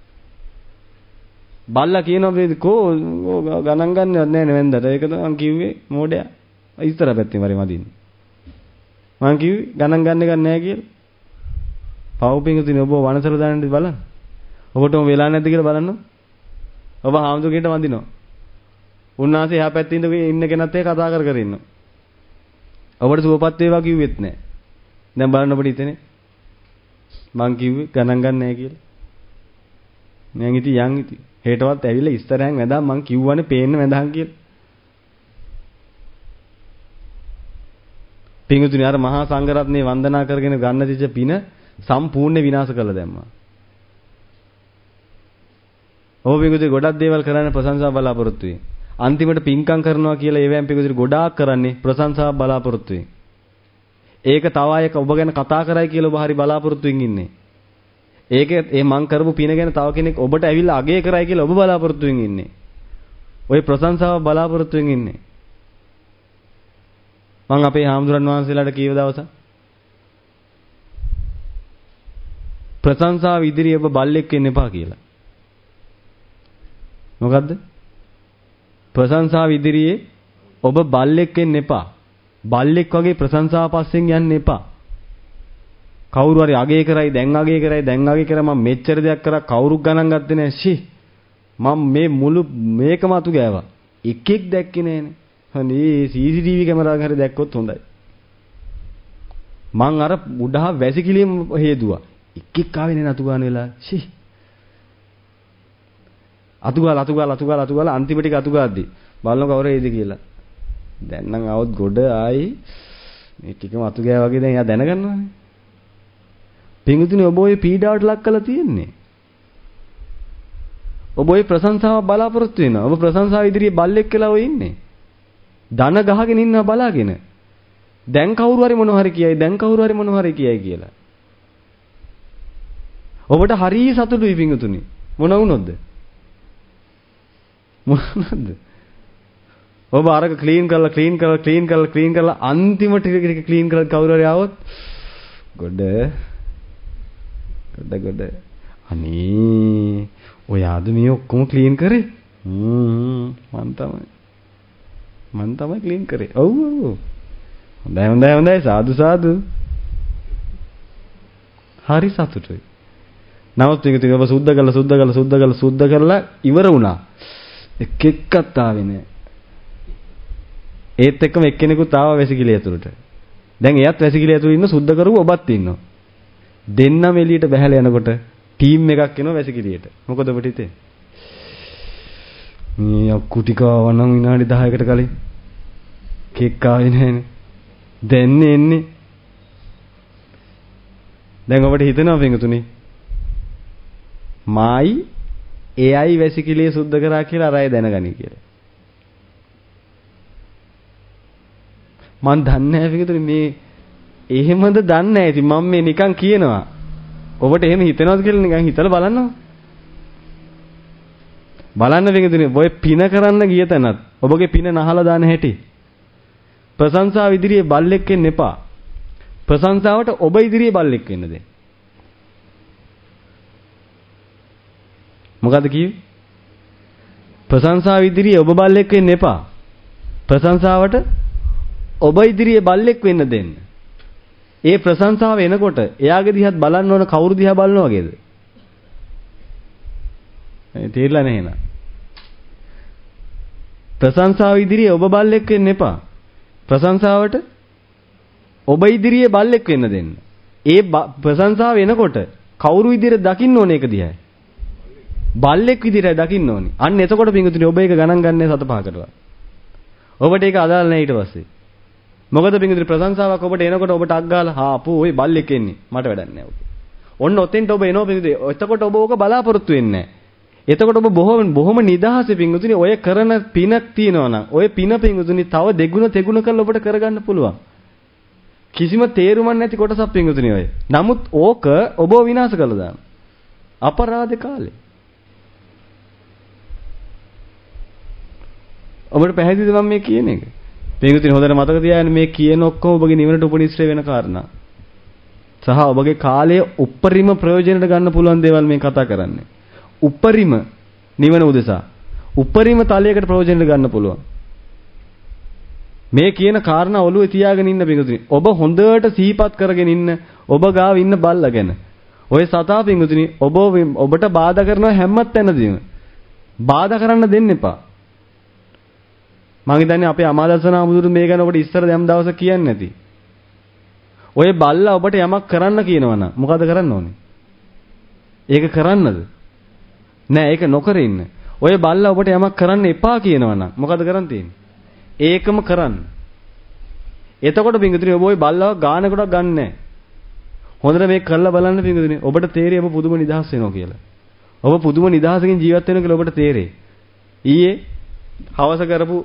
[SPEAKER 2] බල්ලා කියනවා මේ කෝ ගණන් ගන්නවත් නැහැ නේ වෙන්දට. ඒක තමයි මං කිව්වේ මෝඩයා. ඉස්සර පැත්තේ මරි මදින්නේ. මං කිව්වේ ගණන් ගන්න එක නැහැ කියලා. පවුපින්ක තියෙන ඔබ වනසල දාන්න බලන්න. ඔබටම වෙලා නැද්ද කියලා බලන්න. ඔබ හාමුදුරුවන්ට වඳිනවා. උන්වහන්සේ එහා පැත්තේ ඉන්න කෙනත් එක්ක කතා කර කර ඉන්නවා. ඔබට සුවපත් වේවා කිව්වෙත් නැහැ. දැන් බලන්න ඔබට හිතෙන්නේ මං කිව්වේ ගණන් ගන්න නැහැ කියලා. මං ඉතින් යන් ඉතින් හෙටවත් ඇවිල්ලා ඉස්සරහෙන් වැඳා මං කිව්වනේ පේන්න වැඳහන් කියලා. පින්තුනි අර මහා සංඝරත්නයේ වන්දනා කරගෙන ගන්න තිච්ච පින සම්පූර්ණ විනාශ කළා දැම්මා. ඔබ පින්තුනි ගොඩක් දේවල් කරන්න ප්‍රශංසාව බලාපොරොත්තු වෙයි. අන්තිමට පින්කම් කරනවා කියලා ඒවෙන් පින්තුනි ගොඩාක් කරන්නේ ප්‍රශංසාව බලාපොරොත්තු වෙයි. ඒක තව අය ඔබ ගැන කතා කරයි කියලා ඔබ හරි බලාපොරොත්තුෙන් ඉන්නේ. ඒක ඒ මං කරපු පින ගැන තව කෙනෙක් ඔබට ඇවිල්ලා අගය කරයි කියලා ඔබ බලාපොරොත්තුෙන් ඉන්නේ. ওই ප්‍රශංසාව බලාපොරොත්තුෙන් ඉන්නේ. මං අපේ හාමුදුරන් වහන්සේලාට කීව දවසක් ප්‍රශංසාව ඉදිරියේ ඔබ බල්ලෙක් වෙන්න එපා කියලා. මොකද්ද? ප්‍රශංසාව ඉදිරියේ ඔබ බල්ලෙක් වෙන්න එපා. බල්ලෙක් වගේ ප්‍රශංසාව පස්සෙන් යන්න එපා. කවුරු හරි අගය කරයි දැන් අගය කරයි දැන් අගය කරා මම මෙච්චර දෙයක් කරා කවුරුත් ගණන් ගත්තේ නැහැ. ෂී මම මේ මුළු මේකම අතු ගෑවා. එකෙක් දැක්කේ නැහනේ. අනේ සී සී ටී වී කැමරාවෙන් හරි දැක්කොත් හොඳයි. මං අර උඩහා වැසිකිළියම හේදුවා. එකෙක් ආවේ නේ නතු ගන්න වෙලා. ෂී අතු ගාලා අතු ගාලා අතු ගාලා අතු ගාලා අන්තිම ටික අතු ගාද්දි බලන්න කවුරු එයිද කියලා. දැන් නම් આવොත් ගොඩ ආයි මේ ටිකම අතු ගෑ වගේ දැන් එයා දැනගන්නවානේ. පින්විතුනි ඔබ ඔය පීඩාවට ලක් කරලා තියෙන්නේ. ඔබ ඔය ප්‍රශංසාව බලාපොරොත්තු වෙනවා. ඔබ ප්‍රශංසාව ඉදිරියේ බල්ලෙක් කියලා ඔය ඉන්නේ. ධන ගහගෙන ඉන්නවා බලාගෙන. දැන් කවුරු හරි මොනවා හරි කියයි දැන් කවුරු හරි මොනවා හරි කියයි කියලා. ඔබට හරි සතුටුයි පින්විතුනි. මොන වුණොත්ද? මොනවද? ඔබ අරක ක්ලීන් කරලා ක්ලීන් කරලා ක්ලීන් කරලා ක්ලීන් කරලා අන්තිම ටික ටික ක්ලීන් කරලා කවුරු හරි ආවොත් ගොඩ ගොඩ ගොඩ අනේ ඔයාද මේ ඔක්කොම ක්ලීන් කරේ? හ්ම් මන් තමයි මන් තමයි ක්ලීන් කරේ. ඔව් ඔව් හොඳයි හොඳයි හොඳයි සාදු සාදු. හරි සතුටුයි. නමුත් ටික ටික ඔබ සුද්ධ කරලා සුද්ධ කරලා සුද්ධ කරලා සුද්ධ කරලා ඉවර වුණා. එක් එක්කත් ආවේ නෑ. ඒත් එක්කම එක්කෙනෙකුත් ආවා වැසිකිළිය ඇතුළට. දැන් එයත් වැසිකිළිය ඇතුළේ ඉන්න සුද්ධ කරපු ඔබත් ඉන්නවා. දෙන්නම එළියට බහැලා යනකොට ටීම් එකක් එනවා වැසිකිළියට. මොකද ඔබට හිතේ? මේ අක්කු ටික ආවනම් විනාඩි දහයකට කලින් කෙක් ආවේ නෑනේ. දැන් එන්නේ. දැන් ඔබට හිතෙනවා පින්තුනි මායි එයයි වැසිකිළිය සුද්ධ කරා කියලා අර අය දැනගනි කියලා. මන් දන්නේ නැහැ පිටුතුනි මේ එහෙමද දන්නේ නැහැ. ඉතින් මම මේ නිකන් කියනවා. ඔබට එහෙම හිතෙනවද කියලා නිකන් හිතලා බලන්න. බලන්න පිටුතුනි ඔය පින කරන්න ගිය තැනත් ඔබගේ පින නහලා දාන හැටි. ප්‍රශංසාව ඉදිරියේ බල්ලෙක් වෙන්න එපා. ප්‍රශංසාවට ඔබ ඉදිරියේ බල්ලෙක් වෙන්න දෙන්න. මොකද කිව්වේ? ප්‍රශංසාව ඉදිරියේ ඔබ බල්ලෙක් වෙන්න එපා. ප්‍රශංසාවට ඔබ ඉදිරියේ බල්ලෙක් වෙන්න දෙන්න. ඒ ප්‍රශංසාව එනකොට එයාගේ දිහාත් බලන්න ඕන කවුරු දිහා බලනවා වගේද? ඒ තේරෙලා නැහැ නේද? ප්‍රශංසාව ඉදිරියේ ඔබ බල්ලෙක් වෙන්න එපා. ප්‍රශංසාවට ඔබ ඉදිරියේ බල්ලෙක් වෙන්න දෙන්න. ඒ ප්‍රශංසාව එනකොට කවුරු විදිහට දකින්න ඕන ඒක දිහා? බල්ලෙක් විදිහට දකින්න ඕනි. අන්න එතකොට පින්තුනි ඔබ ඒක ගණන් ගන්නෑ සත පහකටවත්. ඔබට ඒක අදාළ නැහැ ඊට පස්සේ. මොකද පින්තුනි ප්‍රශංසාවක් ඔබට එනකොට ඔබට අක් ගාලා හා අපෝ ওই බල්ලෙක් එන්නේ මට වැඩක් නැහැ ඔක. ඔන්න ඔතෙන්ට ඔබ එනවා පිඟුතුනි. එතකොට ඔබ ඕක බලාපොරොත්තු වෙන්නේ නැහැ. එතකොට ඔබ බොහොම බොහොම නිදහසේ පිඟුතුනි ඔය කරන පිනක් තියෙනවා නම් ඔය පින පිඟුතුනි තව දෙගුණ තෙගුණ කරලා ඔබට කරගන්න පුළුවන්. කිසිම තේරුමක් නැති කොටසක් පිඟුතුනි ඔය. නමුත් ඕක ඔබව විනාශ කරලා දානවා. අපරාධ කාලේ. ඔබට පැහැදිලිද මම මේ කියන එක? පිඟුතුනි හොඳට මතක තියාගන්න මේ කියන ඔක්කොම ඔබගේ නිවනට උපනිශ්‍රේ වෙන කාරණා. සහ ඔබගේ කාලයේ උප්පරිම ප්‍රයෝජනට ගන්න පුළුවන් දේවල් මේ කතා කරන්නේ. උප්පරිම නිවන උදෙසා උප්පරිම තලයකට ප්‍රයෝජනට ගන්න පුළුවන්. මේ කියන කාරණා ඔළුවේ තියාගෙන ඉන්න පිඟුතුනි. ඔබ හොඳට සිහිපත් කරගෙන ඉන්න ඔබ ගාව ඉන්න බල්ලා ගැන. ඔය සතා පිඟුතුනි ඔබ ඔබට බාධා කරනවා හැම තැනදීම. බාධා කරන්න දෙන්න එපා. මම හිතන්නේ අපේ අමාදර්ශන ආමුදුරු මේ ගැන ඔබට ඉස්සර දැම් දවසක් කියන්නේ නැති. ඔය බල්ලා ඔබට යමක් කරන්න කියනවා නම් මොකද කරන්න ඕනේ? ඒක කරන්නද? නෑ ඒක නොකර ඉන්න. ඔය බල්ලා ඔබට යමක් කරන්න එපා කියනවා නම් මොකද කරන් තියෙන්නේ? ඒකම කරන්න. එතකොට පිංගුතුනි ඔබ ওই බල්ලව ගානකටවත් ගන්නෑ. හොඳට මේක කරලා බලන්න පිංගුතුනි ඔබට තේරෙයි ඔබ පුදුම නිදහස් වෙනවා කියලා. ඔබ පුදුම නිදහසකින් ජීවත් වෙනවා කියලා ඔබට තේරෙයි. ඊයේ හවස කරපු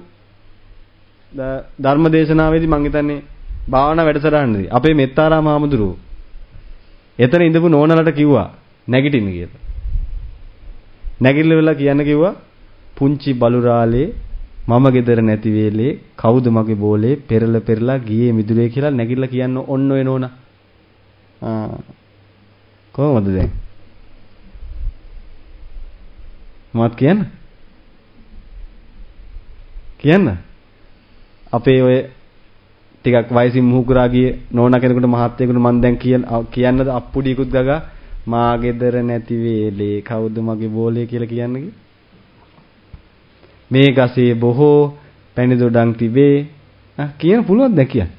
[SPEAKER 2] ධර්ම දේශනාවේදී මම හිතන්නේ භාවනා වැඩසටහනේදී අපේ මෙත්තාරාම හාමුදුරුවෝ එතන ඉඳපු නෝනලට කිව්වා නැගිටින්න කියලා. නැගිටලා වෙලා කියන්න කිව්වා පුංචි බලුරාලේ මම ගෙදර නැති වෙලේ කවුද මගේ බෝලේ පෙරල පෙරලා ගියේ මිදුලේ කියලා නැගිටලා කියන්න ඔන්න ඔය නෝනා. ආ කොහොමද දැන්? මොකක්ද කියන්න? කියන්න. අපේ ඔය ටිකක් වයසින් මුහුකුරා ගියේ නෝනා කෙනෙකුට මහත්තයෙකුට මම දැන් කියන්න කියන්නද අප්පුඩියකුත් ගගා මා ගෙදර නැති වෙලේ කවුද මගේ බෝලේ කියලා කියන්නේ? මේ ගසේ බොහෝ පැණි දොඩම් තිබේ. ආ කියන්න පුළුවන්ද දැන් කියන්න?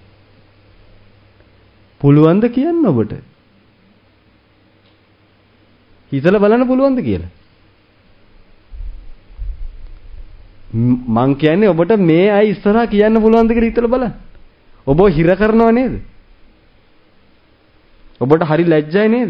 [SPEAKER 2] පුළුවන්ද කියන්න ඔබට? හිතලා බලන්න පුළුවන්ද කියලා? මං කියන්නේ ඔබට මේ අය ඉස්සරහා කියන්න පුළුවන්ද කියලා හිතලා බලන්න. ඔබ හිර කරනව නේද? ඔබට හරි ලැජ්ජයි නේද?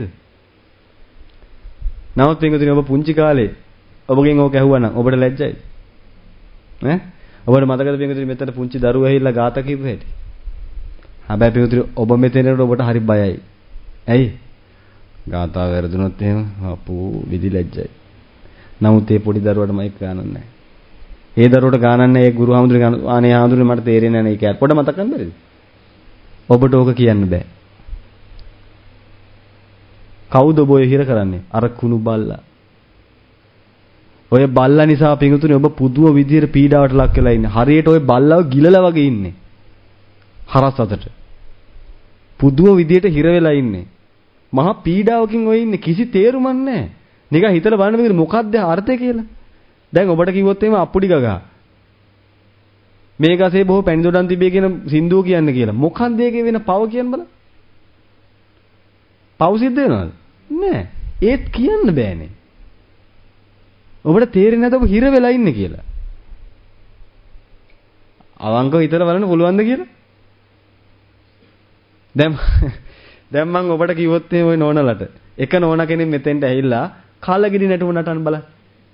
[SPEAKER 2] නමුත් පින්වතුනි ඔබ පුංචි කාලේ ඔබගෙන් ඕක ඇහුවා නම් ඔබට ලැජ්ජයිද? ඈ? ඔබට මතකද පින්වතුනි මෙතන පුංචි දරුවෝ ඇවිල්ලා ගාථා කියපු හැටි? හැබැයි පින්වතුනි ඔබ මෙතනට ඔබට හරි බයයි. ඇයි? ගාථා වැරදුනොත් එහෙම අපෝ විදි ලැජ්ජයි. නමුත් මේ පොඩි දරුවට මයික් ගන්නන්නේ නැහැ. ඒ දරුවට ගානන්නේ ඒ ගුරු හාමුදුරුවෝ අනේ හාමුදුරුවෝ මට තේරෙන්නේ නැහැ නේ ඒක. පොඩ මතක් කරන්න බැරිද? ඔබට ඕක කියන්න බෑ. කවුද ඔබ ඔය හිර කරන්නේ? අර කුණු බල්ලා. ඔය බල්ලා නිසා පිඟුතුනේ ඔබ පුදුම විදියට පීඩාවට ලක් වෙලා ඉන්නේ. හරියට ඔය බල්ලව ගිලලා වගේ ඉන්නේ. හරස් අතට. පුදුම විදියට හිර වෙලා ඉන්නේ. මහා පීඩාවකින් ඔය ඉන්නේ. කිසි තේරුමක් නැහැ. නිකන් හිතලා බලන්න මේක මොකක්ද අර්ථය කියලා. දැන් ඔබට කිව්වොත් එහෙම අප්පුඩි ගගා. මේ ගසේ බොහෝ පැණි දොඩම් තිබේ කියන සින්දුව කියන්න කියලා. මොකක්ද ඒකේ වෙන පව කියන්න බලන්න. පව සිද්ධ වෙනවද? නෑ. ඒත් කියන්න බෑනේ. ඔබට තේරෙන්නේ නැද්ද ඔබ හිර වෙලා ඉන්නේ කියලා? අවංකව හිතලා බලන්න පුළුවන්ද කියලා? දැන් දැන් මම ඔබට කිව්වොත් එහෙම ওই නෝනලට එක නෝනා කෙනෙක් මෙතෙන්ට ඇවිල්ලා කාලගිරි නැටුම නටන්න බලන්න.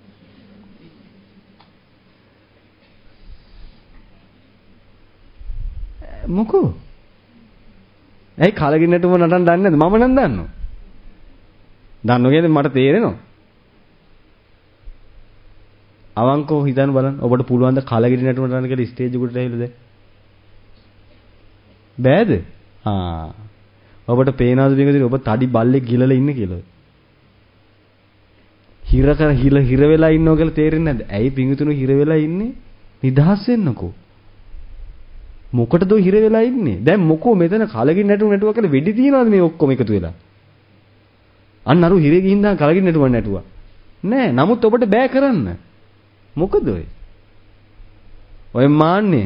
[SPEAKER 2] මොකෝ? ඇයි කාලගිරි නැටුම නටන්න දන්නේ නැද්ද? මම නම් දන්නවා. දන්නෝ කියන්නේ මට තේරෙනවා. අවංකව හිතන්න බලන්න. ඔබට පුළුවන් ද කාලගිරි නැටුම නටන්න කියලා ස්ටේජ් එකට ඇවිල්ලා දැන්? බෑද? ආ. ඔබට පේනවාද මේකදී ඔබ තඩි බල්ලෙක් ගිලලා ඉන්නේ කියලා? හිර කර හිල හිර වෙලා ඉන්නව කියලා තේරෙන්නේ නැද්ද? ඇයි පිඟුතුණු හිර වෙලා ඉන්නේ? නිදහස් වෙන්නකෝ. මොකටද හිර වෙලා ඉන්නේ? දැන් මොකෝ මෙතන කලගින් නැටුව නැටුවා කියලා වෙඩි තියනවාද මේ ඔක්කොම එකතු වෙලා? අන්න අර හිරේ ගිහින් දාන් කලගින් නැටුව නැටුවා. නෑ. නමුත් ඔබට බෑ කරන්න. මොකද ඔය? ඔය මාන්නේ.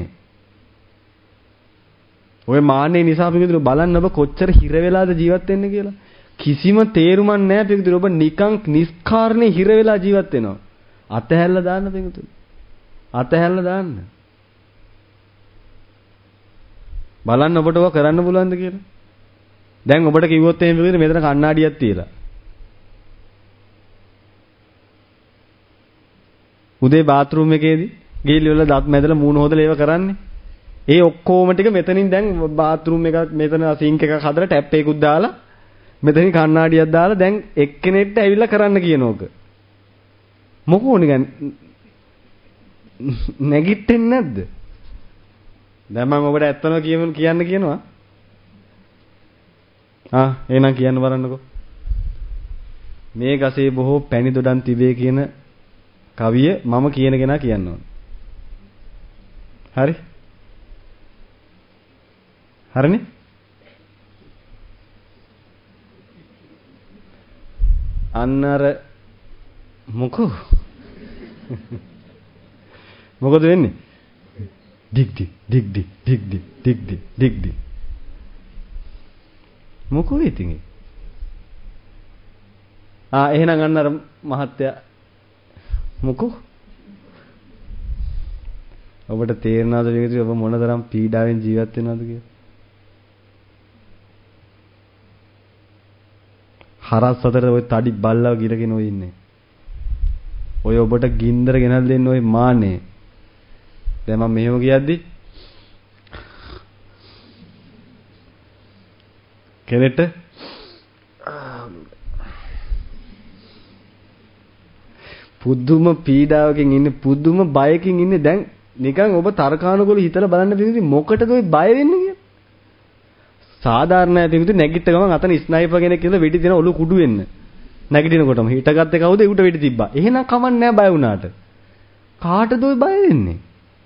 [SPEAKER 2] ඔය මාන්නේ නිසා පිටුදුර බලන්න ඔබ කොච්චර හිර වෙලාද ජීවත් වෙන්නේ කියලා. කිසිම තේරුමක් නෑ පිටුදුර ඔබ නිකන් නිස්කාරණේ හිර වෙලා ජීවත් වෙනවා. අතහැරලා දාන්න පිටුදුර. අතහැරලා දාන්න. බලන්න ඔබට ඔය කරන්න පුළුවන්ද කියලා. දැන් ඔබට කිව්වොත් එහෙම විදිහට මෙතන කණ්ණාඩියක් තියලා. උදේ බාත් รู ම් එකේදී ගිහිල්ලා වල දත් මැදලා මූණ හොදලා ඒව කරන්නේ. ඒ ඔක්කොම ටික මෙතනින් දැන් බාත් รู ම් එකක් මෙතන සින්ක් එකක් හදලා ටැප් එකකුත් දාලා මෙතනින් කණ්ණාඩියක් දාලා දැන් එක්කෙනෙක්ට ඇවිල්ලා කරන්න කියනෝක. මොකෝ නිකන් නැගිටින්නේ නැද්ද? දැන් මම ඔබට ඇත්තම කියමු කියන්න කියනවා. ආ එහෙනම් කියන්න බලන්නකෝ. මේ ගසේ බොහෝ පැණි දොඩම් තිබේ කියන කවිය මම කියන කෙනා කියන්න ඕන. හරි? හරිනේ? අන්නර මොකෝ මොකද වෙන්නේ? Dig dig dig dig dig dig dig dig dig dig මොකෝ ඉතින් ආ එහෙනම් අන්නර මහත්තයා මොකෝ ඔබට තේරෙනවද මේකද ඔබ මොනතරම් පීඩාවෙන් ජීවත් වෙනවද කියලා? හරස් අතර ඔය තඩි බල්ලා ගිරගෙන ඔය ඉන්නේ. ඔය ඔබට ගින්දර ගෙනල් දෙන්න ඔය මානේ. දැන් මම මෙහෙම කියද්දි කෙනෙක්ට පුදුම පීඩාවකින් ඉන්නේ පුදුම බයකින් ඉන්නේ දැන් නිකන් ඔබ තර්කානුකූලව හිතලා බලන්න පිළිදි මොකටද ඔය බය වෙන්නේ කියලා. සාධාරණයි පිළිදි නැගිට ගමන් අතන ස්නයිපර් කෙනෙක් කියලා වෙඩි දෙන ඔලු කුඩු වෙන්න. නැගිටිනකොටම හිටගත්තේ කවුද? උට වෙඩි තිබ්බා. එහෙනම් කමක් නැහැ බය වුණාට. කාටද ඔය බය වෙන්නේ?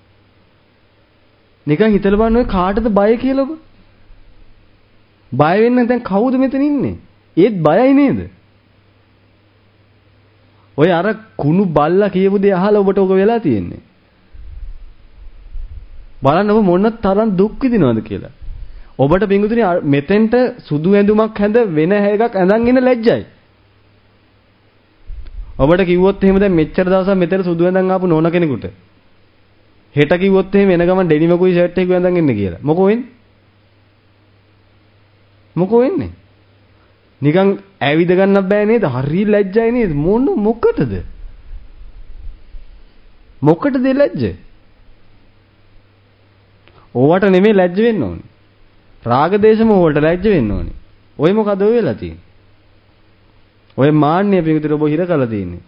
[SPEAKER 2] නිකන් හිතලා බලන්න ඔය කාටද බය කියලා ඔබ? බය වෙන්න දැන් කවුද මෙතන ඉන්නේ? ඒත් බයයි නේද? ඔය අර කුණු බල්ලා කියපු දේ අහලා ඔබට ඔක වෙලා තියෙන්නේ. බලන්න ඔබ මොන තරම් දුක් විඳිනවද කියලා. ඔබට බින්දුතුනි මෙතෙන්ට සුදු ඇඳුමක් හැඳ වෙන හැගක් ඇඳන් ඉන්න ලැජ්ජයි. ඔබට කිව්වොත් එහෙම දැන් මෙච්චර දවසක් මෙතන සුදු ඇඳන් ආපු නෝන කෙනෙකුට හෙට කිව්වොත් එහෙම එන ගමන් ඩෙනිමකුයි ෂර්ට් එකකුයි ඇඳන් ඉන්න කියලා. මොකෝ වෙන්නේ? මොකෝ වෙන්නේ? නිකන් ඇවිද ගන්නත් බෑ නේද? හරි ලැජ්ජයි නේද? මොන මොකටද? මොකටද ලැජ්ජ? ඕවට නෙමෙයි ලැජ්ජ වෙන්න ඕනේ. රාග දේශ මොහ වලට ලැජ්ජ වෙන්න ඕනේ. ඔය මොකද ඔය වෙලා තියෙන්නේ? ඔය මාන්නය පිටුතර ඔබ හිර කරලා තියෙන්නේ.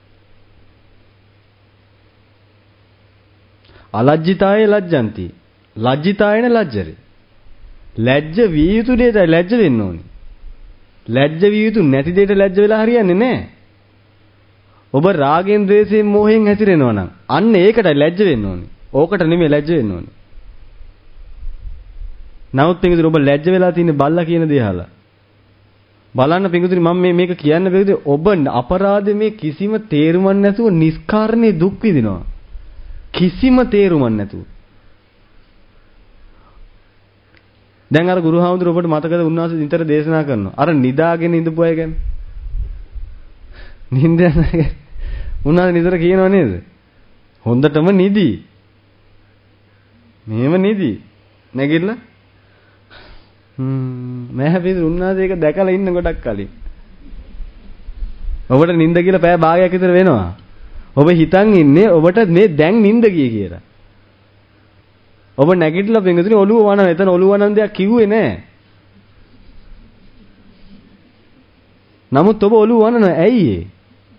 [SPEAKER 2] අලජ්ජිතාය ලජ්ජಂತಿ. ලජ්ජිතායන ලජ්ජරේ. ලැජ්ජ විය යුතු දෙයට ලැජ්ජ වෙන්න ඕනේ. ලැජ්ජ විය යුතු නැති දෙයට ලැජ්ජ වෙලා හරියන්නේ නැහැ. ඔබ රාගෙන් ද්වේෂයෙන් මෝහෙන් හැසිරෙනවා නම් අන්න ඒකට ලැජ්ජ වෙන්න ඕනේ. ඕකට නෙමෙයි ලැජ්ජ වෙන්න ඕනේ. නමුත් පිටුතර ඔබ ලැජ්ජ වෙලා තියෙන්නේ බල්ලා කියන දේ අහලා. බලන්න පිටුතර මම මේ මේක කියන්න බැරිද ඔබ අපරාධ මේ කිසිම තේරුමක් නැතුව නිස්කාරණේ දුක් විඳිනවා. කිසිම තේරුමක් නැතුව. දැන් අර ගුරුහාමුදුර ඔබට මතකද උන්වහන්සේ නිතර දේශනා කරනවා. අර නිදාගෙන ඉඳපු අය ගැන. නිින්ද යන අය ගැන. උන්වහන්සේ නිතර කියනව නේද? හොඳටම නිදි. මෙහෙම නිදි. නැගිටලා හ්ම් මම හැබැයි උන්වහන්සේ ඒක දැකලා ඉන්න ගොඩක් කලින්. ඔබට නිින්ද කියලා පැය භාගයක් විතර වෙනවා. ඔබ හිතන් ඉන්නේ ඔබට මේ දැන් නිින්ද ගියේ කියලා. ඔබ නැගිටලා පින්ගතුනි ඔළුව වනන. එතන ඔළුව වනන දෙයක් කිව්වේ නෑ. නමුත් ඔබ ඔළුව වනන ඇයි ඒ?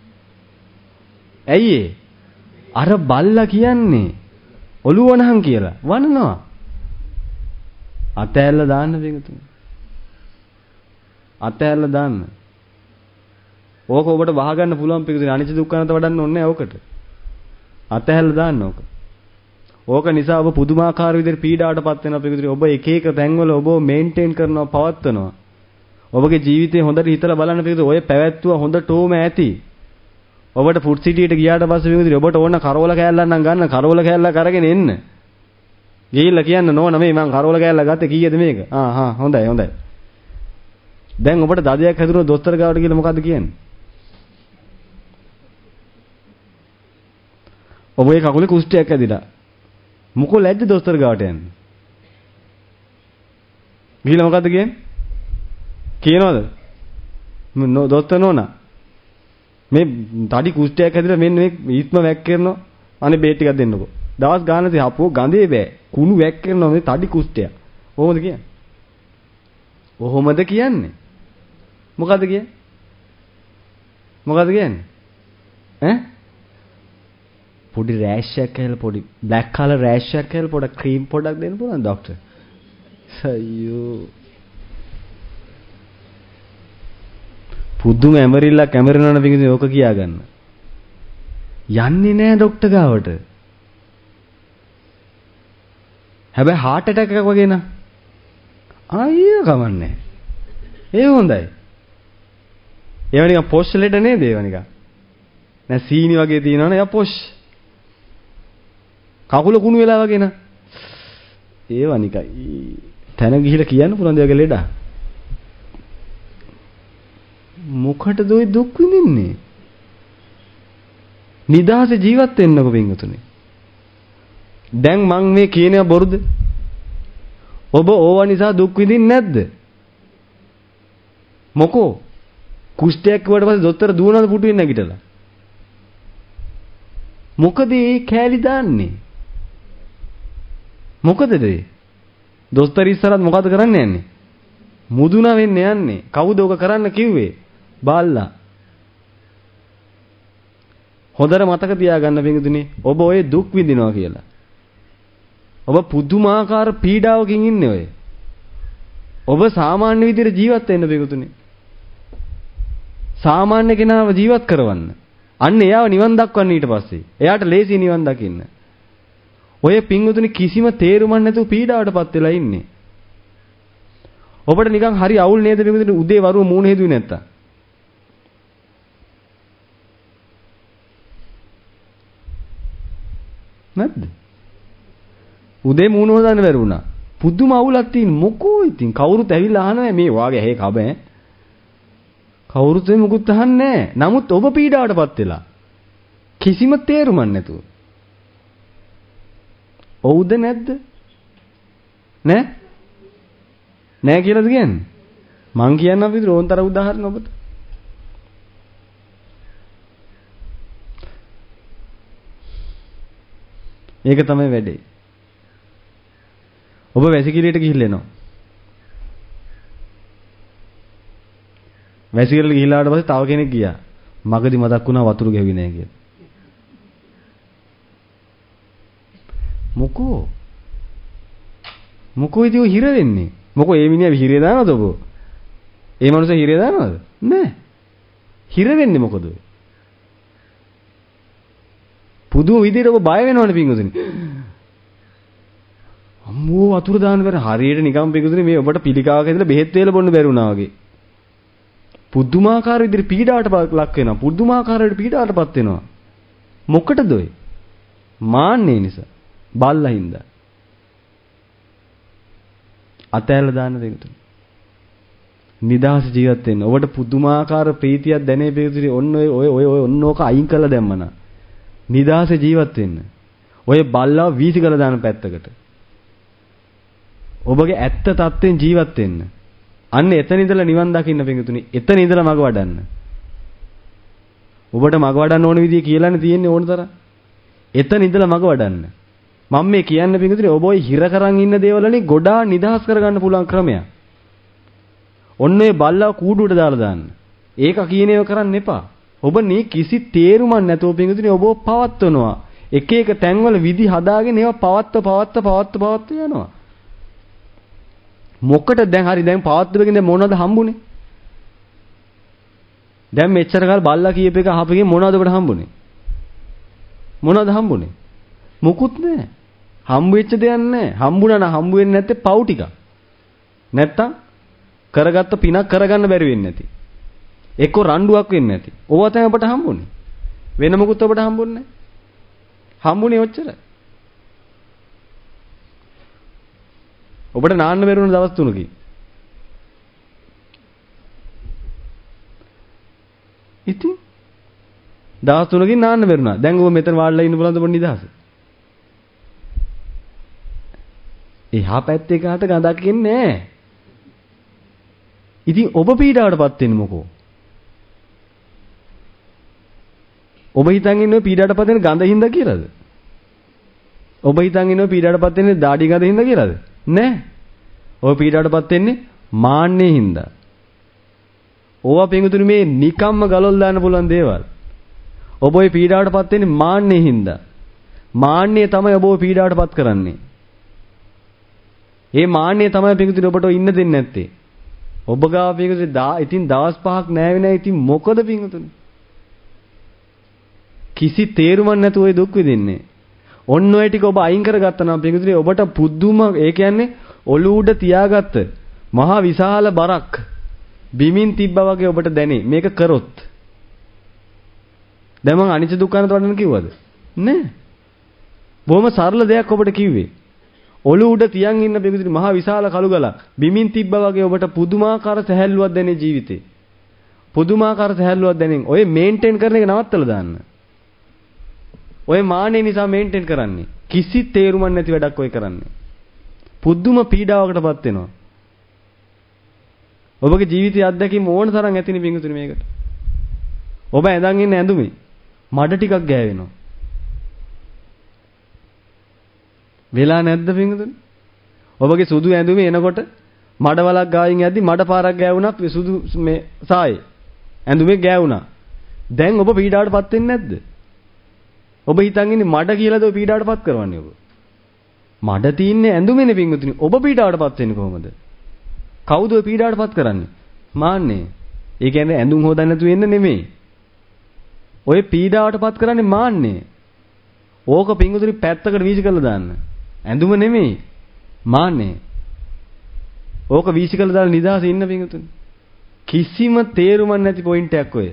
[SPEAKER 2] ඇයි ඒ? අර බල්ලා කියන්නේ ඔළුව වනහන් කියලා. වනනවා. අතෑල්ල දාන්න පින්ගතුනි. අතෑල්ල දාන්න. ඕක ඔබට වහගන්න පුළුවන් පිටුදින අනිච්ච දුක්ඛ අනත වඩන්න ඕනේ නැහැ ඕකට. අතහැරලා දාන්න ඕක. ඕක නිසා ඔබ පුදුමාකාර විදිහට පීඩාවටපත් වෙනවා පිටුදින. ඔබ එක එක තැන්වල ඔබ මේන්ටේන් කරනවා පවත්වනවා. ඔබගේ ජීවිතේ හොඳට හිතලා බලන්න පිටුදින ඔය පැවැත්තුව හොඳටම ඇති. ඔබට ෆුඩ් සිටියට ගියාට පස්සේ පිටුදින ඔබට ඕන කරවල කෑල්ලක් නම් ගන්න කරවල කෑල්ලක් අරගෙන එන්න. ගිහිල්ලා කියන්න නෝන මේ මං කරවල කෑල්ල ගත්තේ කීයද මේක? ආ හා හොඳයි හොඳයි. දැන් ඔබට දදයක් හැදුනොත් දොස්තර ගාවට ගිහලා මොකද්ද කියන්නේ? ඔබේ කකුලේ කුෂ්ඨයක් ඇදිලා. මොකෝ ලැජ්ජ දොස්තර ගාවට යන්නේ. ගිහලා මොකද්ද කියන්නේ? කියනවද? නෝ දොස්තර නෝනා. මේ තඩි කුෂ්ඨයක් හැදිලා මෙන්න මේ ඊත්ම වැක් කරනවා. අනේ බේත් ටිකක් දෙන්නකෝ. දවස් ගානදී අපෝ ගඳේ බෑ. කුණු වැක් කරනවා මේ තඩි කුෂ්ඨය. කොහොමද කියන්නේ? කොහොමද කියන්නේ? මොකද්ද කියන්නේ? මොකද්ද කියන්නේ? ඈ? පොඩි රෑෂ් එකක් කියලා පොඩි බ්ලැක් කලර් රෑෂ් එකක් කියලා පොඩක් ක්‍රීම් පොඩක් දෙන්න පුළුවන් ડોක්ටර්. අයියෝ. පුදුම ඇමරිල්ලක් ඇමරිනවන පිටින් ඕක කියා ගන්න. යන්නේ නෑ ડોක්ටර් ගාවට. හැබැයි heart attack එකක් වගේ නා. අයියෝ කමන්නේ. ඒ හොඳයි. ඒව නිකන් පොෂ් ලෙඩ නේද ඒව නිකන්. නෑ සීනි වගේ තියෙනවනේ යා පොෂ්. කකුල කුණු වෙලා වගේ නා. ඒව නිකන් තැන ගිහිලා කියන්න පුළුවන් දේ වගේ ලෙඩ. මොකටද ඔය දුක් විඳින්නේ? නිදහසේ ජීවත් වෙන්නකො පින්වතුනි. දැන් මං මේ කියනවා බොරුද? ඔබ ඕවා නිසා දුක් විඳින්නේ නැද්ද? මොකෝ? කුෂ්ඨයක් කිව්වට පස්සේ දොස්තර දුවනවාද පුටුවෙන් නැගිටලා? මොකද මේ කෑලි දාන්නේ? මොකදද ඒ? දොස්තර ඉස්සරහත් මොකද කරන්න යන්නේ? මුදුනා වෙන්න යන්නේ. කවුද ඔක කරන්න කිව්වේ? බාල්ලා. හොඳට මතක තියාගන්න පිටුදුනේ ඔබ ඔය දුක් විඳිනවා කියලා. ඔබ පුදුමාකාර පීඩාවකින් ඉන්නේ ඔය. ඔබ සාමාන්‍ය විදිහට ජීවත් වෙන්න පිටුදුනේ. සාමාන්‍ය කෙනාව ජීවත් කරවන්න. අන්න එයාව නිවන් දක්වන්න ඊට පස්සේ. එයාට ලේසි නිවන් දකින්න. ඔය පිටුදුනේ කිසිම තේරුමක් නැතුව පීඩාවටපත් වෙලා ඉන්නේ. ඔබට නිකන් හරි අවුල් නේද පිටුදුනේ උදේ වරුව මූණ හේදුවේ නැත්තම්. නැද්ද? උදේ මූණ හොදන්න බැරි වුණා. පුදුම අවුලක් තියෙන මොකෝ ඉතින් කවුරුත් ඇවිල්ලා අහනවා මේ වාගේ ඇහි කබ ඈ. කවුරුත් මේ මුකුත් අහන්නේ නැහැ. නමුත් ඔබ පීඩාවටපත් වෙලා. කිසිම තේරුමක් නැතුව. ඔව්ද නැද්ද? නෑ? නෑ කියලාද කියන්නේ? මං කියන්න අපි රෝන්තර උදාහරණ ඔබට. ඒක තමයි වැඩේ. ඔබ වැසිකිළියට ගිහිල්ලා එනවා. වැසිකිළියට ගිහිල්ලා ආවට පස්සේ තව කෙනෙක් ගියා. මගදී මතක් වුණා වතුර ගෙවි නෑ කියලා. මොකෝ? මොකෝ ඉතින් ඔය හිර වෙන්නේ? මොකෝ ඒ මිනිහා හිරේ දානවද ඔබ? ඒ මනුස්සයා හිරේ දානවද? නෑ. හිර වෙන්නේ මොකද ඔය? පුදුම විදිහට ඔබ බය වෙනවනේ පින්වතුනි. අම්මෝ වතුර දාන්න බැර හරියට නිකම් පින්වතුනි මේ ඔබට පිළිකාවක් ඇදලා බෙහෙත් වේල බොන්න බැරි වුණා වගේ. පුදුමාකාර විදිහට පීඩාවට ලක් වෙනවා. පුදුමාකාර විදිහට පීඩාවටපත් වෙනවා. මොකටද ඔය? මාන්නේ නිසා. බල්ලා හින්දා. අතෑරලා දාන්න දෙන්න. නිදහස ජීවත් වෙන්න. ඔබට පුදුමාකාර ප්‍රීතියක් දැනේ පිටුදී ඔන්න ඔය ඔය ඔය ඔන්න ඕක අයින් කරලා දැම්මන. නිදහසේ ජීවත් වෙන්න. ඔය බල්ලා වීසි කරලා දාන පැත්තකට. ඔබගේ ඇත්ත තත්ත්වෙන් ජීවත් වෙන්න. අන්න එතන ඉඳලා නිවන් දකින්න පිටුතුනි. එතන ඉඳලා මග වඩන්න. ඔබට මග වඩන්න ඕන විදිය කියලානේ තියෙන්නේ ඕන තරම්. එතන ඉඳලා මග වඩන්න. මම මේ කියන්නේ පිටුතුනි ඔබ ඔය හිර කරන් ඉන්න දේවල් වලින් ගොඩාක් නිදහස් කරගන්න පුළුවන් ක්‍රමයක්. ඔන්න ඔය බල්ලා කූඩුවට දාලා දාන්න. ඒක කියන ඒවා කරන්න එපා. ඔබ මේ කිසි තේරුමක් නැතුව පිටුතුනි ඔබ පවත්වනවා. එක එක තැන්වල විදි හදාගෙන ඒවා පවත්ව පවත්ව පවත්ව පවත්ව යනවා. මොකට දැන් හරි දැන් පවත්වගෙන දැන් මොනවද හම්බුනේ? දැන් මෙච්චර කාල බල්ලා කියප එක අහපෙකින් මොනවද ඔබට හම්බුනේ? මොනවද හම්බුනේ? මුකුත් නැහැ. හම්බ වෙච්ච දෙයක් නැහැ. හම්බුණා නම් හම්බ වෙන්නේ නැත්තේ පව් ටික. නැත්තම් කරගත්ත පිනක් කරගන්න බැරි වෙන්නේ නැති. එක්ක රණ්ඩුවක් වෙන්නේ නැති. ඕවා තමයි ඔබට හම්බුනේ. වෙන මොකුත් ඔබට හම්බුන්නේ නැහැ. හම්බුනේ ඔච්චර. ඔබට නාන්න බැරුණ දවස් තුනකින්. ඉතින් දවස් තුනකින් නාන්න බැරුණා. දැන් ඔබ මෙතන වාඩිලා ඉන්න බලන්න ඔබ නිදහස. එහා පැත්තේ කාට ගඳක් ඉන්නේ නැහැ. ඉතින් ඔබ පීඩාවටපත් වෙන්නේ මොකෝ? ඔබ හිතන් ඉන්නේ පීඩාවටපත් වෙන්නේ ගඳ හින්දා කියලාද? ඔබ හිතන් ඉන්නේ පීඩාවටපත් වෙන්නේ දාඩි ගඳ හින්දා කියලාද? නෑ. ඔබ පීඩාවටපත් වෙන්නේ මාන්නේ හින්දා. ඕවා පිටුතුනි මේ නිකම්ම ගලවලා දාන්න පුළුවන් දේවල්. ඔබ ওই පීඩාවටපත් වෙන්නේ මාන්නේ හින්දා. මාන්නේ තමයි ඔබව පීඩාවටපත් කරන්නේ. ඒ මාන්නේ තමයි පිටුතුනි ඔබට ඉන්න දෙන්නේ නැත්තේ. ඔබ ගාව පිටුතුනි දා ඉතින් දවස් පහක් නැවෙ නෑ ඉතින් මොකද පිටුතුනි? කිසි තේරුමක් නැතුව ඔය දුක් විඳින්නේ. ඔන්න ඔය ටික ඔබ අයින් කරගත්තා නම් පිටුතුනි ඔබට පුදුම ඒ කියන්නේ ඔලුව උඩ තියාගත්ත මහා විශාල බරක් බිමින් තිබ්බා වගේ ඔබට දැනේ. මේක කරොත්. දැන් මං අනිච්ච දුක්ඛානත වඩන්න කිව්වද? නෑ. බොහොම සරල දෙයක් ඔබට කිව්වේ. ඔලුව උඩ තියන් ඉන්න පිටුතුනි මහා විශාල කළු ගලක් බිමින් තිබ්බා වගේ ඔබට පුදුමාකාර සැහැල්ලුවක් දැනේ ජීවිතේ. පුදුමාකාර සැහැල්ලුවක් දැනෙන්. ඔය මේන්ටේන් කරන එක නවත්තලා දාන්න. ඔය මාන්නේ නිසා මේන්ටේන් කරන්නේ. කිසි තේරුමක් නැති වැඩක් ඔය කරන්නේ. පුදුම පීඩාවකටපත් වෙනවා. ඔබගේ ජීවිතයේ අත්දැකීම් ඕන තරම් ඇතිනේ පිටුතුනි මේකට. ඔබ ඇඳන් ඉන්න ඇඳුමේ මඩ ටිකක් ගෑවෙනවා. වෙලා නැද්ද පිටුතුනි? ඔබගේ සුදු ඇඳුමේ එනකොට මඩ වලක් ගාවින් යද්දි මඩ පාරක් ගෑවුණා සුදු මේ සායේ ඇඳුමේ ගෑවුණා. දැන් ඔබ පීඩාවටපත් වෙන්නේ නැද්ද? ඔබ හිතන් ඉන්නේ මඩ කියලාද ඔය පීඩාවටපත් කරවන්නේ ඔබ? මඩ තින්නේ ඇඳුමේනේ පිටුතුනි. ඔබ පීඩාවටපත් වෙන්නේ කොහොමද? කවුද ඔය පීඩාවටපත් කරන්නේ? මාන්නේ. ඒ කියන්නේ ඇඳුම් හොදන්න නැතුව ඉන්න නෙමෙයි. ඔය පීඩාවටපත් කරන්නේ මාන්නේ. ඕක පිටුතුනි පැත්තකට වීසි කරලා දාන්න. ඇඳුම නෙමෙයි. මාන්නේ. ඕක වීසි කරලා දාලා නිදාසේ ඉන්න පිටුතුනි. කිසිම තේරුමක් නැති පොයින්ට් එකක් ඔය.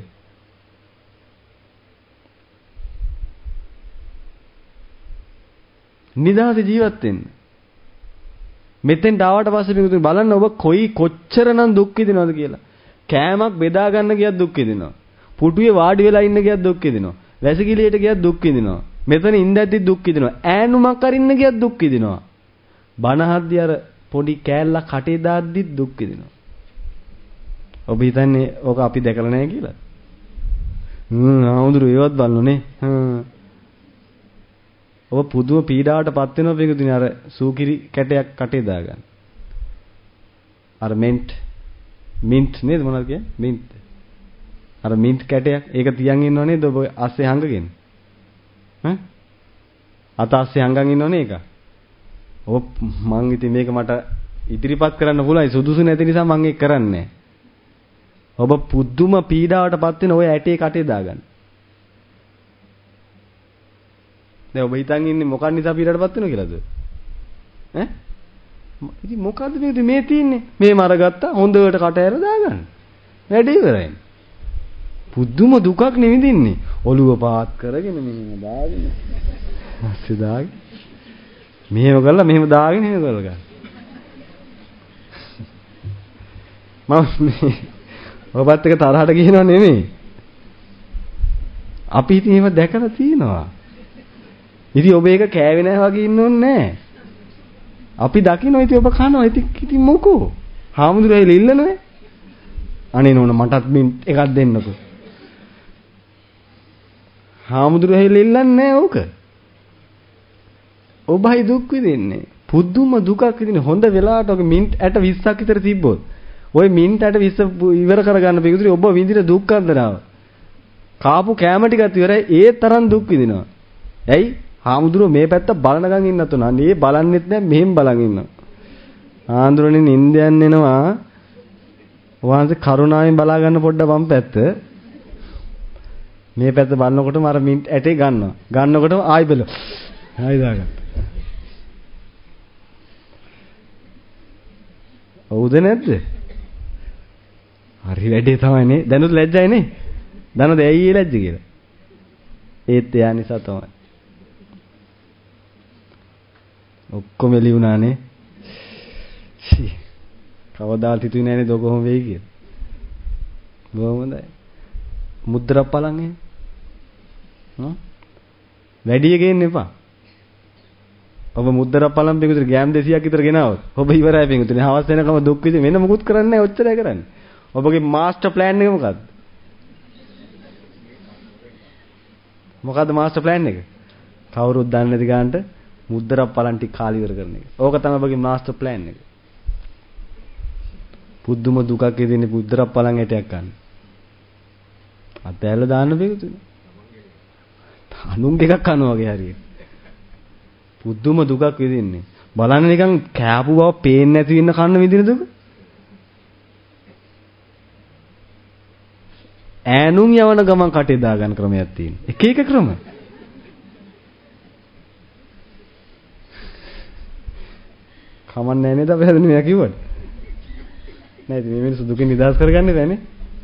[SPEAKER 2] නිදාසේ ජීවත් වෙන්න. මෙතෙන්ට ආවට පස්සේ පිටුතුනි බලන්න ඔබ කොයි කොච්චරනම් දුක් විඳිනවද කියලා. කෑමක් බෙදා ගන්න ගියත් දුක් විඳිනවා. පුටුවේ වාඩි වෙලා ඉන්න ගියත් දුක් විඳිනවා. වැසිකිළියට ගියත් දුක් විඳිනවා. මෙතන ඉඳද්දි දුක් විඳිනවා. ඈනුමක් අරින්න ගියත් දුක් විඳිනවා. බනහද්දි අර පොඩි කෑල්ලක් කටේ දාද්දි දුක් විඳිනවා. ඔබ හිතන්නේ ඕක අපි දැකලා නැහැ කියලා? හ්ම් ආමුදුරු ඒවත් බලන්නෝනේ. හ්ම් ඔබ පුදුම පීඩාවටපත් වෙනවා පිටුතුනි අර සූකිරි කැටයක් කටේ දාගන්න. අර මෙන්ට් මින්ට් නේද මොනවද කියන්නේ? මින්ට්. අර මින්ට් කැටයක් ඒක තියන් ඉන්නව නේද ඔබ අස්සේ හංගගෙන? ඈ? අත අස්සේ හංගන් ඉන්නවනේ ඒක. ඔබ මං ඉතින් මේක මට ඉදිරිපත් කරන්න පුළුවන් සුදුසු නැති නිසා මං ඒක කරන්නේ. ඔබ පුදුම පීඩාවටපත් වෙන ඔය ඇටේ කටේ දාගන්න. දැන් ඔබ හිතන් ඉන්නේ මොකක් නිසා පීඩාවටපත් වෙනව කියලාද? ඈ? ඉතින් මොකද්ද මේ මේ තියෙන්නේ? මේ මරගත්තා හොඳට කට ඇර දාගන්න. වැඩේ ඉවරයි. පුදුම දුකක් නෙවිදින්නේ. ඔළුව පාත් කරගෙන මෙහෙම දාගෙන. ඇස්සේ දාගෙන. මෙහෙම කරලා මෙහෙම දාගෙන මෙහෙම කරලා ගන්න. මම ඔබත් එක තරහට ගිහිනව නෙමෙයි. අපි ඉතින් එහෙම දැකලා තියෙනවා. ඉතින් ඔබ ඒක කෑවේ නැහැ වගේ ඉන්න ඕනේ නැහැ. අපි දකින්න ඉතින් ඔබ කනවා ඉතින් ඉතින් මොකෝ? හාමුදුරුවෝ ඉල්ලන්නේ. අනේ නෝන මටත් මින්ට් එකක් දෙන්නකෝ. හාමුදුරුවෝ ඉල්ලන්නේ නැහැ ඕක. ඔබයි දුක් විඳින්නේ. පුදුම දුකක් විඳින්නේ. හොඳ වෙලාවට ඔක මින්ට් ඇට විස්සක් විතර තිබ්බොත්. ওই මින්ට් ඇට විස්ස ඉවර කරගන්න පිටුතුරි ඔබ විඳින දුක් අන්දරාව. කාපු කෑම ටිකත් ඉවරයි ඒ තරම් දුක් විඳිනවා. ඇයි? හාමුදුරුවෝ මේ පැත්ත බලනගන් ඉන්නත් උනා. මේ බලන්නෙත් නැහැ මෙහෙම බලන් ඉන්නවා. ආන්දරනේ නින්දයන් එනවා. වහන්සේ කරුණාවෙන් බලා ගන්න පොඩ්ඩක් වම් පැත්ත. මේ පැත්ත බලනකොටම අර මින්ට් ඇටේ ගන්නවා. ගන්නකොටම ආයි බල. ආයි දාගත්තා. ඔව්ද නැද්ද? හරි වැඩේ තමයි නේ. දැනුත් ලැජ්ජයි නේ. දන්නද ඇයි ඒ ලැජ්ජ කියලා? ඒත් එයා නිසා තමයි. ඔක්කොම එළි වුණානේ. ෂී. කවදාත් හිතුවේ නෑනේ දෝ කොහොම වෙයි කියලා. බොහොම හොඳයි. මුද්‍රා පලන් එහෙ. හ්ම්. වැඩි එකෙන් එපා. ඔබ මුද්දරක් පළම් පිටුතර ගෑම් දෙසීයක් විතර ගෙනාවොත් ඔබ ඉවරයි පිටුතර. හවස් වෙනකම දුක් විඳින වෙන මොකුත් කරන්නේ නැහැ ඔච්චරයි කරන්නේ. ඔබගේ මාස්ටර් ප්ලෑන් එක මොකද්ද? මොකද්ද මාස්ටර් ප්ලෑන් එක? කවුරුත් දන්නේ නැති ගන්නට මුද්දරක් පලන් ටික කාලි ඉවර කරන එක. ඕක තමයි ඔබගේ මාස්ටර් ප්ලෑන් එක. පුදුම දුකක් ඉදින්නේ මුද්දරක් පලන් ඇටයක් ගන්න. අතෑල්ල දාන්න බැරිද? අනුන්ගේ එකක් කනවා වගේ හරියට. පුදුම දුකක් විඳින්නේ. බලන්න නිකන් කෑපු බව පේන්නේ නැති වෙන්න කන්න විඳින දුක. ඈනුන් යවන ගමන් කටේ දාගන්න ක්‍රමයක් තියෙනවා. එක එක ක්‍රම. කමන්නේ නේද අපි හදන්නේ මෙයා කිව්වට. නෑ ඉතින් මේ මිනිස්සු දුකින් නිදහස් කරගන්නේ නැනේ.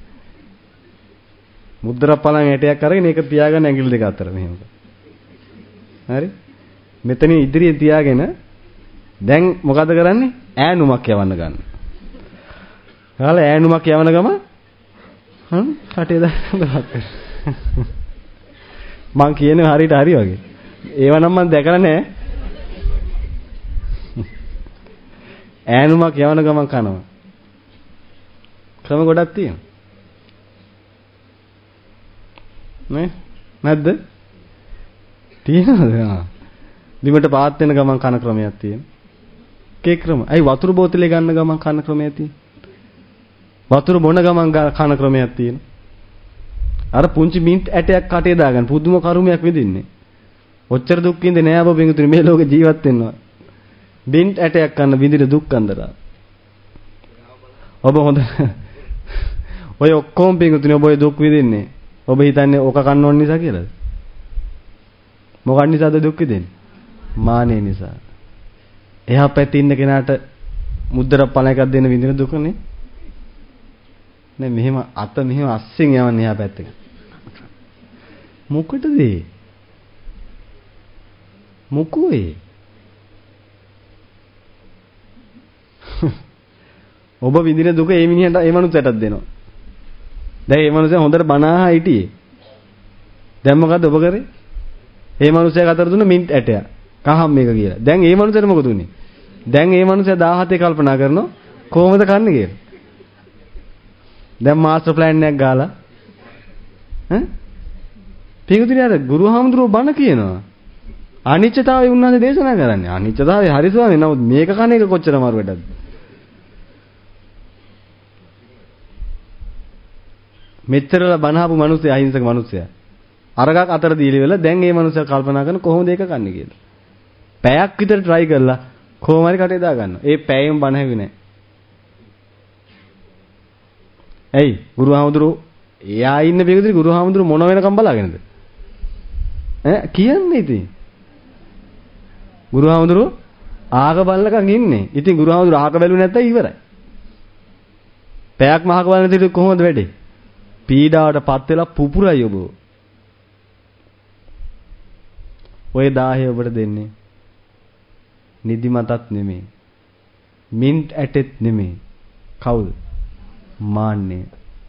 [SPEAKER 2] මුද්දරක් පලන් ඇටයක් අරගෙන ඒක තියාගන්න ඇඟිලි දෙක අතර මෙහෙම. හරි? මෙතන ඉදිරියේ තියාගෙන දැන් මොකද කරන්නේ? ඈනුමක් යවන්න ගන්න. කාලා ඈනුමක් යවන ගම හ්ම් කටේ දාන්න. මං කියන්නේ හරියට හරි වගේ. ඒව නම් මං දැකලා නැහැ. ඈනුමක් යවන ගමන් කනවා. ක්‍රම ගොඩක් තියෙනවා. නේ? නැද්ද? තියෙනවද? ආ. බිමට පාත් වෙන ගමන් කන ක්‍රමයක් තියෙනවා. කේ ක්‍රම. අයි වතුර බෝතලේ ගන්න ගමන් කන ක්‍රමයක් තියෙනවා. වතුර බොන ගමන් කන ක්‍රමයක් තියෙනවා. අර පුංචි මින්ට් ඇටයක් කටේ දාගන්න පුදුම කරුමයක් විඳින්නේ. ඔච්චර දුක් විඳින්නේ නෑ ඔබ බින්දුතුනි මේ ලෝකේ ජීවත් වෙනවා. මින්ට් ඇටයක් කන්න විඳින දුක් අන්දරා. ඔබ හොඳ ඔය ඔක්කොම බින්දුතුනි ඔබ ඔය දුක් විඳින්නේ. ඔබ හිතන්නේ ඕක කන්න ඕන නිසා කියලාද? මොකක් නිසාද දුක් විඳින්නේ? මානෙ නිසා. එහා පැත්තේ ඉන්න කෙනාට මුද්දර පණ එකක් දෙන්න විඳින දුකනේ. නේ මෙහෙම අත මෙහෙම අස්සෙන් යවන්නේ එහා පැත්තට. මොකටද ඒ? මොකෝයි? ඔබ විඳින දුක ඒ මිනිහට ඒ මනුස්සයටත් දෙනවා. දැන් මේ මනුස්සයා හොඳට බණ අහා හිටියේ. දැන් මොකද්ද ඔබ කරේ? මේ මනුස්සයා අතර දුන්න මින්ට් ඇටයක්. කහම් මේක කියලා. දැන් මේ මනුස්සයාට මොකද උනේ? දැන් මේ මනුස්සයා දාහතේ කල්පනා කරනවා කොහොමද කන්නේ කියලා. දැන් මාස්ටර් ප්ලෑන් එකක් ගාලා ඈ පිටුදින අර ගුරුහාමුදුරුවෝ බණ කියනවා. අනිච්චතාවය උන්වහන්සේ දේශනා කරන්නේ. අනිච්චතාවය හරි ස්වාමී. නමුත් මේක කන එක කොච්චර අමාරු වැඩක්ද? මෙච්චරලා බනහපු මිනිස්සයා අහිංසක මිනිස්සයා. අරගක් අතර දීලි වෙලා දැන් මේ මිනිස්සයා කල්පනා කරන කොහොමද ඒක කන්නේ කියලා. පැයක් විතර try කරලා කොහොම හරි කටේ දා ගන්නවා. ඒ පැයෙන් බන හැවි නැහැ. ඇයි? ගුරුහාමුදුරුවෝ එයා ඉන්න බෙගදිරි ගුරුහාමුදුරුවෝ මොන වෙනකම් බලාගෙනද? ඈ කියන්නේ ඉතින්. ගුරුහාමුදුරුවෝ ආක බලනකම් ඉන්නේ. ඉතින් ගුරුහාමුදුරුවෝ ආක බැලුවේ නැත්තම් ඉවරයි. පැයක් මහක බලන දෙයට කොහොමද වැඩේ? පීඩාවටපත් වෙලා පුපුරයි ඔබ. ඔය දාහේ ඔබට දෙන්නේ. නිදිමතත් නෙමෙයි. මින්ට් ඇටෙත් නෙමෙයි. කවුද? මාන්නේ.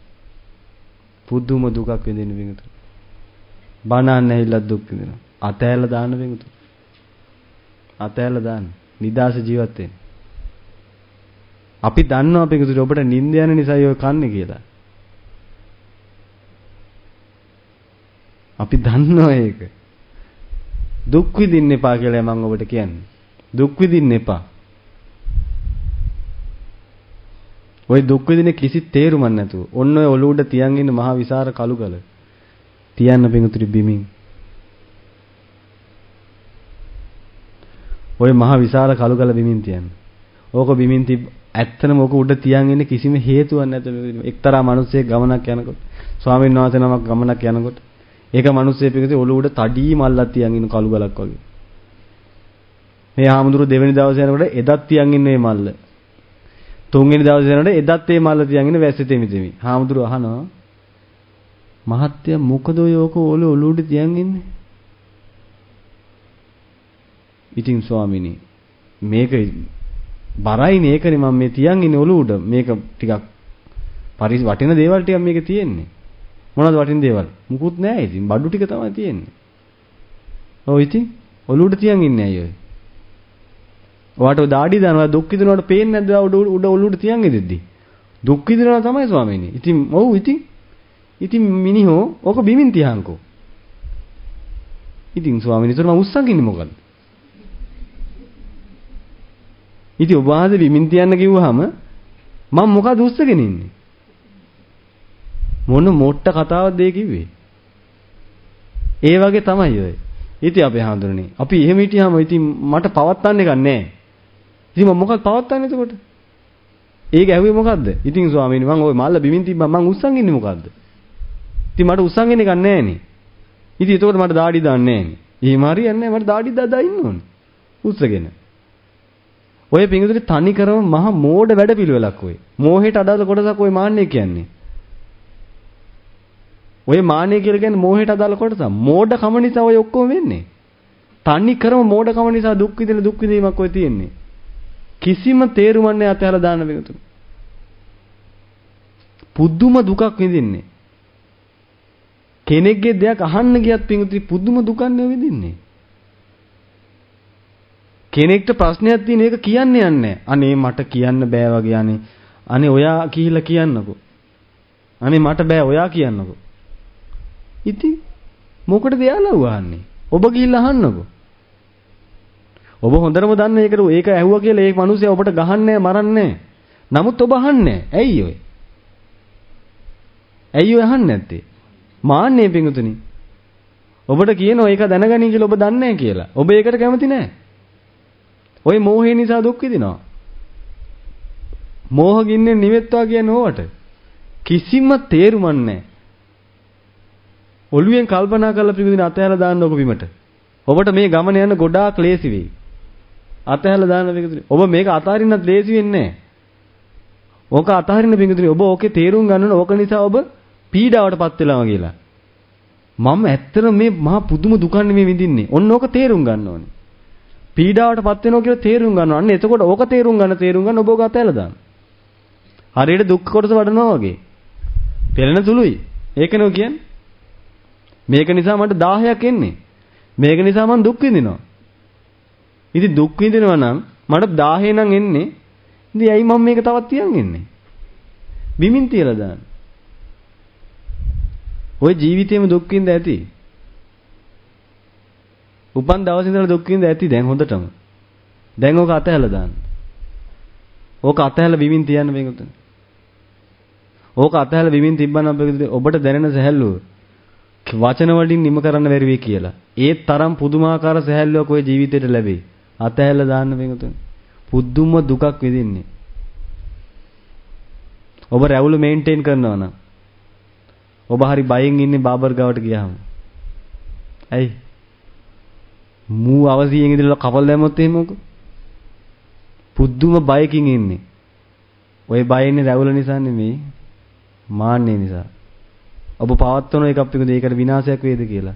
[SPEAKER 2] පුදුම දුකක් විඳින විඟුතු. බනන්න ඇහිලා දුක් විඳිනවා. අතෑල්ල දාන්න විඟුතු. අතෑල්ල දාන්න. නිදාස ජීවත් වෙන්න. අපි දන්නවා විඟුතු ඔබට නිින්ද යන නිසායි ඔය කන්නේ කියලා. අපි දන්නවා ඒක. දුක් විඳින්න එපා කියලා මම ඔබට කියන්නේ. දුක් විඳින්න එපා. ඔය දුක් විඳින කිසි තේරුමක් නැතුව ඔන්න ඔය ඔලුව උඩ තියන් ඉන්න මහ විසර කළුගල තියන්න පිඟුතුරි බිමින්. ඔය මහ විසර කළුගල බිමින් තියන්න. ඕක බිමින් තිබ් ඇත්තනම ඕක උඩ තියන් ඉන්න කිසිම හේතුවක් නැතුව එක්තරා මිනිස්සෙක් ගමනක් යනකොට ස්වාමීන් වහන්සේ නමක් ගමනක් යනකොට ඒක මිනිස්සේ පිටේ ඔලුව උඩ තඩී මල්ලක් තියන් ඉන්න කළුගලක් වගේ. මේ ආමුදුරු දෙවෙනි දවසේ යනකොට එදත් තියන් ඉන්නේ මේ මල්ල. තුන්වෙනි දවසේ යනකොට එදත් මේ මල්ල තියන් ඉන්නේ වැස්සේ තෙමි තෙමි. ආමුදුරු අහනවා මහත්තයා මොකද ඔය ඕක ඔලුව ඔලුව උඩ තියන් ඉන්නේ? ඉතින් ස්වාමීනි මේක බරයිනේ ඒකනේ මම මේ තියන් ඉන්නේ ඔලුව උඩ. මේක ටිකක් පරිස් වටින දේවල් ටිකක් මේකේ තියෙන්නේ. මොනවද වටින දේවල්? මුකුත් නැහැ ඉතින් බඩු ටික තමයි තියෙන්නේ. ඔව් ඉතින් ඔලුව උඩ තියන් ඉන්නේ අයියෝ. ඔයාට දාඩි දානවා දුක් විඳිනවට පේන්නේ නැද්ද උඩ උඩ ඔලුවට තියන් ඉදෙද්දි? දුක් විඳිනවා තමයි ස්වාමීනි. ඉතින් ඔව් ඉතින් ඉතින් මිනිහෝ ඕක බිමින් තියහන්කෝ. ඉතින් ස්වාමීනි ඒතර මම උස්සන් ඉන්නේ මොකද්ද? ඉතින් ඔබ වහන්සේ බිමින් තියන්න කිව්වහම මම මොකද උස්සගෙන ඉන්නේ? මොන මොට්ට කතාවක්ද ඒ කිව්වේ? ඒ වගේ තමයි ඔය. ඉතින් අපි හඳුනන්නේ. අපි එහෙම හිටියාම ඉතින් මට පවත්තන්න එකක් නැහැ. ඉතින් මම මොකක්ද පවත්තන්නේ එතකොට? ඒක ඇහුවේ මොකද්ද? ඉතින් ස්වාමීනි මම ওই මල්ල බිමින් තිබ්බා මං උස්සන් ඉන්නේ මොකද්ද? ඉතින් මට උස්සන් ඉන්න එකක් නැහැනේ. ඉතින් එතකොට මට දාඩි දාන්න නැහැනේ. එහෙම හරියන්නේ නැහැ මට දාඩි දාලා ඉන්න ඕනේ. උස්සගෙන. ඔය පිංගුතුනි තනි කරම මහා මෝඩ වැඩපිළිවෙලක් ඔය. මෝහයට අදාළ කොටසක් ඔය මාන්නේ කියන්නේ. ඔය මාන්නේ කියලා කියන්නේ මෝහයට අදාළ කොටසක්. මෝඩකම නිසා ඔය ඔක්කොම වෙන්නේ. තනි කරම මෝඩකම නිසා දුක් විඳින දුක් විඳීමක් ඔය තියෙන්නේ. කිසිම තේරුමක් නැහැ අතහැරලා දාන්න පිංගුතුනි. පුදුම දුකක් විඳින්නේ. කෙනෙක්ගේ දෙයක් අහන්න ගියත් පිංගුතුනි පුදුම දුකක් නේ විඳින්නේ. කෙනෙක්ට ප්‍රශ්නයක් තියෙන එක කියන්න යන්නේ. අනේ මට කියන්න බෑ වගේ අනේ. අනේ ඔයා කියලා කියන්නකෝ. අනේ මට බෑ ඔයා කියන්නකෝ. ඉතින් මොකටද යාළුවා වහන්නේ? ඔබ ගිහිල්ලා අහන්නකෝ. ඔබ හොඳටම දන්න ඒකට ඒක ඇහුවා කියලා ඒ මිනිහයා ඔබට ගහන්නේ මරන්නේ. නමුත් ඔබ අහන්නේ. ඇයි ඔය? ඇයි ඔය අහන්නේ නැත්තේ? මාන්නේ පිංගුතුනි. ඔබට කියනවා ඒක දැනගනි කියලා ඔබ දන්නේ නැහැ කියලා. ඔබ ඒකට කැමති නැහැ. ඔය මෝහය නිසා දුක් විඳිනවා. මෝහ ගින්නේ නිවෙත්වා කියන්නේ ඕවට. කිසිම තේරුමක් නැහැ. ඔළුවෙන් කල්පනා කරලා පිළිගින අතහැරලා දාන්න ඔබ බිමට. ඔබට මේ ගමන යන ගොඩාක් ලේසි වෙයි. අතහැරලා දාන්න පිළිගින. ඔබ මේක අතාරින්නත් ලේසි වෙන්නේ නැහැ. ඕක අතාරින්න පිළිගින ඔබ ඕකේ තේරුම් ගන්න ඕන ඕක නිසා ඔබ පීඩාවටපත් වෙලාම කියලා. මම ඇත්තට මේ මහා පුදුම දුකක් නෙමෙයි විඳින්නේ. ඔන්න ඕක තේරුම් ගන්න ඕනේ. පීඩාවටපත් වෙනවා කියලා තේරුම් ගන්නවා. අන්න එතකොට ඕක තේරුම් ගන්න තේරුම් ගන්න ඔබ ඕක අතහැරලා දාන්න. හරියට දුක් කොටස වඩනවා වගේ. පෙළෙන සුළුයි. ඒකනේ ඔය කියන්නේ. මේක නිසා මට දාහයක් එන්නේ. මේක නිසා මම දුක් විඳිනවා. ඉතින් දුක් විඳිනවා නම් මට දාහේ නම් එන්නේ. ඉතින් ඇයි මම මේක තවත් තියන් ඉන්නේ? බිමින් තියලා දාන්න. ඔය ජීවිතේම දුක් විඳ ඇති. උපන් දවසේ ඉඳලා දුක් විඳ ඇති දැන් හොඳටම. දැන් ඕක අතහැරලා දාන්න. ඕක අතහැරලා බිමින් තියන්න මේක උතන. ඕක අතහැරලා බිමින් තිබ්බනම් ඔබට දැනෙන සැහැල්ලුව වචන වලින් නිම කරන්න බැරි වෙයි කියලා. ඒ තරම් පුදුමාකාර සැහැල්ලුවක් ඔය ජීවිතේට ලැබෙයි. අතහැරලා දාන්න මේක උතන. පුදුම දුකක් විඳින්නේ. ඔබ රැවුල මේන්ටේන් කරනවා නම් ඔබ හරි බයෙන් ඉන්නේ බාබර් ගාවට ගියාම. ඇයි? මූ අවසියෙන් ඉඳලා කපල් දැම්මොත් එහෙම මොකෝ? පුදුම බයකින් ඉන්නේ. ඔය බය ඉන්නේ රැවුල නිසා නෙමෙයි. මාන්නේ නිසා. ඔබ පවත්වන එකක් පිටුද ඒකට විනාශයක් වේද කියලා.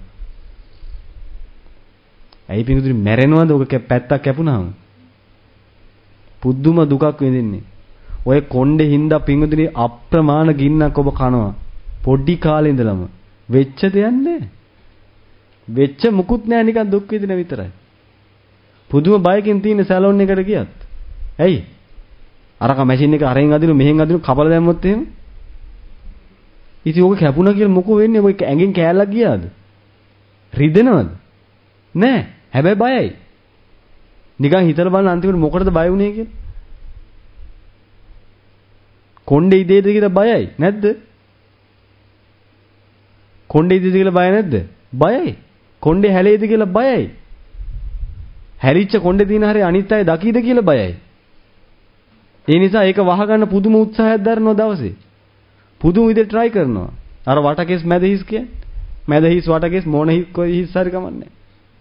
[SPEAKER 2] ඇයි පිටුදුනි මැරෙනවද ඔක පැත්තක් කැපුණාම? පුදුම දුකක් විඳින්නේ. ඔය කොණ්ඩේ හින්දා පිටුදුනි අප්‍රමාණ ගින්නක් ඔබ කනවා. පොඩි කාලේ ඉඳලම වෙච්ච දෙයක් නැහැ. වෙච්ච මුකුත් නැහැ නිකන් දුක් විඳින විතරයි. පුදුම බයකින් තියෙන සැලොන් එකට ගියත්. ඇයි? අරක මැෂින් එක අරෙන් අදිනු මෙහෙන් අදිනු කපලා දැම්මොත් එහෙම. ඉතින් ඕක කැපුණා කියලා මොකෝ වෙන්නේ? ඔය ඇඟෙන් කෑල්ලක් ගියාද? රිදෙනවද? නෑ. හැබැයි බයයි. නිකන් හිතලා බලන්න අන්තිමට මොකටද බය වුනේ කියලා. කොණ්ඩේ ඉදේද කියලා බයයි නැද්ද? කොණ්ඩේ ඉදේද කියලා බය නැද්ද? බයයි. කොණ්ඩේ හැලේද කියලා බයයි. හැලිච්ච කොණ්ඩේ තියෙන හැරේ අනිත් අය දකීද කියලා බයයි. ඒ නිසා ඒක වහගන්න පුදුම උත්සාහයක් දරනවා දවසේ. පුදුම විදිහට try කරනවා. අර වටකෙස් මැද හිස් කියන්නේ. මැද හිස් වටකෙස් මොන හිස් කොයි හිස් හරි කමන්නේ.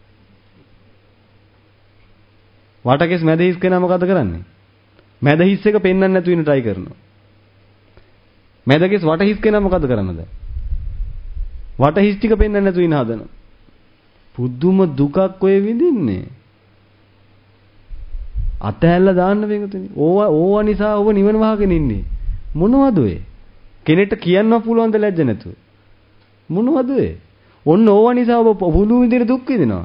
[SPEAKER 2] වටකෙස් මැද හිස් කෙනා මොකද කරන්නේ? මැද හිස් එක පෙන්වන්න නැතුව ඉන්න try කරනවා. මැදකෙස් වට හිස් කෙනා මොකද කරන්නද? වට හිස් ටික පෙන්වන්න නැතුව ඉන්න හදනවා. පුදුම දුකක් ඔය විඳින්නේ. අතහැල්ලා දාන්න වෙනතුනි. ඕවා ඕවා නිසා ඔබ නිවන වහගෙන ඉන්නේ. මොනවද ඔය? කෙනෙක්ට කියන්න පුළුවන් ද ලැජ්ජ නැතුව. මොනවද ඔය? ඔන්න ඕවා නිසා ඔබ පුදුම විදිහට දුක් විඳිනවා.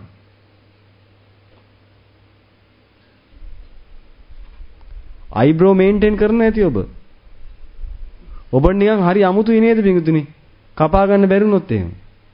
[SPEAKER 2] අයිබ්‍රෝ මේන්ටේන් කරන්න ඇති ඔබ. ඔබ නිකන් හරි අමුතුයි නේද පිංගුතුනි? කපා ගන්න බැරිුනොත් එහෙම.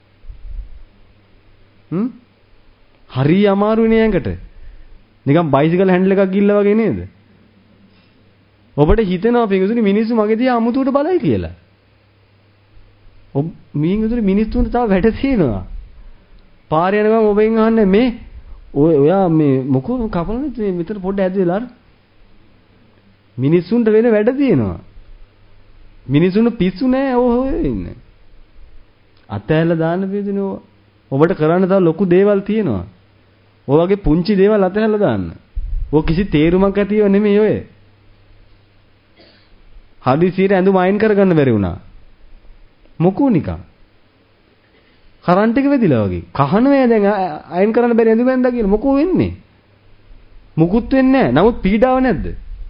[SPEAKER 2] හ්ම්? හරි අමාරුයි නේ ඇඟට. නිකන් බයිසිකල් හැන්ඩල් එකක් ගිල්ලා වගේ නේද? ඔබට හිතෙනවා පිංගුතුනි මිනිස්සු මගේ දිහා අමුතුවට බලයි කියලා. ඔබ මිනිස්සුන්ට මිනිස්සුන්ට තව වැඩ තියෙනවා. පාරේ යන ගමන් ඔබෙන් අහන්නේ මේ ඔය ඔයා මේ මොකෝ කපලනේ මේ මෙතන පොඩ්ඩ ඇද්දලා මිනිස්සුන්ට වෙන වැඩ තියෙනවා. මිනිස්සුන්ට පිස්සු නෑ ඔය ඔය ඉන්නේ. අතහැරලා දාන්න පිළිදිනේ ඔබට කරන්න තව ලොකු දේවල් තියෙනවා. ඔය වගේ පුංචි දේවල් අතහැරලා දාන්න. ඔය කිසි තේරුමක් ඇතිව නෙමෙයි ඔය. හදිසියට ඇඳුම අයින් කරගන්න බැරි වුණා. මොකෝ නිකන්. කරන්ට් එක වෙදිලා වගේ. කහනවා දැන් අයින් කරන්න බැරි ඇඳුම ඇඳලා කියලා මොකෝ වෙන්නේ? මුකුත් වෙන්නේ නැහැ. නමුත් පීඩාව නැද්ද?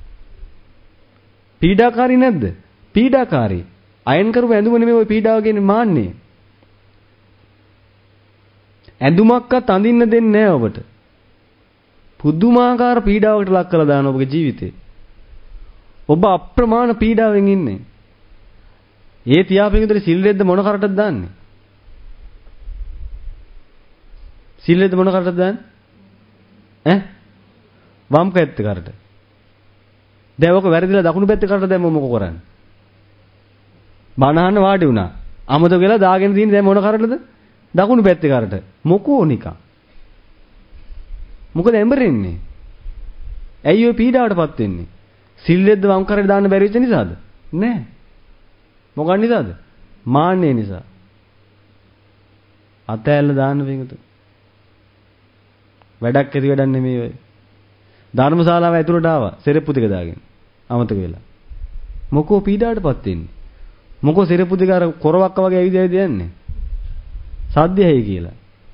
[SPEAKER 2] පීඩාකාරී නැද්ද? පීඩාකාරී. අයින් කරපු ඇඳුම නෙමෙයි ඔය පීඩාව කියන්නේ මාන්නේ. ඇඳුමක්වත් අඳින්න දෙන්නේ නැහැ ඔබට. පුදුමාකාර පීඩාවකට ලක් කරලා දාන ඔබගේ ජීවිතේ. ඔබ අප්‍රමාණ පීඩාවෙන් ඉන්නේ. ඒ තියාපෙන් විතර සිල් රෙද්ද මොන කරටද දාන්නේ? සිල් රෙද්ද මොන කරටද දාන්නේ? ඈ? වම් පැත්ත කරට. දැන් ඔක වැරදිලා දකුණු පැත්තේ කරට දැම්ම මොකෝ කරන්නේ? බනහන්න වාඩි වුණා. අමතක වෙලා දාගෙන තියෙන දැන් මොන කරටද? දකුණු පැත්තේ කරට. මොකෝ නිකන්. මොකද එඹරෙන්නේ? ඇයි ඔය පීඩාවටපත් වෙන්නේ? සිල් රෙද්ද වම් කරට දාන්න බැරි වෙච්ච නිසාද? නෑ. මොකක් නිසාද? මාන්නේ නිසා. අතෑල්ල දාන්න වෙනතු. වැඩක් ඇති වැඩක් නෙමෙයි ඔය. ධර්මශාලාව ඇතුළට ආවා සෙරෙප්පු ටික දාගෙන. අමතක වෙලා. මොකෝ පීඩාවටපත් වෙන්නේ? මොකෝ සෙරෙප්පු ටික අර කොරවක්ක වගේ ඇවිද ඇවිද යන්නේ? සද්දයයි කියලා.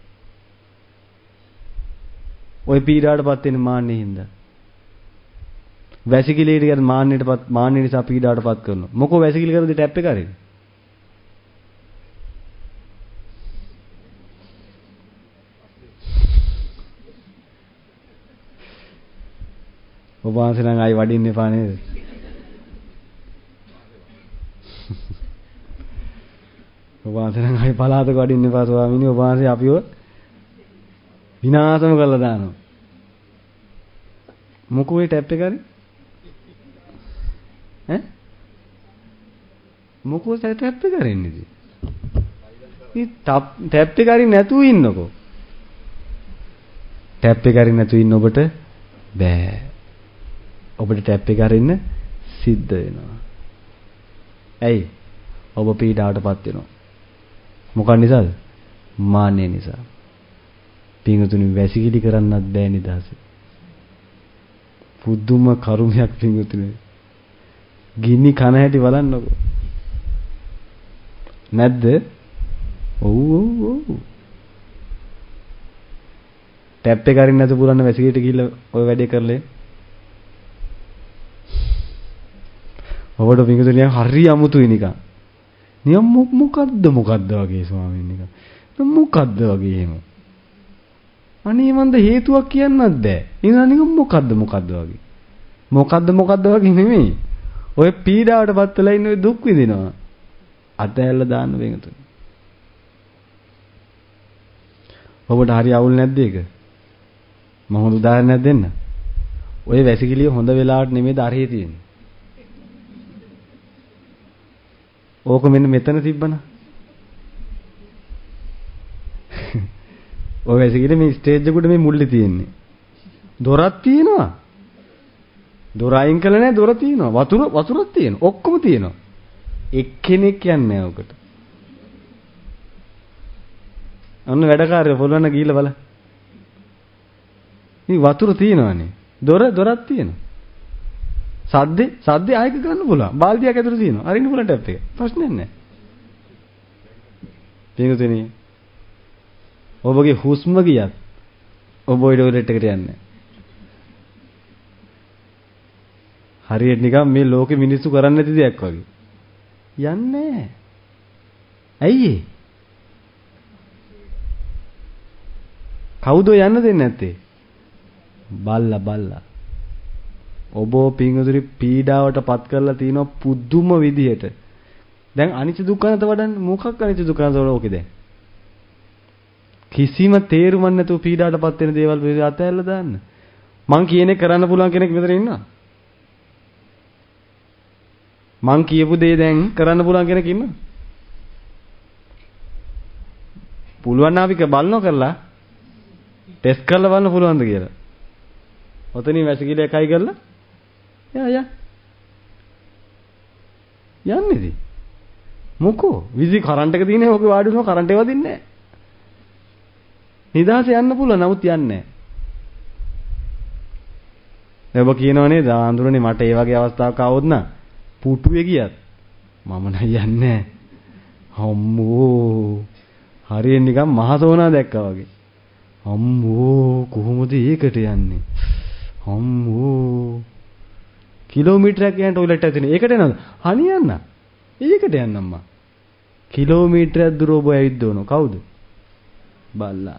[SPEAKER 2] ඔය පීඩාවටපත් වෙන්නේ මාන්නේ හින්දා. වැසිකිළියට කියන මාන්නයටපත් මාන්නේ නිසා පීඩාවටපත් කරනවා. මොකෝ වැසිකිළි කරද්දී ටැප් එක හරිද? ඔබ වහන්සේ නම් ආයි වඩින්න එපා නේද? ඔබ වහන්සේ නම් ආයි පලාතක වඩින්න එපා ස්වාමීනි. ඔබ වහන්සේ අපිව විනාශම කරලා දානවා. මොකෝ ඒ ටැප් එක හරි? ඈ? මොකෝ ටැප් එක කරන්නේ? මේ ටැප් එක හරි නැතුව ඉන්නකෝ. ටැප් එක හරි නැතුව ඉන්න ඔබට බෑ. ඔබට ටැප් එක අරින්න සිද්ධ වෙනවා. ඇයි? ඔබ පීඩාවටපත් වෙනවා. මොකක් නිසාද? මාන්නේ නිසා. පිංගුතුනි වැසිකිලි කරන්නත් බෑ නිදාස. පුදුම කරුමයක් පිංගුතුනි. ගිනි කන හැටි බලන්නකො. නැද්ද? ඔව් ඔව් ඔව්. ටැප් එක අරින්න නැතුව පුරන්න වැසිකිලිට ගිහිල්ලා ඔය වැඩේ කරලා ඔබට පිංගුතුනිය හරි අමුතුයි නිකන්. නියම් මොකද්ද මොකද්ද වගේ ස්වාමීන් නිකන්. මොකද්ද වගේ එහෙම. අනේ මන්ද හේතුවක් කියන්නත් බෑ. ඉතින් නිකන් මොකද්ද මොකද්ද වගේ. මොකද්ද මොකද්ද වගේ නෙමෙයි. ඔය පීඩාවටපත් වෙලා ඉන්න ඔය දුක් විඳිනවා. අතහැරලා දාන්න පිංගුතුනි. ඔබට හරි අවුල් නැද්ද ඒක? මම හොඳ උදාහරණයක් දෙන්න. ඔය වැසිකිළිය හොඳ වෙලාවට නෙමෙයිද අරහේ තියෙන්නේ. ඕක මෙන්න මෙතන තිබ්බනා. ඔය වැසිකිළිය මේ ස්ටේජ් එකට මේ මුල්ලේ තියෙන්නේ. දොරක් තියෙනවා. දොර අයින් කළා නෑ දොර තියෙනවා. වතුර වතුරක් තියෙනවා. ඔක්කොම තියෙනවා. එක්කෙනෙක් යන්නේ නෑ ඔකට. අන්න වැඩකාරයෝ පොළොන්න ගිහිල්ලා බලන්න. මේ වතුර තියෙනවානේ. දොර දොරක් තියෙනවා. සද්දේ සද්දේ ආයක ගන්න පුළුවන්. බාල්දියක් ඇතුළේ තියෙනවා. අරින්න පුළුවන් ටැප් එක. ප්‍රශ්නයක් නැහැ. පින්තුනේ ඔබගේ හුස්ම ගියත් ඔබ ওই ටොයිලට් එකට යන්නේ හරියට නිකන් මේ ලෝකෙ මිනිස්සු කරන්නේ නැති දෙයක් වගේ. යන්නේ නැහැ. ඇයි ඒ? කවුද යන්න දෙන්නේ නැත්තේ? බල්ලා බල්ලා. ඔබ පිංගුතුනි පීඩාවට පත් කරලා තිනවා පුදුම විදියට. දැන් අනිච්ච දුක්ඛ නැත වඩන්නේ මොකක් අනිච්ච දුක්ඛ නැත වල ඕකේ දැන්. කිසිම තේරුමක් නැතුව පීඩාවටපත් වෙන දේවල් පිළිබඳව අතහැරලා දාන්න. මං කියන්නේ කරන්න පුළුවන් කෙනෙක් මෙතන ඉන්නවා. මං කියපු දේ දැන් කරන්න පුළුවන් කෙනෙක් ඉන්නවා. පුළුවන් නම් අපි බලනවා කරලා ටෙස්ට් කරලා බලන්න පුළුවන්ද කියලා. ඔතනින් වැසිකිලි එකයි කරලා යා යා යන්නේද? මොකෝ විසි කරන්ට් එක තියෙනවා ඔක වාඩි වෙනවා කරන්ට් එක වදින්නේ නැහැ. නිදාසේ යන්න පුළුවන් නමුත් යන්නේ නැහැ. ඔබ කියනවා නේද ආඳුරනේ මට ඒ වගේ අවස්ථාවක් ආවොත් නා පුටුවේ ගියත් මම නෑ යන්නේ නැහැ. අම්මෝ හරියෙන් නිකන් මහසෝනා දැක්කා වගේ. අම්මෝ කොහොමද ඒකට යන්නේ? අම්මෝ කිලෝමීටරයක් යන ටොයිලට් එකක් තියෙන. ඒකට යනවද? හනියන්න. ඒකට යන්න අම්මා. කිලෝමීටරයක් දුර ඔබ ඇවිද්දවන කවුද? බල්ලා.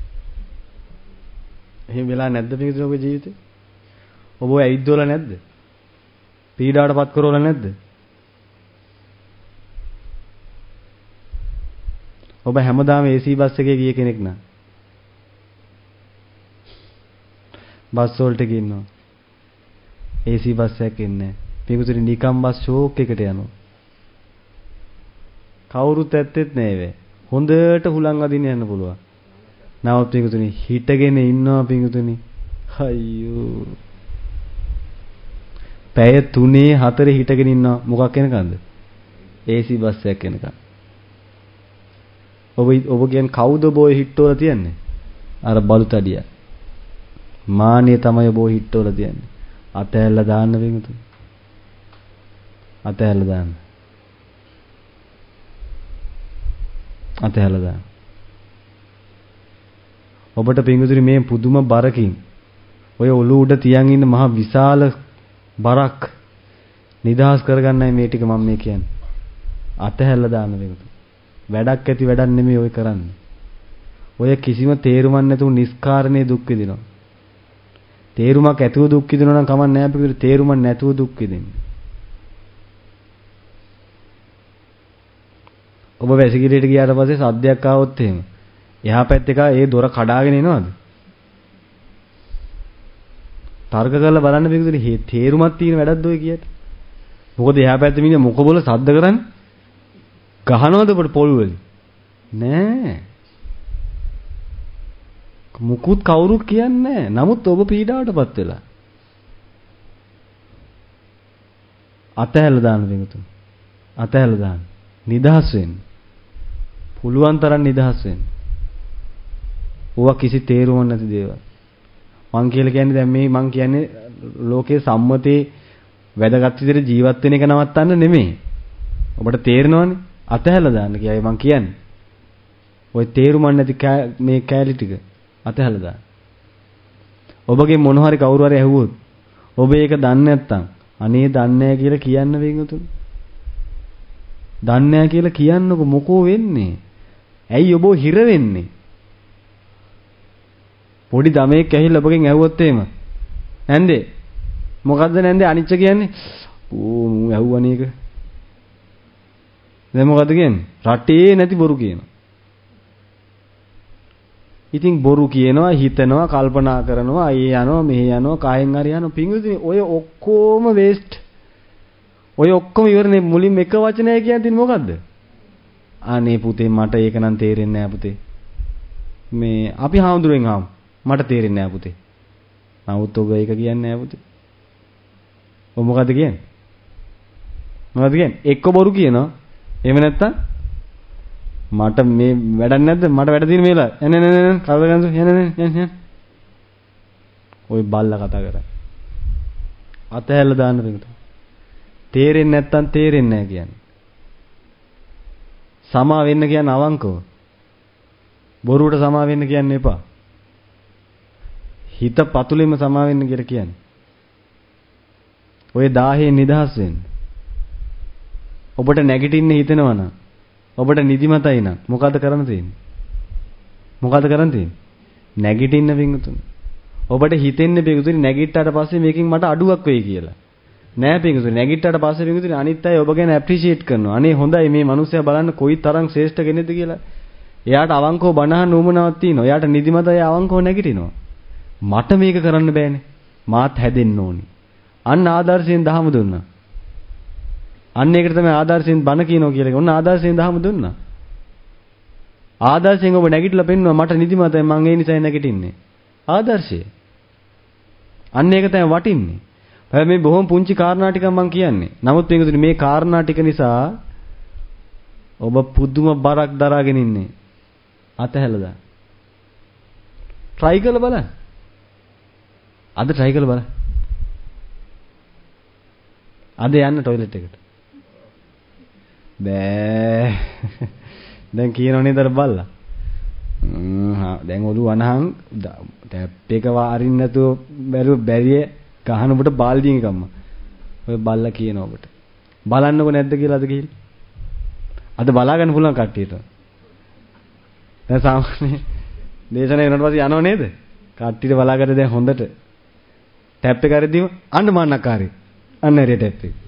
[SPEAKER 2] එහෙම වෙලා නැද්ද පිටින් ඔබේ ජීවිතේ? ඔබ ඇවිද්දවල නැද්ද? පීඩාවටපත් කරවල නැද්ද? ඔබ හැමදාම ඒ සී බස් එකේ ගිය කෙනෙක් නා. බස් වලට ගින්නවා. ඒ සී බස් එකක් එන්නේ නැහැ. පිටුතුරි නිකම් බස් ෂෝක් එකට යනවා. කවුරුත් ඇත්තෙත් නෑ වේ. හොඳට හුලං අදින්න යන්න පුළුවන්. නමුත් පිටුතුනි හිටගෙන ඉන්නවා පිටුතුනි. අයියෝ. පැය තුනේ හතරේ හිටගෙන ඉන්නවා මොකක් වෙනකන්ද? ඒ සී බස් එකක් වෙනකන්. ඔබ ඔබ කියන්නේ කවුද බොය හිටවල තියන්නේ? අර බලුතඩිය. මානිය තමයි ඔබ හිටවල තියන්නේ. අතැල්ල දාන්න වෙනුතු. අතැල්ල දාන්න. අතැල්ල දාන්න. ඔබට පිංගුතුනි මේ පුදුම බරකින් ඔය ඔළුව උඩ තියන් ඉන්න මහ විශාල බරක් නිදහස් කරගන්නයි මේ ටික මම මේ කියන්නේ. අතැල්ල දාන්න වෙනුතු. වැඩක් ඇති වැඩක් නෙමෙයි ඔය කරන්නේ. ඔය කිසිම තේරුමක් නැතුව නිස්කාරණේ දුක් විඳිනවා. තේරුමක් ඇතුව දුක් විඳිනවා නම් කමක් නැහැ පිටුර තේරුමක් නැතුව දුක් විඳින්න. ඔබ වැසිකිළියට ගියාට පස්සේ සද්දයක් ආවොත් එහෙම එහා පැත්තේ කා ඒ දොර කඩාගෙන එනවද? තර්ක කරලා බලන්න පිටුර තේරුමක් තියෙන වැඩක්ද ඔය කියට? මොකද එහා පැත්තේ මිනිහ මොක බොල සද්ද කරන්නේ? ගහනවද ඔබට පොල් වලින්? නෑ. මුකුත් කවුරුත් කියන්නේ නැහැ. නමුත් ඔබ පීඩාවටපත් වෙලා. අතහැරලා දාන්න වෙනුතුන්. අතහැරලා දාන්න. නිදහස් වෙන්න. පුළුවන් තරම් නිදහස් වෙන්න. ඕවා කිසි තේරුමක් නැති දේවල්. මං කියලා කියන්නේ දැන් මේ මං කියන්නේ ලෝකයේ සම්මතේ වැදගත් විදිහට ජීවත් වෙන එක නවත්තන්න නෙමෙයි. ඔබට තේරෙනවනේ? අතහැරලා දාන්න කියයි මං කියන්නේ. ওই තේරුමක් නැති මේ කැලි ටික අතහැරලා දාන්න. ඔබගේ මොන හරි කවුරු හරි ඇහුවොත් ඔබ ඒක දන්නේ නැත්නම් අනේ දන්නේ නැහැ කියලා කියන්න වෙන්ගතුනි. දන්නේ නැහැ කියලා කියන්නකො මොකෝ වෙන්නේ? ඇයි ඔබ හිර වෙන්නේ? පොඩි ළමයෙක් ඇහිලා ඔබගෙන් ඇහුවොත් එහෙම නැන්දේ මොකද්ද නැන්දේ අනිච්ච කියන්නේ? ඕ මූ ඇහුවනේ ඒක. දැන් මොකද්ද කියන්නේ? රටේ නැති බොරු කියනවා. ඉතින් බොරු කියනවා හිතනවා කල්පනා කරනවා ඒ යනවා මෙහෙ යනවා කායෙන් හරි යනවා පිංගුතුනි ඔය ඔක්කොම වේස්ට් ඔය ඔක්කොම ඉවරනේ මුලින්ම එක වචනයක කියන්නේ මොකද්ද අනේ පුතේ මට ඒක නම් තේරෙන්නේ නැහැ පුතේ මේ අපි හාමුදුරුවෙන් ආම් මට තේරෙන්නේ නැහැ පුතේ නමුත් ඔබ ඒක කියන්නේ නැහැ පුතේ ඔබ මොකද්ද කියන්නේ මොකද්ද කියන්නේ එක්ක බොරු කියනවා එහෙම නැත්තම් මට මේ වැඩක් නැද්ද මට වැඩ තියෙන මේලා එන එන එන කවද ගන්සු එන එන එන ඔය බල්ලා කතා කරා අතහැරලා දාන්න බෑ තේරෙන්නේ නැත්තම් තේරෙන්නේ නැහැ කියන්නේ සමා වෙන්න කියන්නේ අවංකව බොරුවට සමා වෙන්න කියන්න එපා හිත පතුලෙම සමා වෙන්න කියලා කියන්නේ ඔය දාහේ නිදහස් වෙන්න ඔබට නැගිටින්න හිතෙනවා නම් ඔබට නිදිමතයි නම් මොකද කරන්න තියෙන්නේ? මොකද කරන්න තියෙන්නේ? නැගිටින්න පිංගුතුනි. ඔබට හිතෙන්නේ පිංගුතුනි නැගිට්ටාට පස්සේ මේකෙන් මට අඩුවක් වෙයි කියලා. නෑ පිංගුතුනි. නැගිට්ටාට පස්සේ පිංගුතුනි අනිත් අය ඔබ ගැන ඇප්‍රීෂিয়েට් කරනවා. අනේ හොඳයි මේ මිනිස්සයා බලන්න කොයි තරම් ශ්‍රේෂ්ඨ කෙනෙක්ද කියලා. එයාට අවංකව බණහන් උමනාවක් තියෙනවා. එයාට නිදිමත එයා අවංකව නැගිටිනවා. මට මේක කරන්න බෑනේ. මාත් හැදෙන්න ඕනි. අන්න ආදර්ශයෙන් දහම දුන්නා. අන්න ඒකට තමයි ආදර්ශයෙන් බණ කියනවා කියලා. ඔන්න ආදර්ශයෙන් දහම දුන්නා. ආදර්ශයෙන් ඔබ නැගිටලා පෙන්නවා මට නිදිමතයි මං ඒ නිසා නැගිටින්නේ. ආදර්ශය. අන්න ඒක තමයි වටින්නේ. හැබැයි මේ බොහොම පුංචි කාරණා ටිකක් මං කියන්නේ. නමුත් මේකතුනේ මේ කාරණා ටික නිසා ඔබ පුදුම බරක් දරාගෙන ඉන්නේ. අතහැලලා. try කරලා බලන්න. අද try කරලා බලන්න. අද යන්න টয়ලට් එකට. බෑ. දැන් කියනව නේද අර බල්ලා. දැන් ඔළුව අනහන් ටැප් එක වාරින්න නැතුව බැරුව බැරිය ගහන ඔබට බාල්දියෙන් කම්ම. ඔය බල්ලා කියන ඔබට. බලන්නකො නැද්ද කියලා අද ගිහින්. අද බලා ගන්න පුළුවන් කට්ටියට. දැන් සාමාන්‍ය දේශනා වෙනකොට පස්සේ යනව නේද? කට්ටියට බලාගන්න දැන් හොඳට. ටැප් එක හරිදීම අන්න මාන්නකාරී. අන්න හරිය ටැප් එක.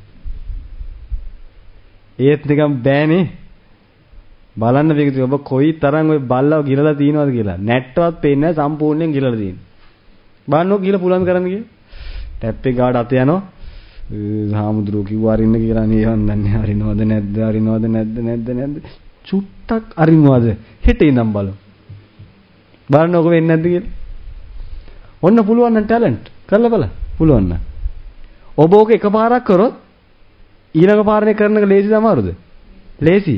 [SPEAKER 2] ඒත් නිකන් බෑනේ. බලන්න පිටින් ඔබ කොයි තරම් ওই බල්ලව ගිලලා තියනවද කියලා. නැට්ටවත් පේන්නේ නැහැ සම්පූර්ණයෙන් ගිලලා තියෙන්නේ. බලන්න ඔක ගිලලා පුළුවන් කරන්න කියලා. ටැප් එක ගාඩ අත යනවා. හාමුදුරුවෝ කිව්වා අරින්න කියලා නේ වන්දන්නේ අරිනවද නැද්ද අරිනවද නැද්ද නැද්ද නැද්ද චුට්ටක් අරිනවද හෙට ඉඳන් බලමු. බලන්න ඔක වෙන්නේ නැද්ද කියලා. ඔන්න පුළුවන් නම් ටැලන්ට් කරලා බලන්න. පුළුවන් නම්. ඔබ ඕක එකපාරක් කරොත් ඊළඟ පාරනේ කරන එක ලේසිද අමාරුද? ලේසි.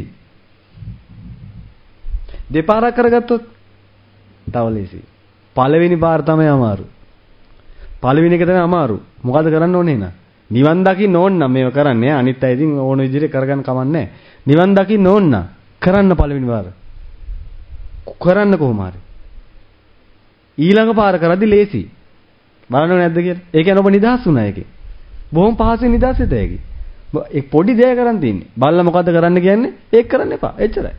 [SPEAKER 2] දෙපාරක් කරගත්තොත් තව ලේසි. පළවෙනි පාර තමයි අමාරු. පළවෙනි එක තමයි අමාරු. මොකද කරන්න ඕනේ නේද? නිවන් දකින්න ඕන නම් මේව කරන්නේ. අනිත් අය ඉතින් ඕන විදිහට කරගන්න කමක් නැහැ. නිවන් දකින්න ඕන නම් කරන්න පළවෙනි පාර. කරන්න කොහොම හරි. ඊළඟ පාර කරද්දි ලේසි. බලන්නව නැද්ද කියලා? ඒ කියන්නේ ඔබ නිදහස් වුණා ඒකේ. බොහොම පහසුවෙන් නිදහස් වෙත හැකි. ඒ පොඩි දෙයක් කරන් තින්නේ. බල්ලා මොකද්ද කරන්න කියන්නේ? ඒක කරන්න එපා. එච්චරයි.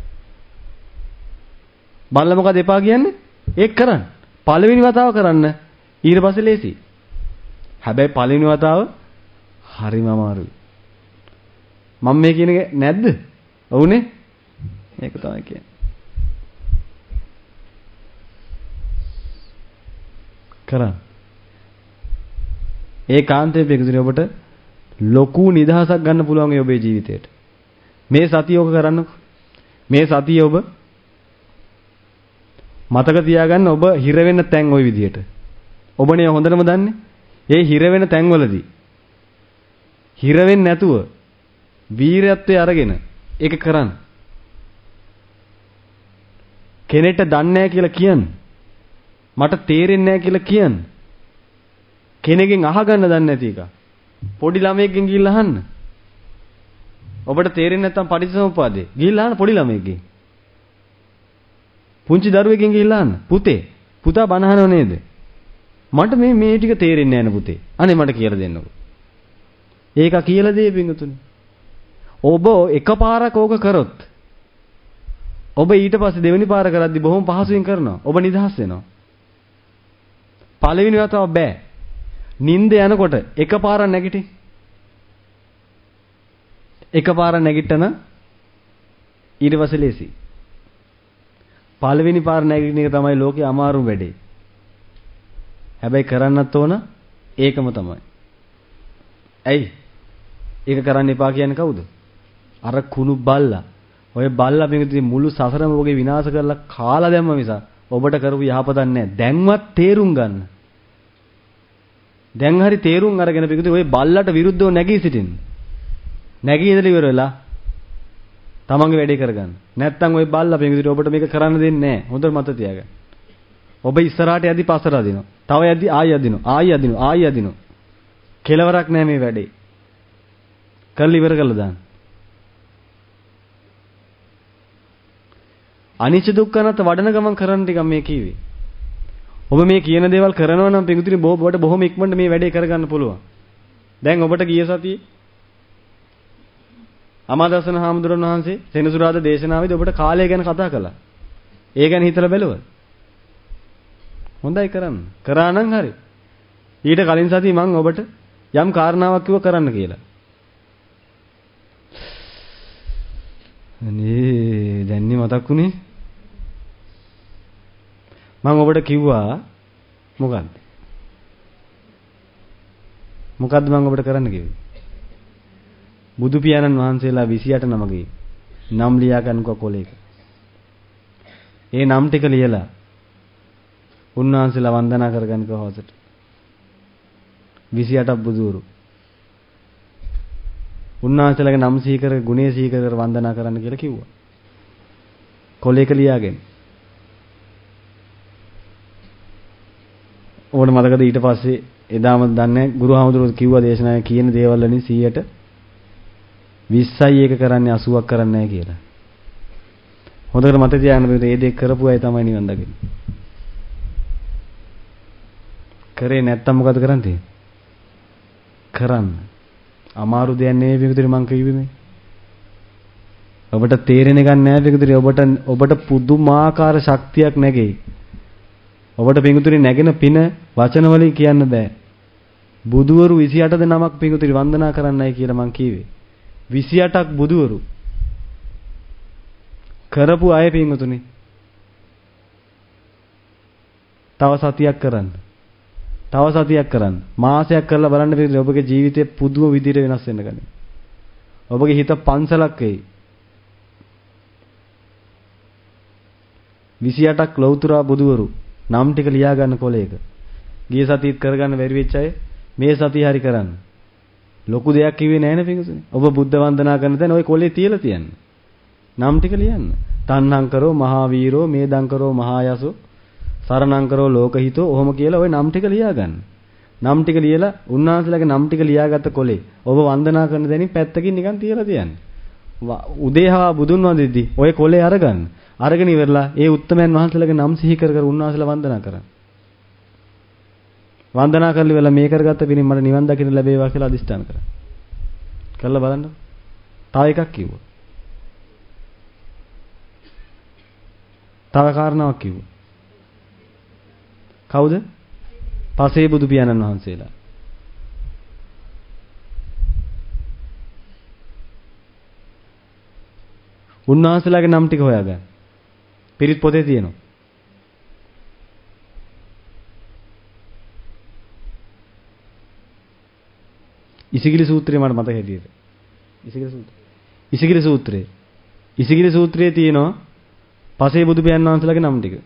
[SPEAKER 2] බල්ලා මොකද එපා කියන්නේ? ඒක කරන්න. පළවෙනි වතාව කරන්න. ඊට පස්සේ ලේසි. හැබැයි පළවෙනි වතාව හරිම අමාරුයි. මම මේ කියන එක නැද්ද? ඔව්නේ? ඒක තමයි කියන්නේ. කරන්න. ඒ කාන්තේ පිටුදින ඔබට ලොකු නිදහසක් ගන්න පුළුවන් ඔබේ ජීවිතේට. මේ සතිය ඔක කරන්නකො. මේ සතිය ඔබ මතක තියාගන්න ඔබ හිර වෙන්න තැන් ওই විදියට. ඔබනේ හොඳටම දන්නේ. ඒ හිර වෙන තැන්වලදී හිර වෙන්නේ නැතුව වීරයත්වයේ අරගෙන ඒක කරන්න. කෙනෙක්ට දන්නේ නැහැ කියලා කියන්න. මට තේරෙන්නේ නැහැ කියලා කියන්න. කෙනෙක්ගෙන් අහගන්න දන්නේ නැති එක. පොඩි ළමයෙක්ගෙන් ගිහිල්ලා අහන්න. ඔබට තේරෙන්නේ නැත්නම් පටිච්චසමුප්පාදේ ගිහිල්ලා අහන්න පොඩි ළමයෙක්ගෙන්. පුංචි දරුවෙක්ගෙන් ගිහිල්ලා අහන්න. පුතේ, පුතා බණ අහනව නේද? මට මේ මේ ටික තේරෙන්නේ නැහැ නේ පුතේ. අනේ මට කියලා දෙන්නකෝ. ඒක කියලා දෙයි පිංගුතුනි. ඔබ එකපාරක් ඕක කරොත් ඔබ ඊට පස්සේ දෙවෙනි පාර කරද්දි බොහොම පහසුවෙන් කරනවා. ඔබ නිදහස් වෙනවා. පළවෙනි වතාව බෑ. නිින්ද යනකොට එකපාරක් නැගිටින්. එකපාරක් නැගිටන ඊට පස්සේ ලේසි. පළවෙනි පාර නැගිටින එක තමයි ලෝකේ අමාරුම වැඩේ. හැබැයි කරන්නත් ඕන ඒකම තමයි. ඇයි? ඒක කරන්න එපා කියන්නේ කවුද? අර කුණු බල්ලා. ඔය බල්ලා මේකදී මුළු සසරම ඔබගේ විනාශ කරලා කාලා දැම්ම මිස ඔබට කරපු යහපතක් නැහැ. දැන්වත් තේරුම් ගන්න. දැන් හරි තේරුම් අරගෙන පිටුදී ඔය බල්ලට විරුද්ධව නැගී සිටින්න. නැගී ඉඳලා ඉවර වෙලා තමන්ගේ වැඩේ කරගන්න. නැත්තම් ওই බල්ලා පිටුදී ඔබට මේක කරන්න දෙන්නේ නැහැ. හොඳට මතක තියාගන්න. ඔබ ඉස්සරහට යද්දි පස්සට අදිනවා. තව යද්දි ආයෙ අදිනවා. ආයෙ අදිනවා. ආයෙ අදිනවා. කෙලවරක් නැහැ මේ වැඩේ. කරලා ඉවර කරලා දාන්න. අනිච්ච දුක්ඛ අනාත්ම වඩන ගමන් කරන්න ටික මේ කිව්වේ. ඔබ මේ කියන දේවල් කරනවා නම් පිටුදින ඔබට බොහොම ඉක්මනට මේ වැඩේ කරගන්න පුළුවන්. දැන් ඔබට ගිය සතියේ අමාදර්ශන හාමුදුරන් වහන්සේ සෙනසුරාදා දේශනාවේදී ඔබට කාලය ගැන කතා කළා. ඒ ගැන හිතලා බැලුවද? හොඳයි කරන්න. කරා නම් හරි. ඊට කලින් සතියේ මම ඔබට යම් කාරණාවක් කිව්ව කරන්න කියලා. අනේ දැන් නේ මතක් වුනේ. මම ඔබට කිව්වා මොකද්ද? මොකද්ද මම ඔබට කරන්න කිව්වේ? බුදු පියාණන් වහන්සේලා විසි අට නමගේ නම් ලියා ගන්නකෝ කොලේක. ඒ නම් ටික ලියලා උන්වහන්සේලා වන්දනා කරගන්නකෝ හවසට. විසි අටක් බුදුවරු. උන්වහන්සේලාගේ නම් සිහි කර ගුණේ සිහි කර වන්දනා කරන්න කියලා කිව්වා. කොලේක ලියාගෙන. ඕන මතකද ඊට පස්සේ එදාම දන්නේ ගුරුහාමුදුරුවෝ කිව්වා දේශනාවේ කියන දේවල් වලින් සීයට විස්සයි එක කරන්නේ අසූවක් කරන්නේ නැහැ කියලා. හොඳට මතක තියාගන්න මේ දේ කරපු අය තමයි නිවන් දකින්නේ. කරේ නැත්තම් මොකද කරන්නේ? කරන්න. අමාරු දෙයක් නෙවෙයි පිටුතරි මං කිව්වේ මේ. ඔබට තේරෙන එකක් නෑ පිටුතරි. ඔබට ඔබට පුදුමාකාර ශක්තියක් නැගෙයි. ඔබට පිටුතරි නැගෙන පින වචන වලින් කියන්න බෑ. බුදුවරු විසි අට දෙනමක් පිටුතරි වන්දනා කරන්නයි කියලා මං කිව්වේ. විසි අටක් බුදුවරු කරපු අය පිටුතුනි. තව සතියක් කරන්න. තව සතියක් කරන්න. මාසයක් කරලා බලන්න පිටුතරි ඔබගේ ජීවිතේ පුදුම විදිහට වෙනස් වෙන්න ගන්නේ. ඔබගේ හිත පන්සලක් වෙයි. විසි අටක් ලෞතුරා බුදුවරු නම් ටික ලියා ගන්න කොලේක. ගිය සතියේත් කරගන්න බැරි වෙච්ච අය මේ සතිය හරි කරන්න. ලොකු දෙයක් කිව්වේ නැහැනේ පිටුතුනි. ඔබ බුද්ධ වන්දනා කරන තැන ওই කොලේ තියලා තියන්න. නම් ටික ලියන්න. තණ්හං කරෝ මහා වීරෝ මේදං කරෝ මහා යසෝ සරණං කරෝ ලෝකහිතෝ ඔහොම කියලා ওই නම් ටික ලියා ගන්න. නම් ටික ලියලා උන්වහන්සේලාගේ නම් ටික ලියාගත්ත කොලේ ඔබ වන්දනා කරන දෙනින් පැත්තකින් නිකන් තියලා තියන්න. උදේහවා බුදුන් වහන්සේදී ওই කොලේ අරගන්න. අරගෙන ඉවරලා ඒ උත්තමයන් වහන්සේලාගේ නම් සිහි කර කර උන්වහන්සේලා වන්දනා කරන්න. වන්දනා කරලා ඉවරලා මේ කරගත්ත පිණින් මට නිවන් දකින්න ලැබේවා කියලා අදිෂ්ඨාන කරා. කරලා බලන්න. තව එකක් කිව්වා. තව කාරණාවක් කිව්වා. කවුද? පසේ බුදු පියාණන් වහන්සේලා. උන්වහන්සේලාගේ නම් ටික හොයාගන්න. පිරිත් පොතේ තියෙනවා. ඉසිගිලි සූත්‍රය මට මතක හිටියට. ඉසිගිලි සූත්‍රය. ඉසිගිලි සූත්‍රය. ඉසිගිලි සූත්‍රයේ තියෙනවා පසේ බුදු පියාණන් වහන්සේලාගේ නම් ටික.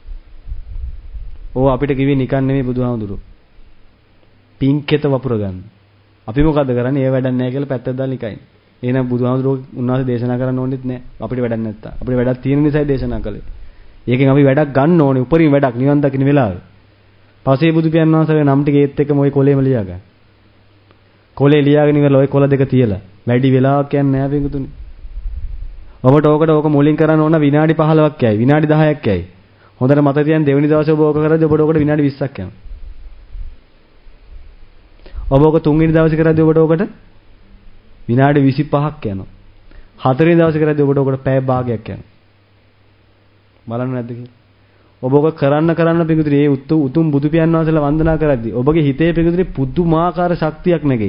[SPEAKER 2] ඕ අපිට කිව්වේ නිකන් නෙමෙයි බුදුහාමුදුරුවෝ. පින්කෙත වපුර ගන්න. අපි මොකද කරන්නේ? ඒ වැඩක් නැහැ කියලා පැත්තට දාලා නිකන්. එහෙනම් බුදුහාමුදුරුවෝ උන්වහන්සේ දේශනා කරන්න ඕනෙත් නැහැ. අපිට වැඩක් නැත්තා. අපිට වැඩක් තියෙන නිසායි දේශනා කළේ. ඒකෙන් අපි වැඩක් ගන්න ඕනේ. උපරිම වැඩක් නිවන් දකින්න වෙලාවේ. පසේ බුදු පියාණන් වහන්සේගේ නම් ටික ඒත් එක්කම ওই කොලේම ලියා ගන්න. කොලේ ලියාගෙන ඉවරලා ওই කොල දෙක තියලා වැඩි වෙලාවක් යන්නේ නැහැ පිටුතුනි. ඔබට ඕකට ඕක මුලින් කරන්න ඕන විනාඩි පහළොවක් යයි. විනාඩි දහයක් යයි. හොඳට මතක තියාගන්න දෙවෙනි දවසේ ඔබ ඕක කරද්දී ඔබට ඕකට විනාඩි විස්සක් යනවා. ඔබ ඕක තුන්වෙනි දවසේ කරද්දී ඔබට ඕකට විනාඩි විසිපහක් යනවා. හතරවෙනි දවසේ කරද්දී ඔබට ඕකට පැය භාගයක් යනවා. බලන්න නැද්ද කියලා? ඔබ ඕක කරන්න කරන්න පිටුතුනි මේ උතුම් බුදු පියාණන් වහන්සේලා වන්දනා කරද්දී ඔබගේ හිතේ පිටුතුනි පුදුමාකාර ශක්තියක් නැගෙයි.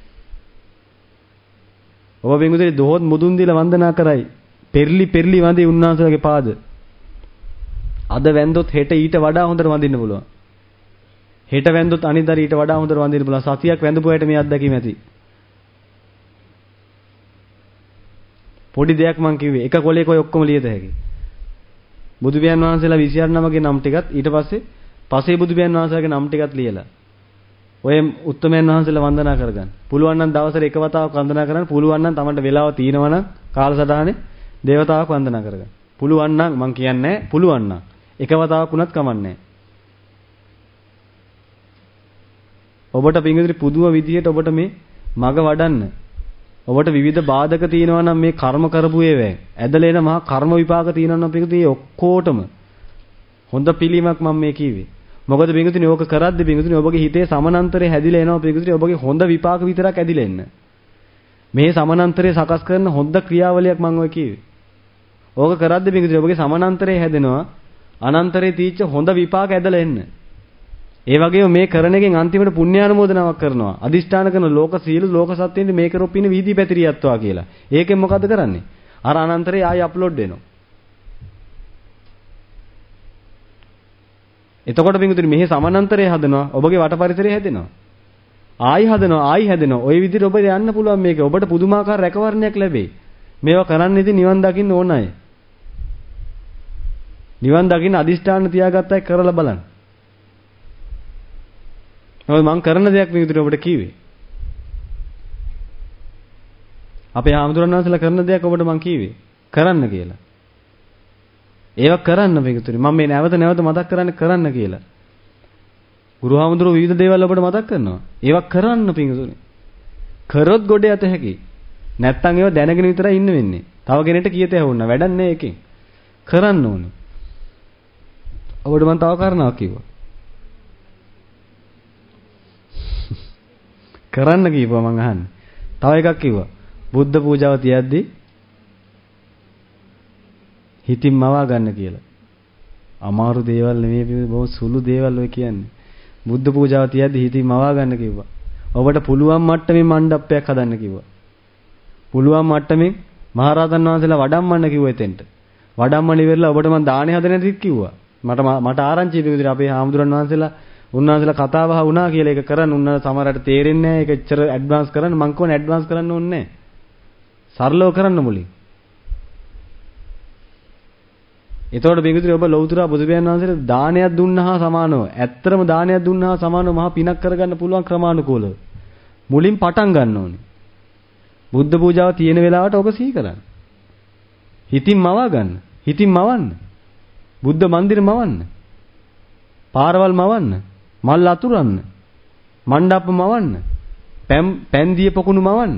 [SPEAKER 2] ඔබ පිටුතුනි දොහොත් මුදුන් දීලා වන්දනා කරයි. පෙරලි පෙරලි වඳේ උන්වහන්සේලාගේ පාද. අද වැන්දොත් හෙට ඊට වඩා හොඳට වඳින්න පුළුවන්. හෙට වැන්දොත් අනිද්දා ඊට වඩා හොඳට වඳින්න පුළුවන්. සතියක් වැඳපු අයට මේ අත්දැකීම ඇති. පොඩි දෙයක් මං කිව්වේ. එක කොලේක ඔය ඔක්කොම ලියත හැකි. බුදු පියාණන් වහන්සේලා විසි අට නමගේ නම් ටිකත් ඊට පස්සේ පසේ බුදු පියාණන් වහන්සේලාගේ නම් ටිකත් ලියලා ඔය උත්තමයන් වහන්සේලා වන්දනා කරගන්න. පුළුවන් නම් දවසට එක වතාවක් වන්දනා කරන්න. පුළුවන් නම් තමන්ට වෙලාව තියෙනවා නම් කාලසටහනේ දේවතාවක් වන්දනා කරගන්න. පුළුවන් නම් මං කියන්නේ පුළුවන් නම් එක වතාවක් වුණත් කමන්නේ. ඔබට පිංගුදිරි පුදුම විදියට ඔබට මේ මග වඩන්න. ඔබට විවිධ බාධක තියෙනවා නම් මේ කර්ම කරපු ඒවා ඇදලා එන මහා කර්ම විපාක තියෙනවා නම් පිංගුදිරි ඔක්කොටම හොඳ පිළිමක් මම මේ කිව්වේ. මොකද පිංගුදිරි ඕක කරද්දී පිංගුදිරි ඔබගේ හිතේ සමානන්තරේ හැදිලා එනවා පිංගුදිරි ඔබගේ හොඳ විපාක විතරක් ඇදිලා එන්න. මේ සමානන්තරේ සකස් කරන හොඳ ක්‍රියාවලියක් මම ඔය කිව්වේ. ඕක කරද්දී පිංගුදිරි ඔබගේ සමානන්තරේ හැදෙනවා අනන්තරේ තීච්ච හොඳ විපාක ඇදලා එන්න. ඒ වගේම මේ කරන එකෙන් අන්තිමට පුණ්‍යානුමෝදනාවක් කරනවා. අදිෂ්ඨාන කරන ලෝක සීල ලෝක සත්‍යින්ද මේ කරොප්පින වීදි පැතිරියත්වා කියලා. ඒකෙන් මොකද කරන්නේ? අර අනන්තරේ ආයි අප්ලෝඩ් වෙනවා. එතකොට පිටුතුනි මෙහි සමානන්තරය හදනවා. ඔබගේ වට පරිසරය හැදෙනවා. ආයි හදනවා ආයි හැදෙනවා. ওই විදිහට ඔබට යන්න පුළුවන් මේක. ඔබට පුදුමාකාර රැකවරණයක් ලැබෙයි. මේවා කරන්න ඉතින් නිවන් දකින්න ඕන අය. නිවන් දකින්න අදිෂ්ඨාන තියාගත්ත අය කරලා බලන්න. ඔය මං කරන දෙයක් විදිහට ඔබට කිව්වේ. අපේ ආමතුරන් වහන්සේලා කරන දෙයක් ඔබට මං කිව්වේ. කරන්න කියලා. ඒවා කරන්න විදිහට මම මේ නැවත නැවත මතක් කරන්න කරන්න කියලා. ගුරු ආමතුරු විවිධ දේවල් ඔබට මතක් කරනවා. ඒවා කරන්න පිංගුතුනි. කරොත් ගොඩ යත හැකි. නැත්තම් ඒවා දැනගෙන විතරයි ඉන්න වෙන්නේ. තව කෙනෙක්ට කීයත ඇහුණා. වැඩක් නැහැ එකෙන්. කරන්න ඕනේ. ඔබට මම තව කාරණාවක් කිව්වා. කරන්න කිව්වා මං අහන්නේ. තව එකක් කිව්වා. බුද්ධ පූජාව තියද්දි හිතින් මවා ගන්න කියලා. අමාරු දේවල් නෙමෙයි බොහොම සුළු දේවල් ඔය කියන්නේ. බුද්ධ පූජාව තියද්දි හිතින් මවා ගන්න කිව්වා. ඔබට පුළුවන් මට්ටමේ මණ්ඩපයක් හදන්න කිව්වා. පුළුවන් මට්ටමේ මහරහතන් වහන්සේලා වඩම්මන්න කිව්වා එතෙන්ට. වඩම්මන ඉවරලා ඔබට මම දාණය හදන හැටිත් කිව්වා. මට මට ආරංචි විදිහට අපේ හාමුදුරන් වහන්සේලා උන්වහන්සේලා කතාබහ වුණා කියලා ඒක කරන්න උන්වහන්සේ සමහරට තේරෙන්නේ නැහැ. ඒක එච්චර ඇඩ්වාන්ස් කරන්න මං කියවනේ ඇඩ්වාන්ස් කරන්න ඕනේ නැහැ. සරලව කරන්න මුලින්. එතකොට බිඟුතුනි ඔබ ලෞතර බුදුබියන් වහන්සේට දානයක් දුන්නා සමානව ඇත්තරම දානයක් දුන්නා සමානව මහා පිනක් කරගන්න පුළුවන් ක්‍රමානුකූලව මුලින් පටන් ගන්න ඕනේ. බුද්ධ පූජාව තියෙන වෙලාවට ඔබ සිහි කරන්න. හිතින් මවා ගන්න. හිතින් මවන්න. බුද්ධ මන්දිර මවන්න. පාරවල් මවන්න. මල් අතුරන්න. මණ්ඩප මවන්න. පැන් දිය පොකුණු මවන්න.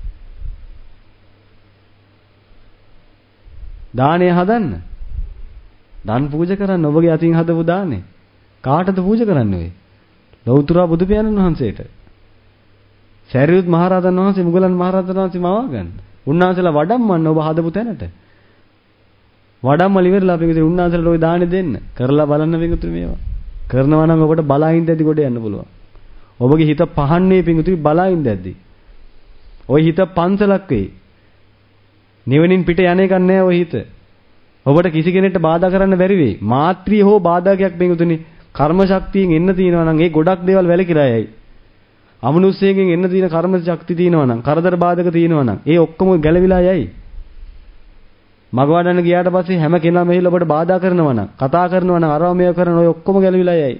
[SPEAKER 2] දානය හදන්න. දන් පූජා කරන්න ඔබගේ අතින් හදපු දානේ. කාටද පූජා කරන්නේ ඔය? ලෞතර බුදු පියාණන් වහන්සේට. සරියුත් මහරහතන් වහන්සේ මුගලන් මහරහතන් වහන්සේ මවා ගන්න. උන්වහන්සේලා වඩම්මන්න ඔබ හදපු තැනට. වඩම්මල ඉවරලා අපි කිව්වේ උන්වහන්සේලාට ওই දානේ දෙන්න. කරලා බලන්න පිටුතුනි මේවා. කරනවා නම් ඔබට බලායින් දැද්දි ගොඩ යන්න පුළුවන්. ඔබගේ හිත පහන්නේ පිටුතුනි බලායින් දැද්දි. ওই හිත පන්සලක් වෙයි. නිවෙනින් පිට යන එකක් නෑ ওই හිත. ඔබට කිසි කෙනෙක්ට බාධා කරන්න බැරි වෙයි. මාත්‍රිය හෝ බාධාකයක් පිටුතුනි කර්ම ශක්තියෙන් එන්න තියෙනවා නම් ඒ ගොඩක් දේවල් වැලකිරා යයි. අමනුෂ්‍යයෙන් එන්න තියෙන කර්ම ශක්තිය තියෙනවා නම් කරදර බාධක තියෙනවා නම් ඒ ඔක්කොම ගැලවිලා යයි. මග වඩන්න ගියාට පස්සේ හැම කෙනාම ඇවිල්ලා ඔබට බාධා කරනවා නම් කතා කරනවා නම් අරව මේව කරන ඔය ඔක්කොම ගැලවිලා යයි.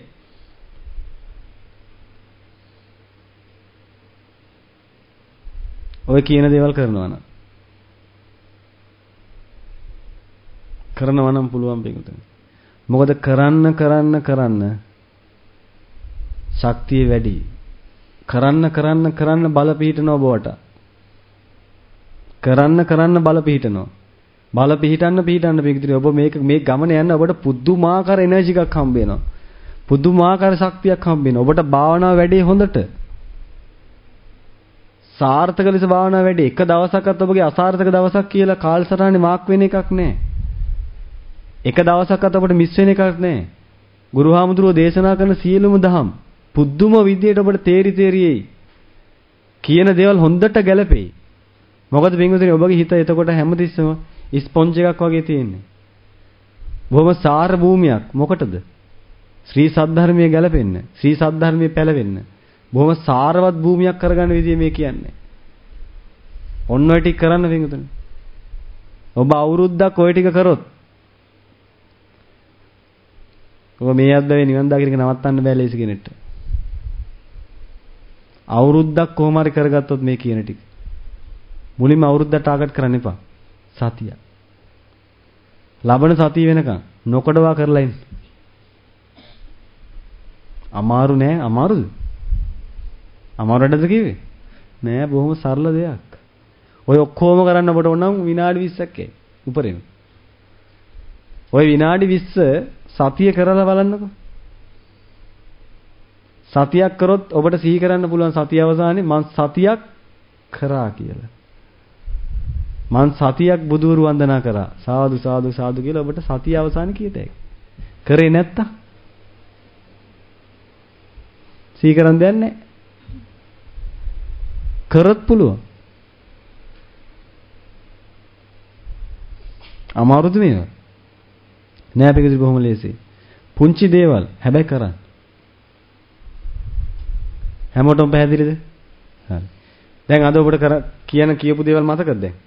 [SPEAKER 2] ඔය කියන දේවල් කරනවා නම් කරනවා නම් පුළුවන් පිටුතුනි. මොකද කරන්න කරන්න කරන්න ශක්තිය වැඩි. කරන්න කරන්න කරන්න බල පිහිටනවා ඔබට. කරන්න කරන්න බල පිහිටනවා. බල පිහිටන්න පිහිටන්න පිටුතුනි ඔබ මේක මේ ගමන යන්න ඔබට පුදුමාකාර එනර්ජි එකක් හම්බ වෙනවා. පුදුමාකාර ශක්තියක් හම්බ වෙනවා. ඔබට භාවනාව වැඩි හොඳට. සාර්ථක ලෙස භාවනාව වැඩි. එක දවසක්වත් ඔබගේ අසාර්ථක දවසක් කියලා කාලසටහනේ මාක් වෙන එකක් නැහැ. එක දවසක්වත් ඔබට මිස් වෙන එකක් නැහැ. ගුරුහාමුදුරුවෝ දේශනා කරන සියලුම දහම් පුදුම විදියට ඔබට තේරි තේරියි. කියන දේවල් හොඳට ගැලපෙයි. මොකද පින්වතුනි ඔබගේ හිත එතකොට හැමතිස්සම ස්පොන්ජ් එකක් වගේ තියෙන්නේ. බොහොම සාර භූමියක්. මොකටද? ශ්‍රී සද්ධර්මයේ ගැලපෙන්න, ශ්‍රී සද්ධර්මයේ පැලවෙන්න. බොහොම සාරවත් භූමියක් කරගන්න විදිය මේ කියන්නේ. ඔන්න ඔය ටික කරන්න පින්වතුනි. ඔබ අවුරුද්දක් ඔය ටික කරොත් ඔබ මේ අද්දවේ නිවන් දකින්න නවත්තන්න බෑ ලේසි කෙනෙක්ට. අවුරුද්දක් කොහොම හරි කරගත්තොත් මේ කියන ටික. මුලින්ම අවුරුද්දට ටාගට් කරන්න එපා. සතිය. ලබන සතිය වෙනකන් නොකඩවා කරලා ඉන්න. අමාරු නෑ අමාරුද? අමාරු වැඩද කිව්වේ? නෑ බොහොම සරල දෙයක්. ඔය ඔක්කොම කරන්න ඔබට ඕන නම් විනාඩි විස්සක් ඒ. උපරිම. ඔය විනාඩි විස්ස සතිය කරලා බලන්නකෝ. සතියක් කරොත් ඔබට සිහි කරන්න පුළුවන් සතිය අවසානයේ මං සතියක් කරා කියලා. මං සතියක් බුදුවරු වන්දනා කරා. සාදු සාදු සාදු කියලා ඔබට සතිය අවසානයේ කියත හැකියි. කරේ නැත්තම් සිහි කරන් දෙයක් නැහැ. කරත් පුළුවන්. අමාරුද මේවා? නෑ පිටුදි බොහොම ලේසියි. පුංචි දේවල් හැබැයි කරන්න. හැමෝටම පැහැදිලිද? හරි. දැන් අද ඔබට කර කියන කියපු දේවල් මතකද දැන්?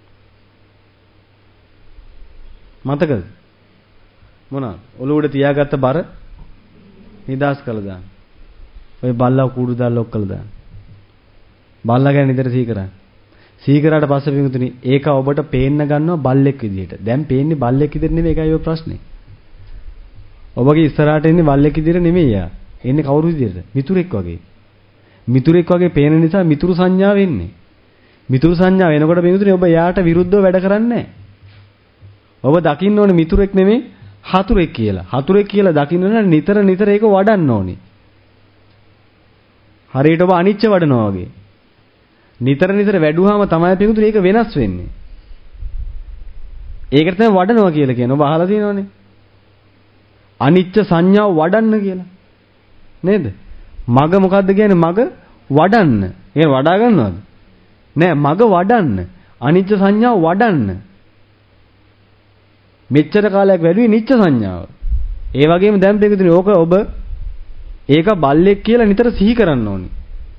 [SPEAKER 2] මතකද? මොනවා? ඔළුවට තියාගත්ත බර නිදාස් කළා දාන්න. ඔය බල්ලා කූඩු දාලා ඔක්කලා දාන්න. බල්ලා ගැන නිතර සිහි කරන්න. සිහි කරාට පස්සේ පිටුතුනි ඒක ඔබට පේන්න ගන්නවා බල්ලෙක් විදියට. දැන් පේන්නේ බල්ලෙක් විදියට නෙමෙයි ඒකයි ඔය ප්‍රශ්නේ. ඔබගේ ඉස්සරහට එන්නේ බල්ලෙක් විදියට නෙමෙයි යා. එන්නේ කවුරු විදියට? මිතුරෙක් වගේ. මිතුරෙක් වගේ පේන නිසා මිතුරු සංඥාව එන්නේ. මිතුරු සංඥාව එනකොට පිටුතුනි ඔබ යාට විරුද්ධව වැඩ කරන්නේ නැහැ. ඔබ දකින්න ඕනේ මිතුරෙක් නෙමෙයි හතුරෙක් කියලා. හතුරෙක් කියලා දකින්න නම් නිතර නිතර ඒක වඩන්න ඕනේ. හරියට ඔබ අනිච්ච වඩනවා වගේ. නිතර නිතර වැඩුවාම තමයි පිටුතුනි ඒක වෙනස් වෙන්නේ. ඒකට තමයි වඩනවා කියලා කියන්නේ. ඔබ අහලා තියෙනවනේ. අනිච්ච සංඥාව වඩන්න කියලා. නේද? මග මොකද්ද කියන්නේ? මග වඩන්න. ඒක වඩා ගන්නවද? නෑ මග වඩන්න. අනිච්ච සංඥාව වඩන්න. මෙච්චර කාලයක් වැඩුවේ නිච්ච සංඥාව. ඒ වගේම දැන් පිටුතුනි ඕක ඔබ ඒක බල්ලෙක් කියලා නිතර සිහි කරන්න ඕනේ.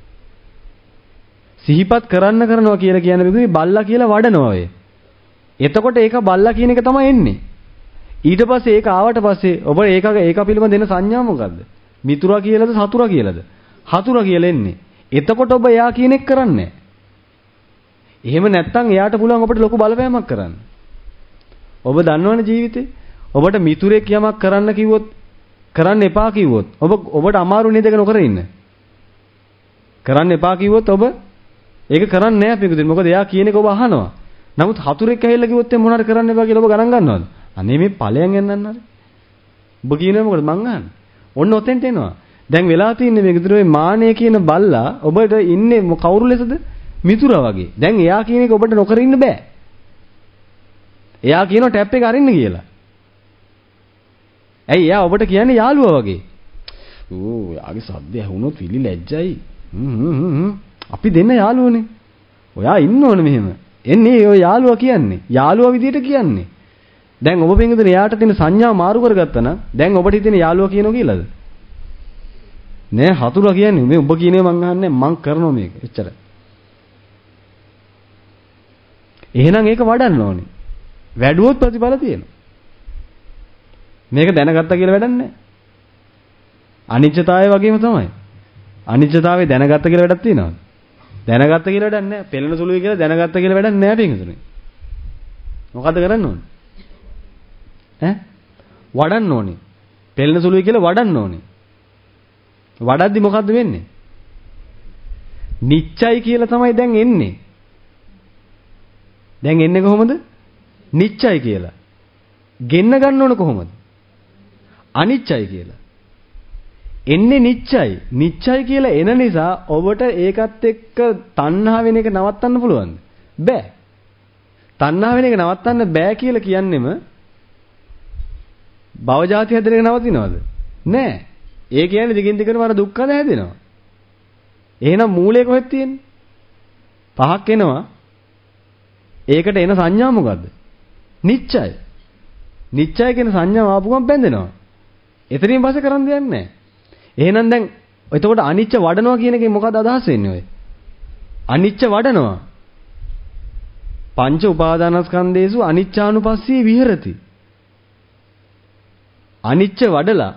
[SPEAKER 2] සිහිපත් කරන්න කරනවා කියලා කියන පිටුතුනි බල්ලා කියලා වඩනවා ඔය. එතකොට ඒක බල්ලා කියන එක තමයි එන්නේ. ඊට පස්සේ ඒක ආවට පස්සේ ඔබ ඒක ඒක පිළිබඳ දෙන සංඥා මොකද්ද? මිතුරා කියලාද සතුරා කියලාද? හතුරා කියලා එන්නේ. එතකොට ඔබ එයා කියන එක කරන්නේ නැහැ. එහෙම නැත්නම් එයාට පුළුවන් ඔබට ලොකු බලපෑමක් කරන්න. ඔබ දන්නවනේ ජීවිතේ ඔබට මිතුරෙක් යමක් කරන්න කිව්වොත් කරන්න එපා කිව්වොත් ඔබ ඔබට අමාරු නේද ඒක නොකර ඉන්න. කරන්න එපා කිව්වොත් ඔබ ඒක කරන්නේ නැහැ පිටුදින්. මොකද එයා කියන එක ඔබ අහනවා. නමුත් හතුරෙක් ඇවිල්ලා කිව්වොත් එම් මොනවාරි කරන්න එපා කියලා ඔබ ගණන් ගන්නවද? අනේ මේ ඵලයන් එන්නන්න හරි. ඔබ කියනවා මොකද මං අහන්නේ. ඔන්න ඔතෙන්ට එනවා. දැන් වෙලා තින්නේ මේ විදිහට මානෙ කියන බල්ලා ඔබට ඉන්නේ කවුරු ලෙසද? මිතුරා වගේ. දැන් එයා කියන එක ඔබට නොකර ඉන්න බෑ. එයා කියනවා ටැප් එක අරින්න කියලා. ඇයි එයා ඔබට කියන්නේ යාළුවා වගේ. ඕ යාගේ සද්ද ඇහුනොත් විලි ලැජ්ජයි. හ්ම් අපි දෙන්න යාළුවනේ. ඔයා ඉන්න ඕනේ මෙහෙම. එන්නේ ඔය යාළුවා කියන්නේ. යාළුවා විදියට කියන්නේ. දැන් ඔබ පින්දුන එයාට තියෙන සංඥා මාරු කරගත්තා නම් දැන් ඔබට හිතෙන යාළුවා කියනවා කියලාද? නෑ හතුරා කියන්නේ මේ ඔබ කියනේ මං අහන්නේ මං කරනවා මේක. එච්චරයි. එහෙනම් ඒක වඩන්න ඕනේ. වැඩුවොත් ප්‍රතිඵල තියෙනවා. මේක දැනගත්තා කියලා වැඩක් නැහැ. අනිත්‍යතාවය වගේම තමයි. අනිත්‍යතාවය දැනගත්ත කියලා වැඩක් තියෙනවද? දැනගත්ත කියලා වැඩක් නැහැ. පෙළෙන සුළුයි කියලා දැනගත්ත කියලා වැඩක් නැහැ පින්තුනේ. මොකද්ද කරන්න ඕනේ? ඈ? වඩන්න ඕනේ. පෙළෙන සුළුයි කියලා වඩන්න ඕනේ. වඩද්දි මොකද්ද වෙන්නේ? නිච්චයි කියලා තමයි දැන් එන්නේ. දැන් එන්නේ කොහොමද? නිච්චයි කියලා. ගෙන්න ගන්න ඕන කොහොමද? අනිච්චයි කියලා. එන්නේ නිච්චයි. නිච්චයි කියලා එන නිසා ඔබට ඒකත් එක්ක තණ්හා වෙන එක නවත්තන්න පුළුවන්ද? බෑ. තණ්හා වෙන එක නවත්තන්න බෑ කියලා කියන්නෙම භවජාති හැදෙන එක නවතිනවද? නෑ. ඒ කියන්නේ දිගින් දිගටම අර දුක්ඛද හැදෙනවා. එහෙනම් මූලය කොහෙද තියෙන්නේ? පහක් එනවා. ඒකට එන සංඥා මොකද්ද? නිච්චයි. නිච්චයි කියන සංඥාව ආපු ගමන් බැඳෙනවා. එතනින් පස්සේ කරන්න දෙයක් නැහැ. එහෙනම් දැන් එතකොට අනිච්ච වඩනවා කියන එකෙන් මොකද අදහස් වෙන්නේ ඔය? අනිච්ච වඩනවා. පංච උපාදානස්කන්ධේසු අනිච්චානුපස්සී විහෙරති. අනිච්ච වඩලා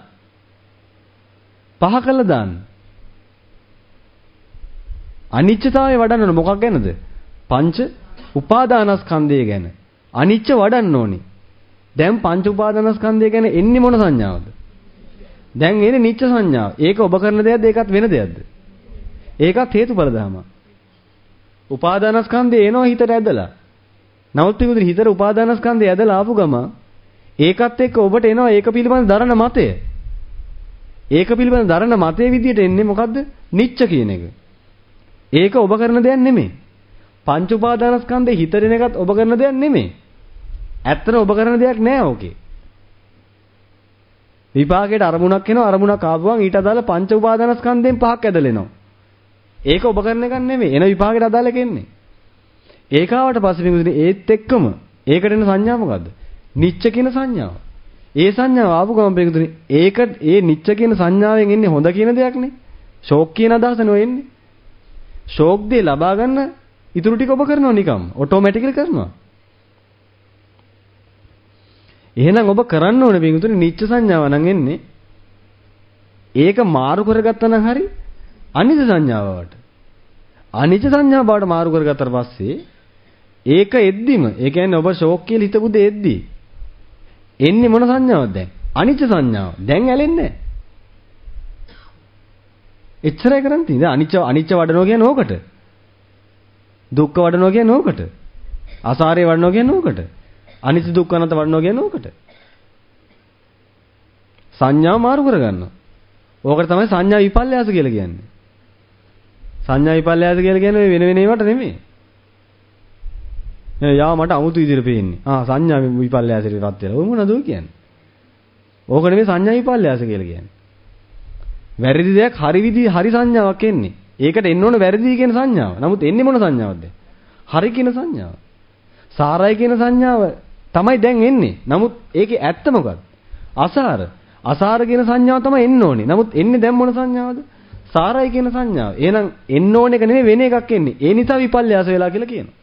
[SPEAKER 2] පහ කළා දාන්න. අනිච්චතාවය වඩන්න ඕන මොකක් ගැනද? පංච උපාදානස්කන්ධය ගැන. අනිච්ච වඩන්න ඕනේ. දැන් පංච උපාදානස්කන්ධය ගැන එන්නේ මොන සංඥාවද? දැන් එන්නේ නිච්ච සංඥාව. ඒක ඔබ කරන දෙයක්ද ඒකත් වෙන දෙයක්ද? ඒකත් හේතුඵල ධර්ම. උපාදානස්කන්ධය එනවා හිතට ඇදලා. නමුත් පිටුදින හිතට උපාදානස්කන්ධය ඇදලා ආපු ගම ඒකත් එක්ක ඔබට එනවා ඒක පිළිබඳ දරන මතය. ඒක පිළිබඳ දරන මතයේ විදියට එන්නේ මොකද්ද? නිච්ච කියන එක. ඒක ඔබ කරන දෙයක් නෙමෙයි. පංච උපාදානස්කන්ධේ හිතරෙන එකත් ඔබ කරන දෙයක් නෙමෙයි. ඇත්තට ඔබ කරන දෙයක් නෑ ඕකේ. විපාකයට අරමුණක් එනවා අරමුණක් ආපුවම ඊට අදාළ පංච උපාදානස්කන්ධයෙන් පහක් ඇදලෙනවා. ඒක ඔබ කරන එකක් නෙමෙයි. එන විපාකයට අදාළ කෙන්නේ. ඒක ආවට පස්සේ පිටුදින ඒත් එක්කම ඒකට එන සංඥා මොකද්ද? නිච්ච කියන සංඥාව. ඒ සංඥාව ආපු ගමන් පිටුදින ඒක ඒ නිච්ච කියන සංඥාවෙන් එන්නේ හොඳ කියන දෙයක් නේ. ෂෝක් කියන අදහස නෙවෙයි එන්නේ. ෂෝක් දේ ලබා ගන්න ඉතුරු ටික ඔබ කරනවා නිකම්. ඔටෝමැටිකලි කරනවා. එහෙනම් ඔබ කරන්න ඕනේ පිටුදින නිච්ච සංඥාව නම් එන්නේ. ඒක මාරු කරගත්තා නම් හරි අනිත්‍ය සංඥාවට. අනිත්‍ය සංඥාව බවට මාරු කරගත්තාට පස්සේ ඒක එද්දිම ඒ කියන්නේ ඔබ ෂෝක් කියලා හිතපු දේ එද්දි එන්නේ මොන සංඥාවක්ද දැන්? අනිත්‍ය සංඥාව. දැන් ඇලෙන්නේ නැහැ. එච්චරයි කරන් තියෙන්නේ. අනිත්‍ය අනිත්‍ය වඩනවා කියන්නේ ඕකට. දුක්ඛ වඩනවා කියන්නේ ඕකට. අසාරය වඩනවා කියන්නේ ඕකට. අනිත්‍ය දුක්ඛ අනාත්ම වඩනවා කියන්නේ ඕකට. සංඥා මාරු කරගන්නවා. ඕකට තමයි සංඥා විපල්යාස කියලා කියන්නේ. සංඥා විපල්යාස කියලා කියන්නේ වෙන වෙන ඒවාට නෙමෙයි. යා මට අමුතු විදිහට පේන්නේ. ආ සංඥා විපල්යාසයට රත් වෙලා. ඔය මොනවද ඔය කියන්නේ? ඕක නෙමෙයි සංඥා විපල්යාස කියලා කියන්නේ. වැරදි දෙයක් හරි විදිහ හරි සංඥාවක් එන්නේ. ඒකට එන්න ඕන වැරදි කියන සංඥාව. නමුත් එන්නේ මොන සංඥාවක්ද? හරි කියන සංඥාව. සාරයි කියන සංඥාව තමයි දැන් එන්නේ. නමුත් ඒකේ ඇත්ත මොකක්ද? අසාර. අසාර කියන සංඥාව තමයි එන්න ඕනේ. නමුත් එන්නේ දැන් මොන සංඥාවද? සාරයි කියන සංඥාව. එහෙනම් එන්න ඕන එක නෙමෙයි වෙන එකක් එන්නේ. ඒ නිසා විපල්යාස වෙලා කියලා කියනවා.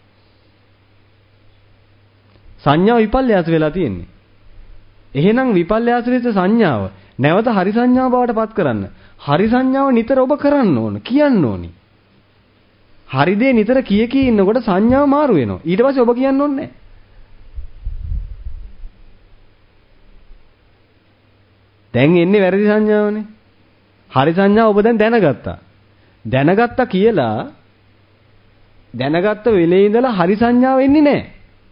[SPEAKER 2] සංඥාව විපල්යාස වෙලා තියෙන්නේ. එහෙනම් විපල්යාස වෙච්ච සංඥාව නැවත හරි සංඥාව බවට පත් කරන්න. හරි සංඥාව නිතර ඔබ කරන්න ඕන, කියන්න ඕනි. හරි දේ නිතර කිය කී ඉන්නකොට සංඥාව මාරු වෙනවා. ඊට පස්සේ ඔබ කියන්න ඕනේ නැහැ. දැන් එන්නේ වැරදි සංඥාවනේ. හරි සංඥාව ඔබ දැන් දැනගත්තා. දැනගත්තා කියලා දැනගත්ත වෙලේ ඉඳලා හරි සංඥාව එන්නේ නැහැ.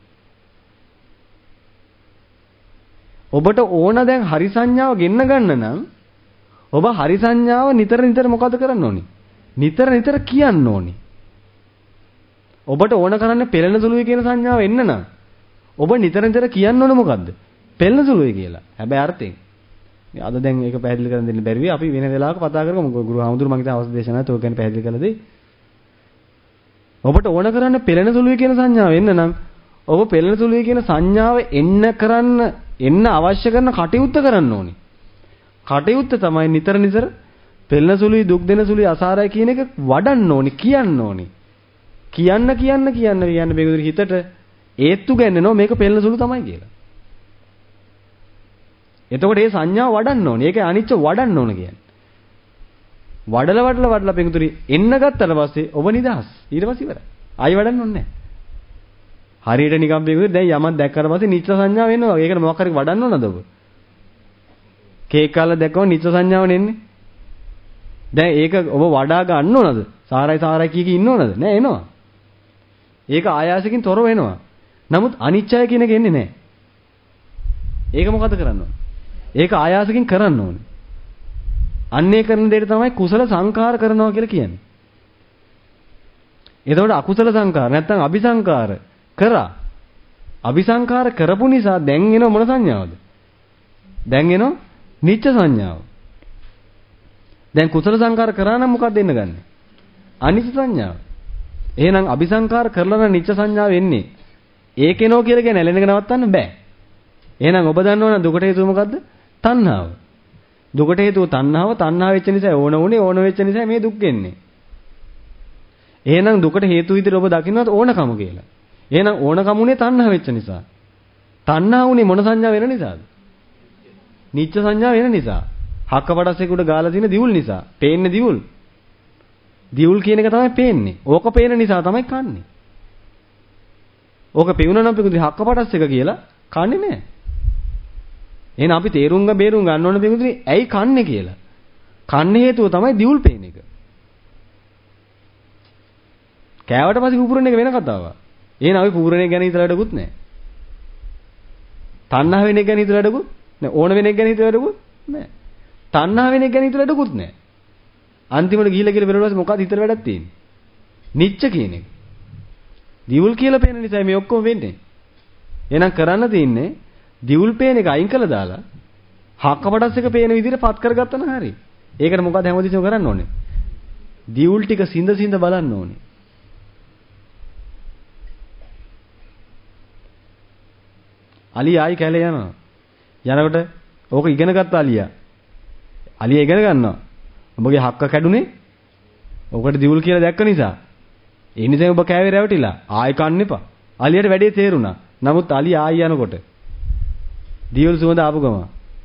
[SPEAKER 2] ඔබට ඕන දැන් හරි සංඥාව ගෙන්න ගන්න නම් ඔබ හරි සංඥාව නිතර නිතර මොකද කරන්න ඕනි? නිතර නිතර කියන්න ඕනි. ඔබට ඕන කරන්නේ පෙළෙන සුළුයි කියන සංඥාව එන්න නම් ඔබ නිතර නිතර කියන්න ඕන මොකද්ද? පෙළෙන සුළුයි කියලා. හැබැයි අර්ථයෙන්. අද දැන් ඒක පැහැදිලි කරන්න දෙන්න බැරි වෙයි. අපි වෙන වෙලාවක කතා කරමු. ගුරු හාමුදුරුවෝ මම හිතා අවශ්‍ය දේශනාවත් ඔය ගැන පැහැදිලි කරලා දෙයි. ඔබට ඕන කරන්නේ පෙළෙන සුළුයි කියන සංඥාව එන්න නම් ඔබ පෙළෙන සුළුයි කියන සංඥාව එන්න කරන්න එන්න අවශ්‍ය කරන කටයුත්ත කරන්න ඕනේ. කටයුත්ත තමයි නිතර නිතර පෙළෙන සුළුයි දුක් දෙන සුළුයි අසාරයි කියන එක වඩන්න ඕනේ, කියන්න ඕනේ. කියන්න කියන්න කියන්න කියන්න මේක හිතට ඒත්තු ගන්නනවා මේක පෙළෙන සුළු තමයි කියලා. එතකොට මේ සංඥාව වඩන්න ඕනේ. ඒක අනිච්ච වඩන්න ඕන කියන්නේ. වඩලා වඩලා වඩලා පෙඟුතුරි එන්න ගත්තට පස්සේ ඔබ නිදහස්. ඊට පස්සේ ඉවරයි. ආයි වඩන්න ඕනේ නැහැ. හරියට නිකම් පෙඟුතුරි දැන් යමක් දැක්කට පස්සේ නිච්ච සංඥාව එනවා. ඒකට මොකක් හරි වඩන්න ඕනද ඔබ? කේක් කාලා දැක්කම නිච්ච සංඥාව නෙන්නේ. දැන් ඒක ඔබ වඩා ගන්න ඕනද? සාරයි සාරයි කී කී ඉන්න ඕනද? නෑ එනවා. ඒක ආයාසකින් තොරව එනවා. නමුත් අනිච්චය කියන එක එන්නේ නැහැ. ඒක මොකද කරන්න ඕන? ඒක ආයාසකින් කරන්න ඕනේ. අන්නේ කරන දෙයට තමයි කුසල සංකාර කරනවා කියලා කියන්නේ. එතකොට අකුසල සංකාර නැත්නම් අபிසංකාර කරා. අபிසංකාර කරපු නිසා දැන් එන මොන සංඥාවද? දැන් එන නිච්ච සංඥාව. දැන් කුසල සංකාර කරා නම් මොකක්ද එන්න ගන්නෙ? අනිච්ච සංඥාව. එහෙනම් අபிසංකාර කරලා නම් නිච්ච සංඥාව එන්නේ. ඒකේනෝ කියලා කියන ඇලෙන එක නවත්තන්න බෑ. එහෙනම් ඔබ දන්නවනේ දුකට හේතුව මොකද්ද? තණ්හාව. දුකට හේතුව තණ්හාව, තණ්හාව වෙච්ච නිසා ඕන උනේ, ඕන වෙච්ච නිසා මේ දුක් එන්නේ. එහෙනම් දුකට හේතු විදිහට ඔබ දකින්නත් ඕනකම කියලා. එහෙනම් ඕනකම උනේ තණ්හාව වෙච්ච නිසා. තණ්හාව උනේ මොන සංඥාව වෙන නිසාද? නිච්ච සංඥාව වෙන නිසා. හක්කපඩස්සේ උඩ ගාලා තියෙන දිවුල් නිසා. පේන්නේ දිවුල්. දිවුල් කියන එක තමයි පේන්නේ. ඕක පේන නිසා තමයි කන්නේ. ඕක පෙවුනා නම් පිටුදී හක්කපඩස් එක කියලා කන්නේ නැහැ. එහෙනම් අපි තේරුම් ගන්න බේරුම් ගන්න ඕන පිටුදී ඇයි කන්නේ කියලා. කන්නේ හේතුව තමයි දිවුල් පේන එක. කෑවට පස්සේ පුපුරන එක වෙන කතාවක්. එහෙනම් අපි පුපුරන එක ගැන හිතලා වැඩකුත් නැහැ. තණ්හා වෙන එක ගැන හිතලා වැඩකුත් නැහැ. ඕන වෙන එක ගැන හිතලා වැඩකුත් නැහැ. තණ්හා වෙන එක ගැන හිතලා වැඩකුත් නැහැ. අන්තිමට ගිහිලා කියලා වෙනකොට මොකක්ද හිතලා වැඩක් තියෙන්නේ? නිච්ච කියන එක. දිවුල් කියලා පේන නිසා මේ ඔක්කොම වෙන්නේ. එහෙනම් කරන්න තියෙන්නේ දිවුල් පේන එක අයින් කළා දාලා හක්කපටස් එක පේන විදිහට පත් කරගත්තා නම් හරි. ඒකට මොකද හැමදෙස්සම කරන්න ඕනේ? දියුල් ටික සිඳ සිඳ බලන්න ඕනේ. අලියා ආයි කැලේ යනවා. යනකොට ඕක ඉගෙන ගත්ත අලියා. අලියා ඉගෙන ගන්නවා. ඔබගේ හක්ක කැඩුනේ ඔකට දියුල් කියලා දැක්ක නිසා. ඒ නිසා ඔබ කෑවේ රැවටිලා. ආයි කන්න එපා. අලියට වැඩේ තේරුණා. නමුත් අලියා ආයි යනකොට දියුල් සුවඳ ආපු ගම.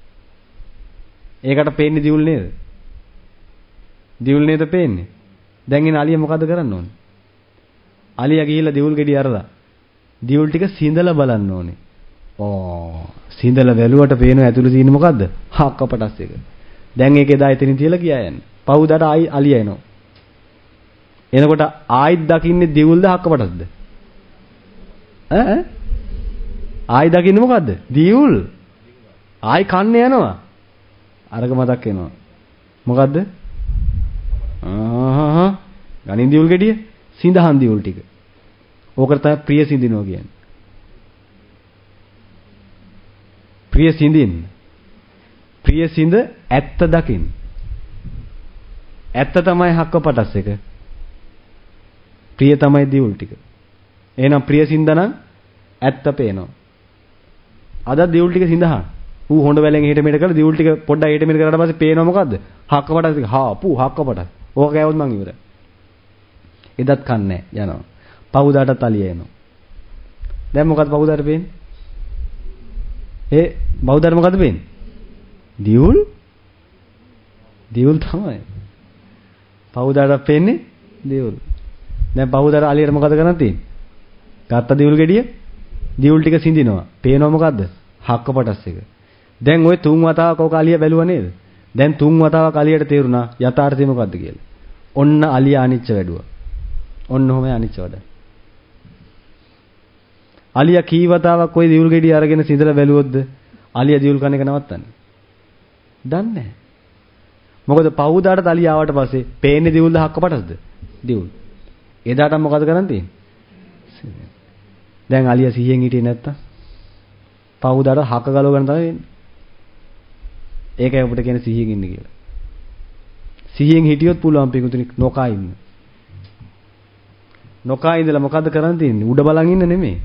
[SPEAKER 2] ඒකට පේන්නේ දියුල් නේද? දියුල් නේද පේන්නේ? දැන් එන අලියා මොකද කරන්න ඕනේ? අලියා ගිහිල්ලා දියුල් ගෙඩි අරලා දියුල් ටික සිඳලා බලන්න ඕනේ. ඕ සිඳලා වැළුවට පේන ඇතුළේ තියෙන්නේ මොකද්ද? හක්කපටස් එක. දැන් ඒක එදා එතනින් තියලා ගියා යන්නේ. පහුදාට ආයි අලියා එනවා. එනකොට ආයිත් දකින්නේ දියුල්ද හක්කපටස්ද? ඈ ආයි දකින්නේ මොකද්ද? දියුල්. ආයි කන්න යනවා. අරක මතක් වෙනවා. මොකද්ද? ආහා ගණින් දියුල් ගෙඩිය සිඳහන් දියුල් ටික. ඕකට තමයි ප්‍රිය සිඳිනවා කියන්නේ. ප්‍රිය සිඳින්න. ප්‍රිය සිඳ ඇත්ත දකින්න. ඇත්ත තමයි හක්කපටස් එක. ප්‍රිය තමයි දියුල් ටික. එහෙනම් ප්‍රිය සිඳනනම් ඇත්ත පේනවා. අද දියුල් ටික සිඳහන්. ඌ හොඬ වැලෙන් එහෙට මෙහෙට කරලා දියුල් ටික පොඩ්ඩක් එහෙට මෙහෙට කරලා පස්සේ පේනවා මොකද්ද? හක්කපටස් ටික. හා පු හක්කපටස්. ඕක කෑවොත් මං ඉවරයි. එදත් කන්නේ යනවා. පවුදාටත් අලිය එනවා. දැන් මොකද්ද පවුදාට පේන්නේ? ඒ බෞද්ධර මොකද්ද පේන්නේ? දියුල් දියුල් තමයි. පවුදාට පේන්නේ දියුල්. දැන් පවුදාට අලියට මොකද කරන්න තියෙන්නේ? ගත්ත දියුල් ගෙඩිය දියුල් ටික සිඳිනවා. පේනවා මොකද්ද? හක්කපටස් එක. දැන් ওই තුන් වතාවක් ඔක අලිය බැලුවා නේද? දැන් තුන් වතාවක් අලියට තේරුණා යථාර්ථය මොකද්ද කියලා. ඔන්න අලිය අනිච්ච වැඩුවා. ඔන්න ඔහොම අනිච්ච වඩ. අලියා කී වතාවක් ওই දියුල් ගෙඩිය අරගෙන සිඳලා බැලුවොත්ද අලියා දියුල් කන එක නවත්තන්නේ? දන්නේ නැහැ. මොකද පවුදාට අලිය ආවට පස්සේ පේන්නේ දියුල්ද හක්කපටස්ද? දියුල්. එදාට මොකද කරන් තියෙන්නේ? දැන් අලියා සිහියෙන් හිටියේ නැත්තම් පවුදාට හක ගලව ගන්න තමයි වෙන්නේ. ඒකයි ඔබට කියන්නේ සිහියෙන් ඉන්න කියලා. සිහියෙන් හිටියොත් පුළුවන් පිටුතුනි නොකා ඉන්න. නොකා ඉඳලා මොකද්ද කරන් තියෙන්නේ? උඩ බලන් ඉන්න නෙමෙයි.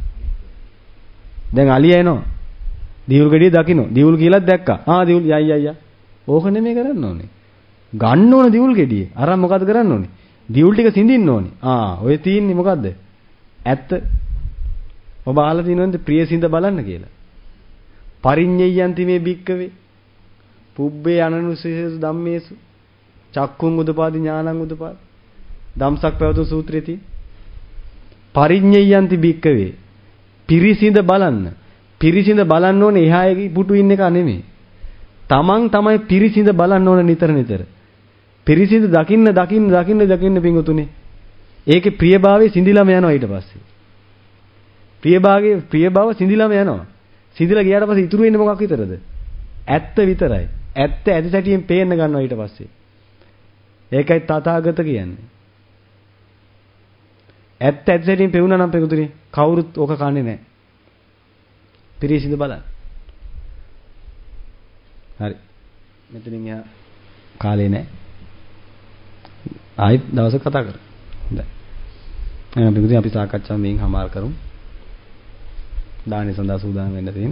[SPEAKER 2] දැන් අලියා එනවා. දියුල් ගෙඩිය දකින්න. දියුල් කියලා දැක්කා. ආ දියුල් යයි යයි යා. ඕක නෙමෙයි කරන්න ඕනේ. ගන්න ඕන දියුල් ගෙඩිය. අරන් මොකද කරන්න ඕනේ? දියුල් ටික සිඳින්න ඕනේ. ආ ඔය තියෙන්නේ මොකද්ද? ඇත්ත. ඔබ අහලා තියෙනවද ප්‍රිය සිඳ බලන්න කියලා? පරිඤ්ඤයන්ති මේ භික්කවේ. පුබ්බේ අනනුසේසු ධම්මේසු. චක්කුං උදපාදි ඥානං උදපාදි. ධම්සක් පැවතුම් සූත්‍රයේ තියෙන. පරිඤ්ඤයන්ති භික්කවේ. පිරිසිඳ බලන්න. පිරිසිඳ බලන්න ඕනේ එහායේ පුටු ඉන්න එක නෙමෙයි. තමන් තමයි පිරිසිඳ බලන්න ඕන නිතර නිතර. පිරිසිඳ දකින්න දකින්න දකින්න දකින්න පිංගුතුනේ. ඒකේ ප්‍රියභාවය සිඳිලාම යනවා ඊට පස්සේ. ප්‍රියභාගයේ ප්‍රියභාව සිඳිලාම යනවා. සිඳිලා ගියාට පස්සේ ඉතුරු වෙන්නේ මොකක් විතරද? ඇත්ත විතරයි. ඇත්ත ඇති සැටියෙන් පේන්න ගන්නවා ඊට පස්සේ. ඒකයි තථාගත කියන්නේ. ඇත්ත ඇති සැටියෙන් පෙවුනා නම් පිංගුතුනේ කවුරුත් ඕක කන්නේ නැහැ. පිරිසිඳ බලන්න. හරි. මෙතනින් එහා කාලේ නැහැ. ආයෙත් දවසක කතා කරමු. හොඳයි. එහෙනම් පිටුදී අපි සාකච්ඡාව මේන් හමාර කරමු. දානේ සඳහා සූදානම් වෙන්න තියෙන.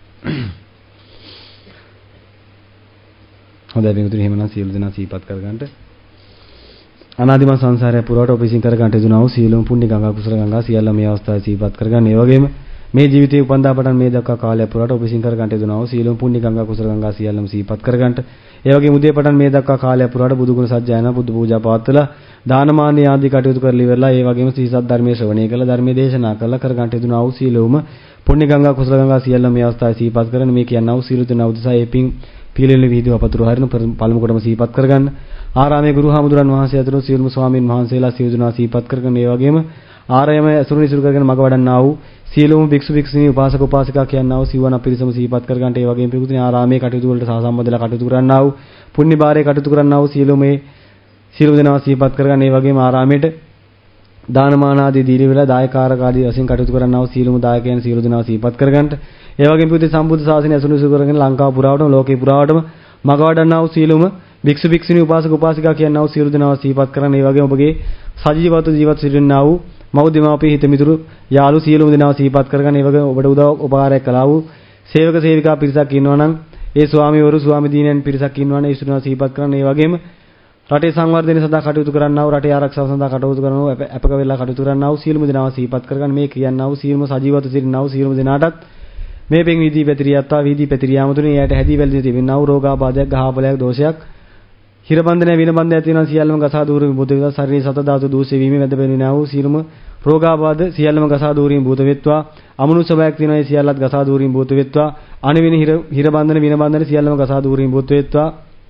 [SPEAKER 2] හොඳයි පිටුදී එහෙමනම් සියලු දෙනා සීපත් කරගන්නට. අනාදිමත් සංසාරය පුරාට ඔබ විසින් කර ගන්නට යුතුනා වූ සියලුම පුණ්‍ය ගංගා කුසල ගංගා සියල්ල මේ අවස්ථාවේ සීපත් කරගන්න. ඒ වගේම මේ ජීවිතයේ උපන්දා පටන් මේ දක්වා කාලය පුරාට ඔබ විසින් කර ගන්නට යුතුනා වූ සියලුම පුණ්‍ය ගංගා කුසල ගංගා සියල්ලම සීපත් කරගන්නට. ඒ වගේම උදේ පටන් මේ දක්වා කාලය පුරාට බුදු ගුණ සජ්ජායනා බුදු පූජා පවත්වලා දානමාන ආදී කටයුතු කරලා ඉවරලා ඒ වගේම සී සත් ධර්මයේ ශ්‍රවණය කළා ධර්මයේ දේශනා කළා කර ගන්නට යුතුනා වූ සියලුම පුණ්‍ය ගංගා කුසල ගංගා සියල්ලම මේ අවස්ථාවේ සීපත් කරගෙන මේ කියනා වූ සියලු දෙනා උදෙසා ඒ පිං පිළිලෙල වීදිව අපතුරු හරින පළමු කොටම සීපත් කරගන්න. ආරාමයේ ගුරු හාමුදුරන් වහන්සේ අතුරු සියලුම ස්වාමීන් වහන්සේලා සියලු දෙනා සීපත් කරගෙන ඒ වගේම ආරාමයේ අසුරු නිසුරු කරගෙන මඟ වඩන්නා වූ සියලුම භික්ෂු භික්ෂුණී උපාසක උපාසිකා කියනා වූ සිවණ පිරිසම සීපත් කරගන්නට ඒ වගේම පිටුතුනේ ආරාමයේ කටයුතු වලට සහසම්බන්ධලා කටයුතු කරන්නා වූ පුණ්‍ය භාරයේ කටයුතු කරන්නා වූ සියලුම මේ සියලු දෙනා සීපත් කරගන්න ඒ වගේම ආරාමයේට දානමාන ආදී දීලි වෙලා දායකාරක ආදී වශයෙන් කටයුතු කරන්නා වූ සීලමු දායකයන් සියලු දෙනා සිහිපත් කරගන්නට. ඒ වගේම පිටු සම්බුද්ධ ශාසනය අසුණු සු කරගෙන ලංකාව පුරාවටම ලෝකේ පුරාවටම මග වඩන්නා වූ සීලමු භික්ෂු භික්ෂුණී උපාසක උපාසිකා කියනා වූ සියලු දෙනා සිහිපත් කරන්න. ඒ වගේම ඔබගේ සජීවත්ව ජීවත් සිටින්නා වූ මව් දෙමාපිය හිත මිතුරු යාළු සියලුම දෙනා සිහිපත් කරගන්න. ඒ වගේම ඔබට උදව් උපකාරයක් කළා වූ සේවක සේවිකා පිරිසක් ඉන්නවා නම් ඒ ස්වාමීවරු ස්වාමී දීනයන් පිරිසක් ඉන්නවා නම් ඒ සියලුම සිහිපත් කරන්න. ඒ වගේම රටේ සංවර්ධනය සඳහා කටයුතු කරන්නා වූ රටේ ආරක්ෂාව සඳහා කටයුතු කරනවා වූ අපක වෙලා කටයුතු කරන්නා වූ සියලුම දෙනා සිහිපත් කරගන්න. මේ කියන්නා වූ සියලුම සජීවත්ව සිටින්නා වූ සියලුම දෙනාටත් මේ පෙන් විදී පැතිරියත්වා විදී පැතිරියාම තුනේ එයට හැදී වැළඳී තිබෙනා වූ රෝගාබාධයක් ගහපලයක් දෝෂයක් හිරබන්ධනය විනබන්ධය ඇති වෙනවා සියල්ලම ගසා දූරීම භූත වේවා. ශරීරී සත ධාතු දූෂ්‍ය වීම වැද පෙනෙනා වූ සියලුම රෝගාබාධ සියල්ලම ගසා දූරීම භූත වෙත්වා. අමනුෂ්‍ය බයක් තියෙනවා ඒ සියල්ලත් ගසා දූරීම භූත වෙත්වා. අනිවින හිර හිරබන්ධන විනබන්ධන සියල්ලම ගසා දූරීම භූත වෙත්වා.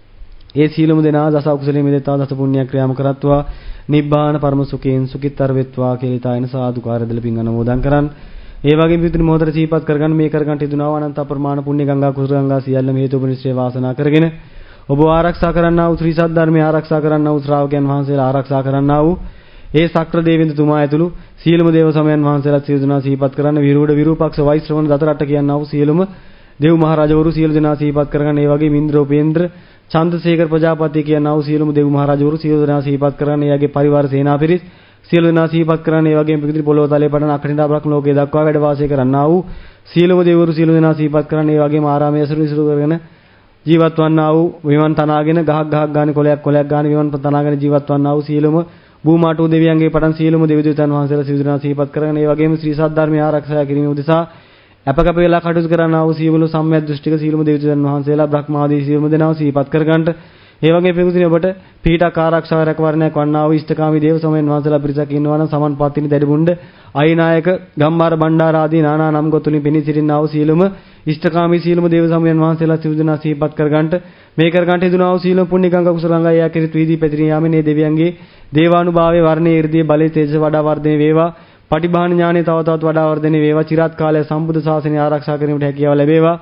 [SPEAKER 2] ඒ සීලමු දෙනා දස අකුසලයේ මිදෙත්වා දස පුණ්‍ය ක්‍රියාම කරත්වා නිබ්බාන පරම සුඛයෙන් සුඛිතර වෙත්වා කියලා ඊතායන සාදුකාර දෙල පින් අනුමෝදන් කරන්. ඒ වගේම පිටුනි මොහොතට සීපත් කරගන්න මේ කරගන්න තිදුනා වූ අනන්ත අප්‍රමාණ පුණ්‍ය ගංගා කුසල ගංගා සියල්ලම හේතු උපනිශ්‍රේ වාසනා කරගෙන ඔබ ආරක්ෂා කරන්නා වූ ශ්‍රී සද්ධර්මයේ ආරක්ෂා කරන්නා වූ ශ්‍රාවකයන් වහන්සේලා ආරක්ෂා කරන්නා වූ ඒ සක්‍ර දේවින්දතුමා ඇතුළු සියලුම දේව සමයන් වහන්සේලා සියලු දෙනා සීපත් කරන්න. විරුඩ විරූපක්ෂ වෛශ්‍රවණ දතරට කියනා වූ සියලුම දේව මහරජවරු සියලු දෙනා සීපත් කරගන්න. ඒ වගේම ඉන්ද්‍ර උපේන්ද්‍ර චන්ද්‍රසේකර ප්‍රජාපති කියනා වූ සියලුම දේව මහරජවරු සියලු දෙනා සීපත් කරගන්න. එයාගේ පරිවාර සේනා පිරිස් සියලු දෙනා සීපත් කරන්න. ඒ වගේම පිටින් පොළොව තලයේ පටන් අකනිදා බ්‍රහ්ම ලෝකයේ දක්වා වැඩ වාසය කරන්නා වූ සියලුම දේවරු සියලු දෙනා සීපත් කරන්න. ඒ වගේම ආරාමයේ අසුරු ඉසුරු කරගෙන ජීවත් වන්නා වූ විමන් තනාගෙන ගහක් ගහක් ගානේ කොලයක් කොලයක් ගානේ විමන් තනාගෙන ජීවත් වන්නා වූ සියලුම භූමාටු දෙවියන්ගේ පටන් සියලුම දෙවි දෙවියන් වහන්සේලා සියලු දෙනා සීපත් කරගෙන. ඒ වගේම ශ්‍රී සද්ධර්මයේ ආරක්ෂා කිරීම උදෙසා අපකප වෙලා කටයුතු කරන්නා වූ සියලු සම්‍යක් දෘෂ්ටික සියලුම දෙවි දෙවියන් වහන්සේලා බ්‍රහ්මාදී සියලුම දෙනා සීපත් කරගන්නට. ඒ වගේ පිටුදින ඔබට පීඨක් ආරක්ෂාව රැකවරණයක් වන්නා වූ ඉෂ්ඨකාමී දේව සමයන් වහන්සේලා පිරිසක් ඉන්නවා නම් සමන්පත්තිනි දැඩිමුණ්ඩ අයිනායක ගම්මාර බණ්ඩාර ආදී නානා නම් ගොතුලින් පෙනී සිටිනා වූ සියලුම ඉෂ්ඨකාමී සියලුම දේව සමයන් වහන්සේලා සියලු දෙනා සීපත් කරගන්නට. මේ කරගන්නට හේතුනා වූ සියලුම පුණ්‍ය ගංගා කුසල ගංගා යා කිරිත වීදී පැතිරී යාමේ මේ දෙවියන්ගේ දේවානුභාවයේ වර්ණයේ 이르දී බලයේ තේජස වඩා වර්ධනය වේවා. පටිභාන ඥානෙ තව තවත් වඩා වර්ධනය වේවා. චිරාත් කාලය සම්බුද්ධ ශාසනය ආරක්ෂා කිරීමට හැකියාව ලැබේවා.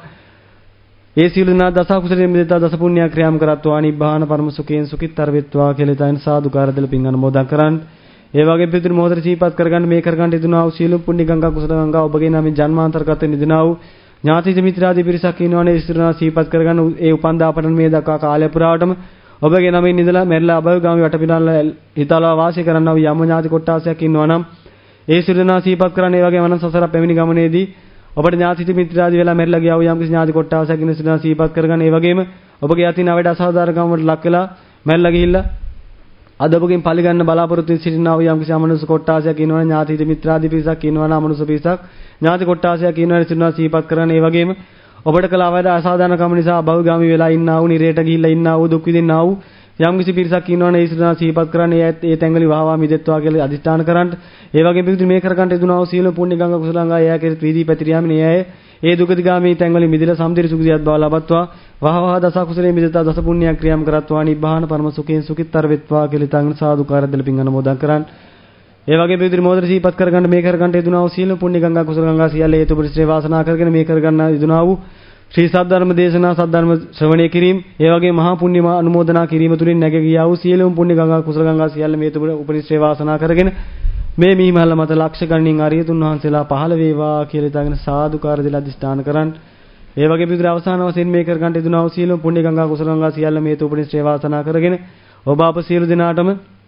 [SPEAKER 2] ඒ සියලු දෙනා දස කුසලයෙන් මිදෙත්වා දස පුණ්‍ය ක්‍රියාම් කරත්වා නිබ්බාන පරම සුඛයෙන් සුඛිතර වෙත්වා කියලා තයින් සාදුකාර දෙල පින් අනුමෝදන් කරන්. ඒ වගේ පිටුරු මොහොතේ සීපත් කරගන්න මේ කරගන්න ඉදුනා වූ සියලු පුණ්‍ය ගංගා කුසල ගංගා ඔබගේ නාමයෙන් ජන්මාන්තරගත නිදිනා වූ ඥාති මිත්‍රාදී පිරිසක් ඉන්නවනේ ඉස්තරනා සීපත් කරගන්න. ඒ උපන්දා අපටන් මේ දක්වා කාලය පුරාවටම ඔබගේ නාමයෙන් නිදලා මෙරලා අභවගාමී වටපිටාල හිතාලා වාසය කරන්නා වූ යම ඥාති කොට්ටාසයක් ඉන්නවා නම් ඒ සියලු දෙනා සීපත් කරන්න. ඒ වගේම අනන්ත සසර පැමිණි ගමනේදී ඔබට ඥාති මිත්‍රාදී වෙලා මෙරලා ගියා වූ යම් කිසි ඥාති කොට්ටාසයක් ඉන්න සිනා සීපත් කරගන්න. ඒ වගේම ඔබගේ යතින අවඩ අසාධාරණ ගමකට ලක් වෙලා මෙරලා ගිහිල්ලා අද ඔබගෙන් පරිගන්න බලාපොරොත්තු වෙන සිටිනා වූ යම් කිසි අමනුෂ්‍ය කොට්ටාසයක් ඉන්නවනේ ඥාති මිත්‍රාදී පිරිසක් ඉන්නවනේ අමනුෂ්‍ය පිරිසක් ඥාති කොට්ටාසයක් ඉන්නවනේ සිනා සීපත් කරන්න. ඒ වගේම ඔබට කළ අවඩ අසාධාරණ කම නිසා අභවගාමී වෙලා ඉන්නා වූ නිරේට ගිහිල්ලා ඉන්නා වූ දුක් විඳින්නා වූ යම් කිසි පිරිසක් ඉන්නවනේ ඒ සිනා සීපත් කරන්න. ඒ ඒ තැන්වලින් වහවා මිදෙත්වා කියලා අදිෂ්ඨාන කරන්න. ඒ වගේම පිටු මේ කර ගන්නට දුනා වූ සීල පුණ්‍ය ගංගා කුසල ගංගා එයා කෙරෙහි වීදී පැතිරියාම නේ ඒ දුකදිගාමී තැන්වලින් මිදලා සම්දිරි සුඛියත් බව ලබත්වා වහවහ දස කුසලයේ මිදෙත්වා දස පුණ්‍ය ක්‍රියාම් කරත්වා නිබ්බාන පරම සුඛයෙන් සුඛිතර වෙත්වා කියලා තංගන සාදුකාර දෙල පින් අනුමෝදන් කරන්. ඒ වගේ පිටු මොහොතේ සීපත් කර ගන්න මේ කර ගන්නට දුනා වූ සීල පුණ්‍ය ගංගා කුසල ගංගා සියල්ල හේතු පරිශ්‍රේ වාසනා කරගෙන මේ කර ගන්න දුනා වූ ශ්‍රී සද්ධර්ම දේශනා සද්ධර්ම ශ්‍රවණය කිරීම ඒ වගේ මහා පුණ්‍ය අනුමෝදනා කිරීම තුලින් නැග ගියා වූ සියලුම පුණ්‍ය ගංගා කුසල ගංගා සියල්ල මේ තුල උපරිශ්‍රේ වාසනා කරගෙන මේ මීමහල මත ලක්ෂ ගණනින් අරියතුන් වහන්සේලා පහළ වේවා කියලා ඉතාලගෙන සාදුකාර දෙල අධිෂ්ඨාන කරන්. ඒ වගේ පිටුර අවසාන වශයෙන් මේ කර ගන්නට දුනා වූ සියලුම පුණ්‍ය ගංගා කුසල ගංගා සියල්ල මේ තුල උපරිශ්‍රේ වාසනා කරගෙන ඔබ අප සියලු දෙනාටම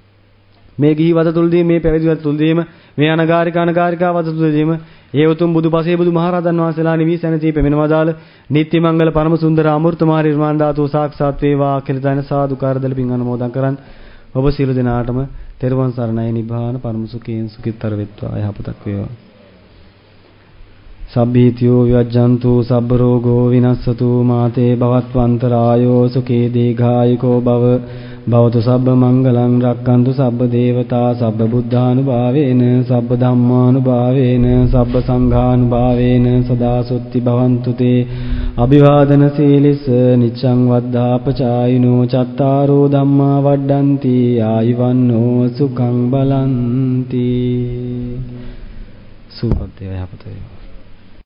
[SPEAKER 2] මේ ගිහි වද තුල්දී මේ පැවිදි වද තුල්දීම මේ අනගාരിക අනගාരികා වද තුල්දීම ඒ උතුම් බුදු පසේ බුදු මහරහතන් වහන්සේලා නිවි සැනසී පෙමෙනවදාල නිත්‍ය මංගල පරම සුන්දර අමෘතමාර නිර්වාණ ධාතුව සාක්ෂාත් වේවා කියලා තන සාදුකාර දෙල පින් අනුමෝදන් කරන්. ඔබ සියලු දෙනාටම තෙරුවන් සරණයි. නිබ්බාන පරම සුඛයෙන් සුඛිතර වෙත්වා. යහපතක් වේවා. සබ්බීතියෝ විවජ්ජන්තු සබ්බ රෝගෝ විනස්සතු මාතේ භවත්වන්තරායෝ සුඛේ දීඝායුකෝ භව භවතු සබ්බ මංගලං රක්칸තු සබ්බ දේවතා සබ්බ බුද්ධානුභාවේන සබ්බ ධම්මානුභාවේන සබ්බ සංඝානුභාවේන සදා සොත්ති භවන්තු තේ අභිවාදන සීලිස නිච්ඡං වද්ධාපචායිනෝ චත්තාරෝ ධම්මා වඩ්ඩಂತಿ ආයුවන්නෝ සුඛං බලಂತಿ සුපත්තේ යහපතේ